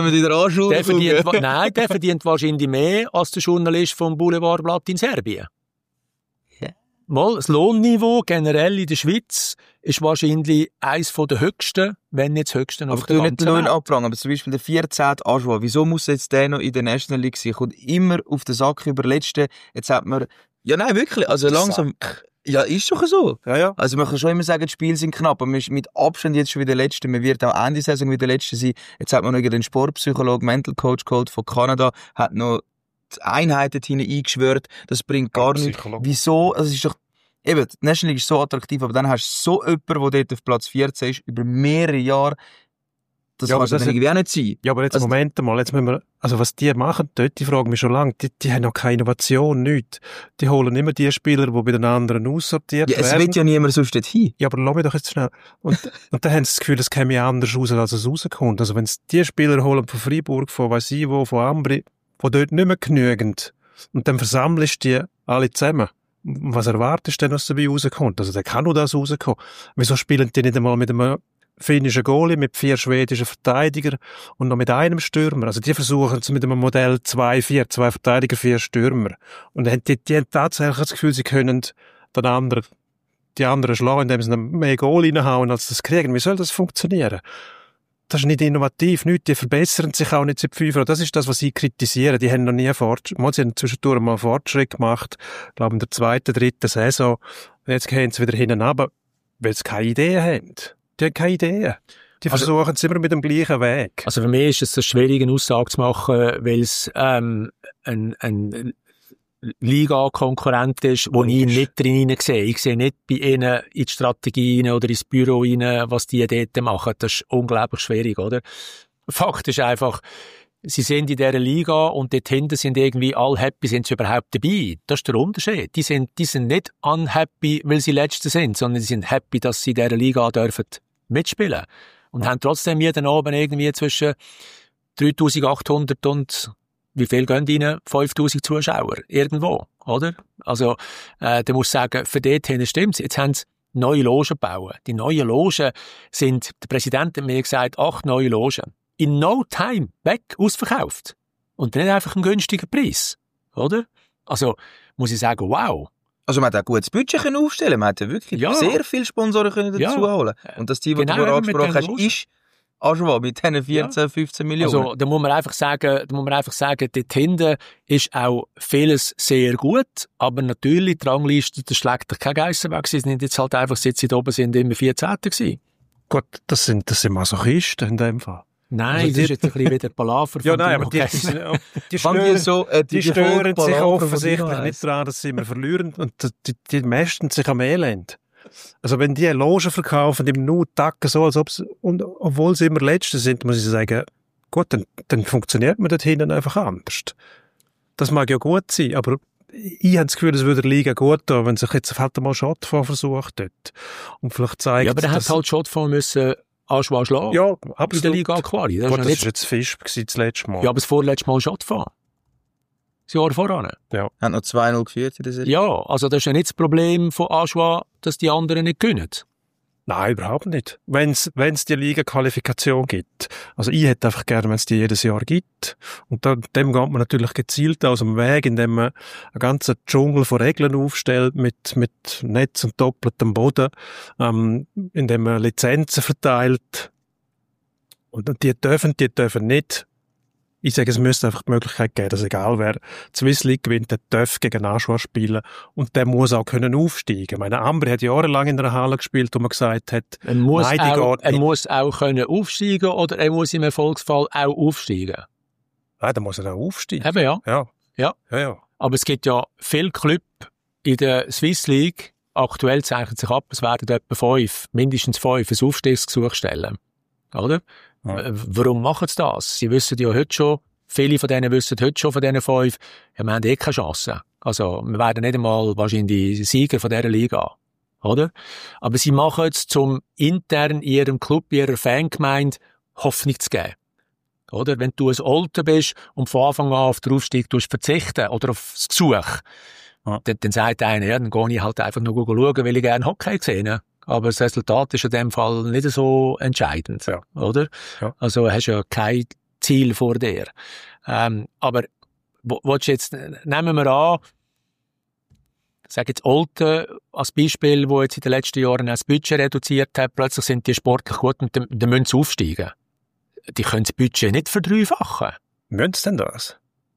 wahrscheinlich mehr als der Journalist vom Boulevardblatt in Serbien. Yeah. Mal, das Lohnniveau generell in der Schweiz ist wahrscheinlich eines der höchsten, wenn nicht das höchste auf der ganzen Welt. Aber nicht abfangen, aber zum Beispiel der 14. Ajoa, wieso muss jetzt der noch in der National League sein? Kommt immer auf den Sack über Letzte. Jetzt hat man, ja nein, wirklich, also langsam, ja, ist doch so. Ja. Also man kann schon immer sagen, die Spiele sind knapp, aber man ist mit Abstand jetzt schon wieder Letzte. Man wird auch Ende Saison wieder Letzte sein. Jetzt hat man noch den Sportpsychologe, Mental Coach geholt von Kanada, hat noch die Einheiten hinein eingeschwört. Das bringt gar nichts. Wieso? Also es ist doch, eben, die National League ist so attraktiv, aber dann hast du so jemanden, der dort auf Platz 14 ist, über mehrere Jahre. Das kann dann irgendwie auch nicht sein. Ja, aber jetzt, also, Moment mal, jetzt müssen wir, also was die machen dort, die fragen mich schon lange, die haben noch keine Innovation, nichts. Die holen immer die Spieler, die bei den anderen aussortiert werden. Ja, es wird ja niemand sonst dort hin. Ja, aber lass mich doch jetzt schnell. Und dann haben sie das Gefühl, es käme ja anders raus, als es rauskommt. Also wenn sie die Spieler holen von Freiburg, von weiss ich wo, von Ambri, von dort nicht mehr genügend, und dann versammelst du die alle zusammen. Was erwartest du denn, was dabei rauskommt? Also, da kann nur das rauskommen. Wieso spielen die nicht einmal mit einem finnischen Goalie, mit 4 schwedischen Verteidigern und noch mit einem Stürmer? Also, die versuchen es mit einem Modell 2-4, 2 Verteidiger, 4 Stürmer. Und die haben tatsächlich das Gefühl, sie können die anderen schlagen, indem sie mehr Goal reinhauen, als das kriegen. Wie soll das funktionieren? Das ist nicht innovativ, nichts. Die verbessern sich auch nicht seit 5 Jahren. Das ist das, was sie kritisieren. Die haben noch nie Fortschritt. Sie haben zwischendurch mal Fortschritt gemacht. Ich glaube, in der 2., 3. Saison. Jetzt gehen sie wieder hinten runter, weil sie keine Ideen haben. Die haben keine Ideen. Die versuchen es immer mit dem gleichen Weg. Also für mich ist es eine schwierige Aussage zu machen, weil es ein Liga-Konkurrent ist, wo ich nicht drin sehe. Ich sehe nicht bei ihnen in die Strategie rein oder ins Büro rein, was die dort machen. Das ist unglaublich schwierig, oder? Fakt ist einfach, sie sind in dieser Liga und dort hinten sind irgendwie alle happy, sind sie überhaupt dabei. Das ist der Unterschied. Die sind nicht unhappy, weil sie Letzte sind, sondern sie sind happy, dass sie in dieser Liga dürfen mitspielen. Und haben trotzdem jeden Abend irgendwie zwischen 3.800 und wie viel gehen rein? 5000 Zuschauer. Irgendwo, oder? Also, da musst du sagen, für dorthin stimmt's. Jetzt haben sie neue Logen bauen. Die neuen Logen sind, der Präsident hat mir gesagt, 8 neue Logen. In no time, weg, ausverkauft. Und nicht einfach einen günstigen Preis. Oder? Also, muss ich sagen, wow. Also man hat auch gutes Budget können aufstellen. Man hat ja wirklich sehr viele Sponsoren können dazu holen. Und das Team, das du angesprochen hast, ist Ajoie mit diesen 14, 15 Millionen. Also, da muss man einfach sagen, dort hinten ist auch vieles sehr gut, aber natürlich, die Rangliste, das schlägt doch kein Geissen weg. Sie sind jetzt halt einfach, seit sie da oben sind, immer 14. gewesen. Gut, das sind Masochisten in dem Fall. Nein, also das ist jetzt ein bisschen wieder Palaver. Ja, nein, aber die stören sich offensichtlich nicht daran, dass sie immer verlieren und die mästen sich am Elend. Also wenn die Logen verkaufen, im Nu-Tag so, als ob obwohl sie immer Letzte sind, muss ich sagen, gut, dann funktioniert man dort hinten einfach anders. Das mag ja gut sein, aber ich habe das Gefühl, es würde der Liga gut tun, wenn sich jetzt halt mal Schottfonds versucht dort. Und vielleicht zeigt, ja, aber dann hat halt Schottfonds müssen Ajoie schlagen. Ja, absolut. In der Liga Quali. Das war jetzt Fisch das letzte Mal. Ja, aber das vorletzte Mal Schottfonds. Das Jahr voran. Ja. Hat noch 2-0 geführt in der Serie. Ja, also das ist ja nicht das Problem von Ajoie, dass die anderen nicht gewinnen. Nein, überhaupt nicht. Wenn's die Liga-Qualifikation gibt. Also ich hätte einfach gerne, wenn es die jedes Jahr gibt. Und dem geht man natürlich gezielt aus dem Weg, indem man einen ganzen Dschungel von Regeln aufstellt mit Netz und doppeltem Boden, indem man Lizenzen verteilt. Und die dürfen nicht. Ich sage, es müsste einfach die Möglichkeit geben, dass egal wer die Swiss League gewinnt, der darf gegen Ajoie spielen und der muss auch können aufsteigen. Meine Ambri hat jahrelang in einer Halle gespielt, wo man gesagt hat, er muss auch können aufsteigen oder er muss im Erfolgsfall auch aufsteigen. Nein, dann muss er auch aufsteigen. Eben ja. Aber es gibt ja viele Clubs in der Swiss League, aktuell zeichnet sich ab, es werden etwa mindestens 5 ein Aufstiegsgesuch stellen. Oder? Ja. Warum machen sie das? Sie wissen ja heute schon, viele von denen wissen heute schon von diesen 5, ja, wir haben eh keine Chance. Also, wir werden nicht einmal wahrscheinlich Sieger von dieser Liga. Oder? Aber sie machen es, zum intern in ihrem Club, ihrer Fangemeinde Hoffnung zu geben. Oder? Wenn du ein Alter bist und von Anfang an auf den Aufstieg verzichten oder auf das Gesuch, dann sagt einer, ja, dann gehe ich halt einfach nur schauen, weil ich gerne Hockey sehen. Aber das Resultat ist in dem Fall nicht so entscheidend, oder? Ja. Also hast ja kein Ziel vor dir. Aber willst du jetzt, nehmen wir an, sag jetzt Olten als Beispiel, wo jetzt in den letzten Jahren das Budget reduziert hat, plötzlich sind die sportlich gut und dann müssen sie aufsteigen. Die können das Budget nicht verdreifachen. Müssen sie denn das?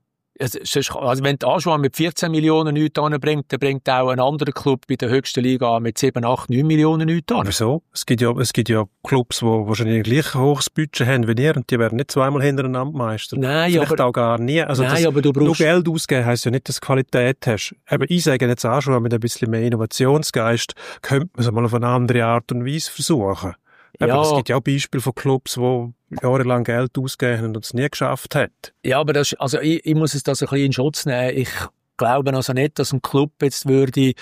Also wenn die Ajoie mit 14 Millionen nichts anbringt, dann bringt auch ein anderer Club bei der höchsten Liga mit 7, 8, 9 Millionen nichts an. Wieso? Es gibt ja Clubs, die wahrscheinlich gleich hohes Budget haben wie ihr und die werden nicht zweimal hintereinander Meister. Nein, vielleicht auch gar nie. Also nein, aber du brauchst... Nur Geld ausgeben heisst ja nicht, dass du Qualität hast. Aber ich sage jetzt auch schon, mit ein bisschen mehr Innovationsgeist könnte man es mal auf eine andere Art und Weise versuchen. Ja. Aber es gibt ja auch Beispiele von Clubs, die jahrelang Geld ausgegeben haben und es nie geschafft haben. Ja, aber ich muss es das ein bisschen in Schutz nehmen. Ich glaube also nicht, dass ein Club jetzt würde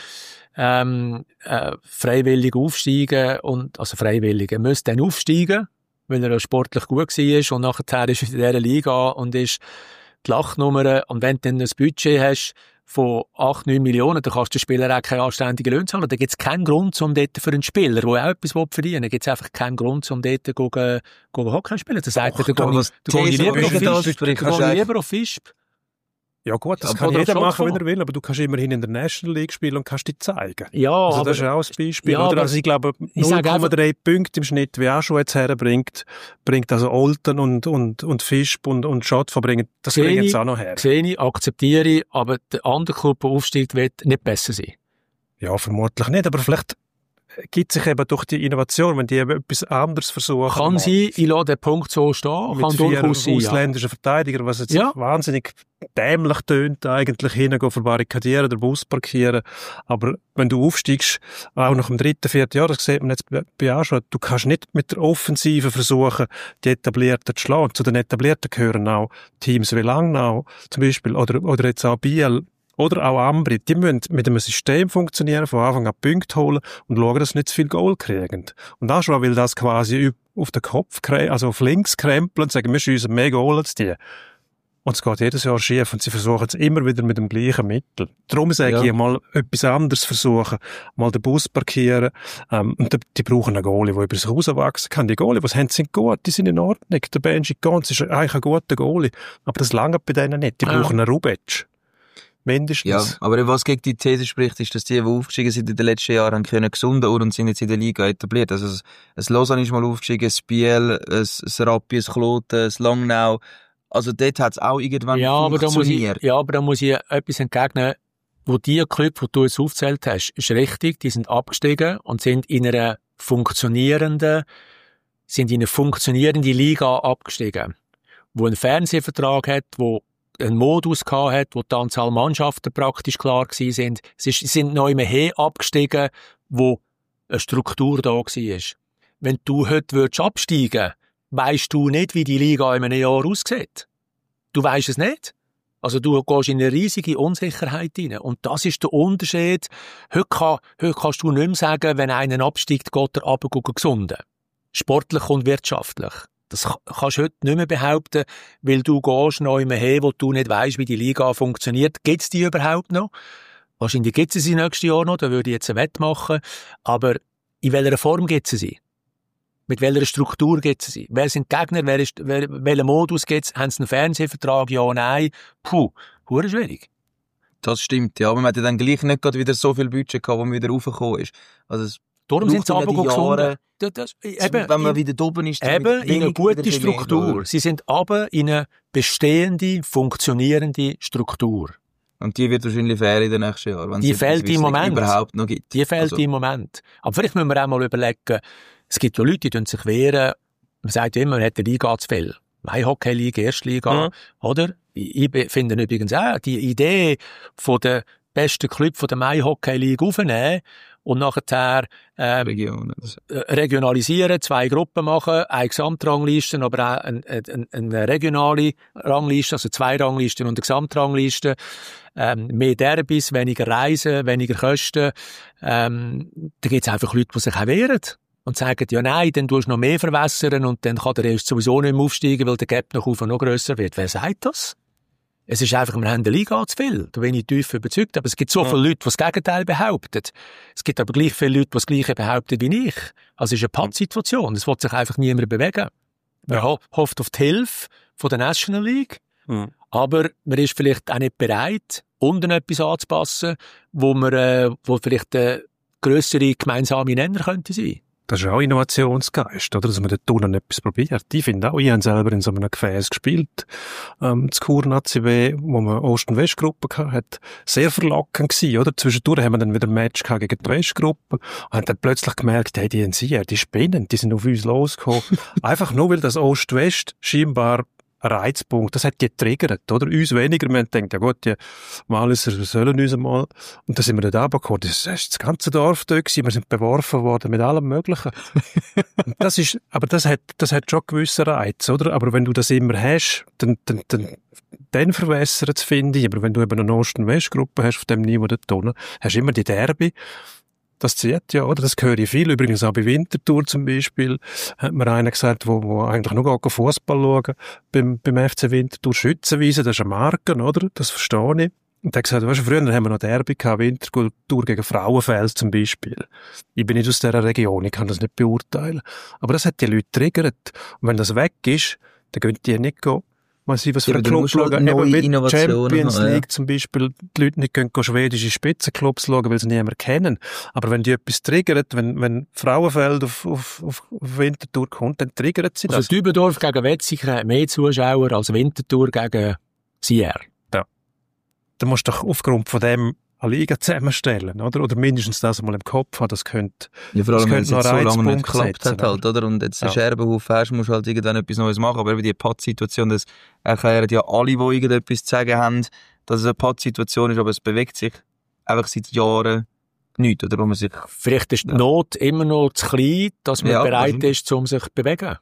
freiwillig aufsteigen also freiwillig. Er müsste dann aufsteigen, weil er sportlich gut war und nachher ist er in dieser Liga und ist die Lachnummer. Und wenn du dann ein Budget hast von 8, 9 Millionen, dann kannst du den Spieler auch keine anständigen Löhne zahlen. Da gibt es keinen Grund, um dort für einen Spieler, der auch etwas verdienen will, gibt es einfach keinen Grund, um dort gegen Hockey zu spielen. Das sagt er, du gehst lieber auf Fischb. Ja gut, das kann jeder machen, wenn er will, aber du kannst immerhin in der National League spielen und kannst dich zeigen. Ja, also das ist auch ein Beispiel. Ja, oder? Also ich glaube, 0,3 Punkte im Schnitt, wie auch schon jetzt herbringt, bringt also Olten und Fischb und Schott verbringen, das bringen sie auch noch her. Sehe ich, akzeptiere ich, aber der andere Club, der aufsteigt, wird nicht besser sein. Ja, vermutlich nicht, aber vielleicht gibt sich eben durch die Innovation, wenn die eben etwas anderes versuchen. Kann sie, ich lasse den Punkt so stehen, mit kann durchaus sein. Mit 4 ausländischen Verteidigern, was jetzt wahnsinnig dämlich tönt, eigentlich hingehen, verbarrikadieren, den Bus parkieren. Aber wenn du aufsteigst, auch nach dem 3., 4. Jahr, das sieht man jetzt bei Ajoie, du kannst nicht mit der Offensive versuchen, die Etablierten zu schlagen. Zu den Etablierten gehören auch Teams wie Langnau zum Beispiel, oder jetzt auch Biel, oder auch Ambri, die müssen mit einem System funktionieren, von Anfang an Punkte holen und schauen, dass sie nicht zu viel Goal kriegen. Und Ajoie will das quasi auf den Kopf, also auf links krempeln und sagen, wir schiessen mehr Goal als die. Und es geht jedes Jahr schief und sie versuchen es immer wieder mit dem gleichen Mittel. Darum sage ich mal, etwas anderes versuchen. Mal den Bus parkieren. Und die brauchen einen Goalie, der über das Haus wachsen kann. Die Goalie, was haben, sind gut, die sind in Ordnung. Der Benji Gons ist eigentlich ein guter Goalie. Aber das langt bei denen nicht. Die brauchen einen Rubic. Mindestens. Ja, aber was gegen die These spricht, ist, dass die aufgestiegen sind in den letzten Jahren, haben können gesunden und sind jetzt in der Liga etabliert. Also, ein Lausanne ist mal aufgestiegen, ein Biel, ein Rappi, ein Kloten, ein Langnau. Also dort hat es auch irgendwann funktioniert. Aber da muss ich etwas entgegnen, wo die Club, die du jetzt aufgezählt hast, ist richtig, die sind abgestiegen und sind in eine funktionierende Liga abgestiegen, wo einen Fernsehvertrag hat, wo einen Modus gehabt hat, wo die Anzahl Mannschaften praktisch klar gewesen sind. Sie sind neu mehr abgestiegen, wo eine Struktur da war. Wenn du heute absteigen würdest, weisst du nicht, wie die Liga in einem Jahr aussieht. Du weisst es nicht. Also du gehst in eine riesige Unsicherheit rein. Und das ist der Unterschied. Heute kannst du nicht mehr sagen, wenn einer absteigt, geht er runter gesunden. Sportlich und wirtschaftlich. Das kannst du heute nicht mehr behaupten, weil du gehst neu her, wo du nicht weisst, wie die Liga funktioniert. Gibt es die überhaupt noch? Wahrscheinlich gibt es sie nächstes Jahr noch, da würde ich jetzt eine Wette machen. Aber in welcher Form gibt es sie? Mit welcher Struktur gibt es sie? Wer sind die Gegner? Welchen Modus gibt es? Haben sie einen Fernsehvertrag? Ja, nein? Hure schwierig. Das stimmt, ja. Aber man hat ja dann gleich nicht gerade wieder so viel Budget gehabt, wo man wieder raufgekommen ist. Also darum sind sie runtergegangen. Wenn man wieder oben ist, eben in eine gute Struktur. Sie sind aber in eine bestehende, funktionierende Struktur. Und die wird wahrscheinlich fehlen in den nächsten Jahren. Die fehlt im Moment. Überhaupt noch gibt. Die fehlt im Moment. Aber vielleicht müssen wir auch mal überlegen, es gibt ja Leute, die sich wehren. Man sagt immer, man hat eine Liga zu viel. Mai-Hockey-Liga, Erstliga, oder? Ich finde übrigens auch, die Idee von der besten Club von der Mai-Hockey-Liga aufnehmen und nachher regionalisieren, 2 Gruppen machen, eine Gesamtrangliste, aber auch eine regionale Rangliste, also 2 Ranglisten und eine Gesamtrangliste. Mehr Derbys, weniger Reisen, weniger Kosten. Da gibt es einfach Leute, die sich auch wehren. Und sagen, ja nein, dann tust du noch mehr verwässern und dann kann der erst sowieso nicht mehr aufsteigen, weil der Gap noch auf und noch grösser wird. Wer sagt das? Es ist einfach, wir haben eine Liga zu viel. Da bin ich tief überzeugt. Aber es gibt so viele Leute, die das Gegenteil behaupten. Es gibt aber gleich viele Leute, die das Gleiche behaupten wie ich. Also es ist eine Pattsituation. Es will sich einfach niemand bewegen. Man hofft auf die Hilfe von der National League. Aber man ist vielleicht auch nicht bereit, unten etwas anzupassen, wo vielleicht eine grössere gemeinsame Nenner könnte sein. Das ist auch Innovationsgeist, oder? Dass man dort unten etwas probiert. Ich finde auch, ich habe selber in so einem Gefäß gespielt, das Chur-ACB, wo man Ost- und Westgruppe hatte, sehr verlockend gewesen, oder? Zwischendurch haben wir dann wieder ein Match gegen die Westgruppe und haben dann plötzlich gemerkt, hey, die spinnen, die sind auf uns losgekommen. Einfach nur, weil das Ost-West scheinbar ein Reizpunkt, das hat die getriggert, oder? Uns weniger, wir haben gedacht, ja gut, die Walliser sollen uns einmal. Und dann sind wir dort runtergekommen, das ist das ganze Dorf dort gewesen, wir sind beworfen worden mit allem Möglichen. Aber das hat schon gewisse Reiz, oder? Aber wenn du das immer hast, dann verwässert es, finde ich. Aber wenn du eben eine Ost- und Westgruppe hast, auf dem Niveau dort unten, hast du immer die Derby. Das zieht ja, oder? Das höre ich viel. Übrigens auch bei Winterthur zum Beispiel hat mir einer gesagt, wo eigentlich nur Fußball schauen beim FC Winterthur. Schützenwiese, das ist eine Marke, oder? Das verstehe ich. Und er hat gesagt, weißt du, früher haben wir noch Derby gehabt, Winterthur gegen Frauenfels zum Beispiel. Ich bin nicht aus dieser Region, ich kann das nicht beurteilen. Aber das hat die Leute triggert. Und wenn das weg ist, dann gehen die nicht gehen. Was für einen Club schauen, eben mit Champions League zum Beispiel, die Leute nicht gehen schwedische Spitzenclubs schauen, weil sie niemand kennen. Aber wenn die etwas triggert, wenn Frauenfeld auf Winterthur kommt, dann triggert sie das. Also Dübendorf gegen Wetzikon hat mehr Zuschauer als Winterthur gegen Sierre. Ja. Da musst du doch aufgrund von dem eine Liga zusammenstellen, oder? Oder mindestens das mal im Kopf haben, das könnte, ja, vor allem, wenn es jetzt so lange nicht geklappt hat, halt, oder? Und jetzt einen Scherbenhaufen hast, musst du halt irgendwann etwas Neues machen. Aber eben die Pattsituation, das erklären ja alle, die irgendetwas zu sagen haben, dass es eine Pattsituation ist, aber es bewegt sich einfach seit Jahren nichts, oder? Wo man sich... Vielleicht ist die Not immer noch zu klein, dass man bereit ist, um sich zu bewegen.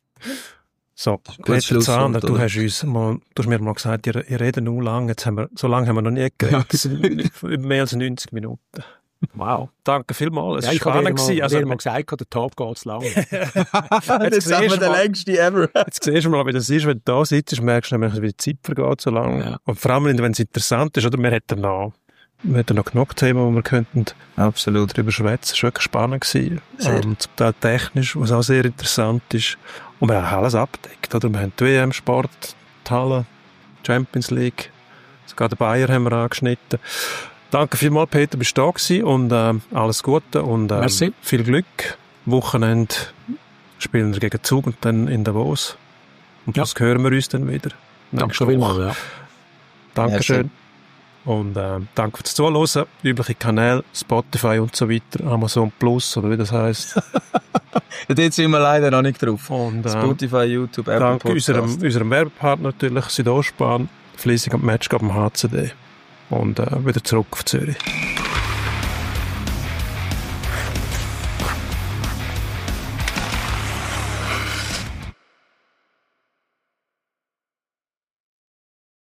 So, Peter Zahner, du hast mir mal gesagt, ihr redet nur lang, so lange haben wir noch nie geredet. Mehr als 90 Minuten. Wow. Danke vielmals. Ja, Es war spannend gewesen. Also, mal gesagt, der Top geht zu lang. Jetzt haben wir den längsten ever. Jetzt siehst du mal, wie das ist, wenn du da sitzt, merkst du nämlich, wie die Zeit vergeht so lange. Ja. Und vor allem, wenn es interessant ist, oder? Wir hätten noch genug Themen, wo wir könnten Absolut. darüber schwätzen. Es war wirklich spannend gewesen. Zum Teil technisch, was auch sehr interessant ist. Und wir haben alles abgedeckt, oder? Wir haben die WM-Sport, die Halle, Champions League, sogar den Bayern haben wir angeschnitten. Danke vielmals, Peter, bist du da gewesen und alles Gute und viel Glück. Wochenende spielen wir gegen Zug und dann in Davos. Und das hören wir uns dann wieder. Danke vielmals, ja. Dankeschön. Und danke fürs Zuhören. Übliche Kanäle, Spotify und so weiter, Amazon Plus oder wie das heisst. Dort sind wir leider noch nicht drauf. Und, Spotify, YouTube, Apple danke Podcast. unserem Werbepartner natürlich, Südostbahn, Fließig und Match am HCD. Und wieder zurück auf Zürich.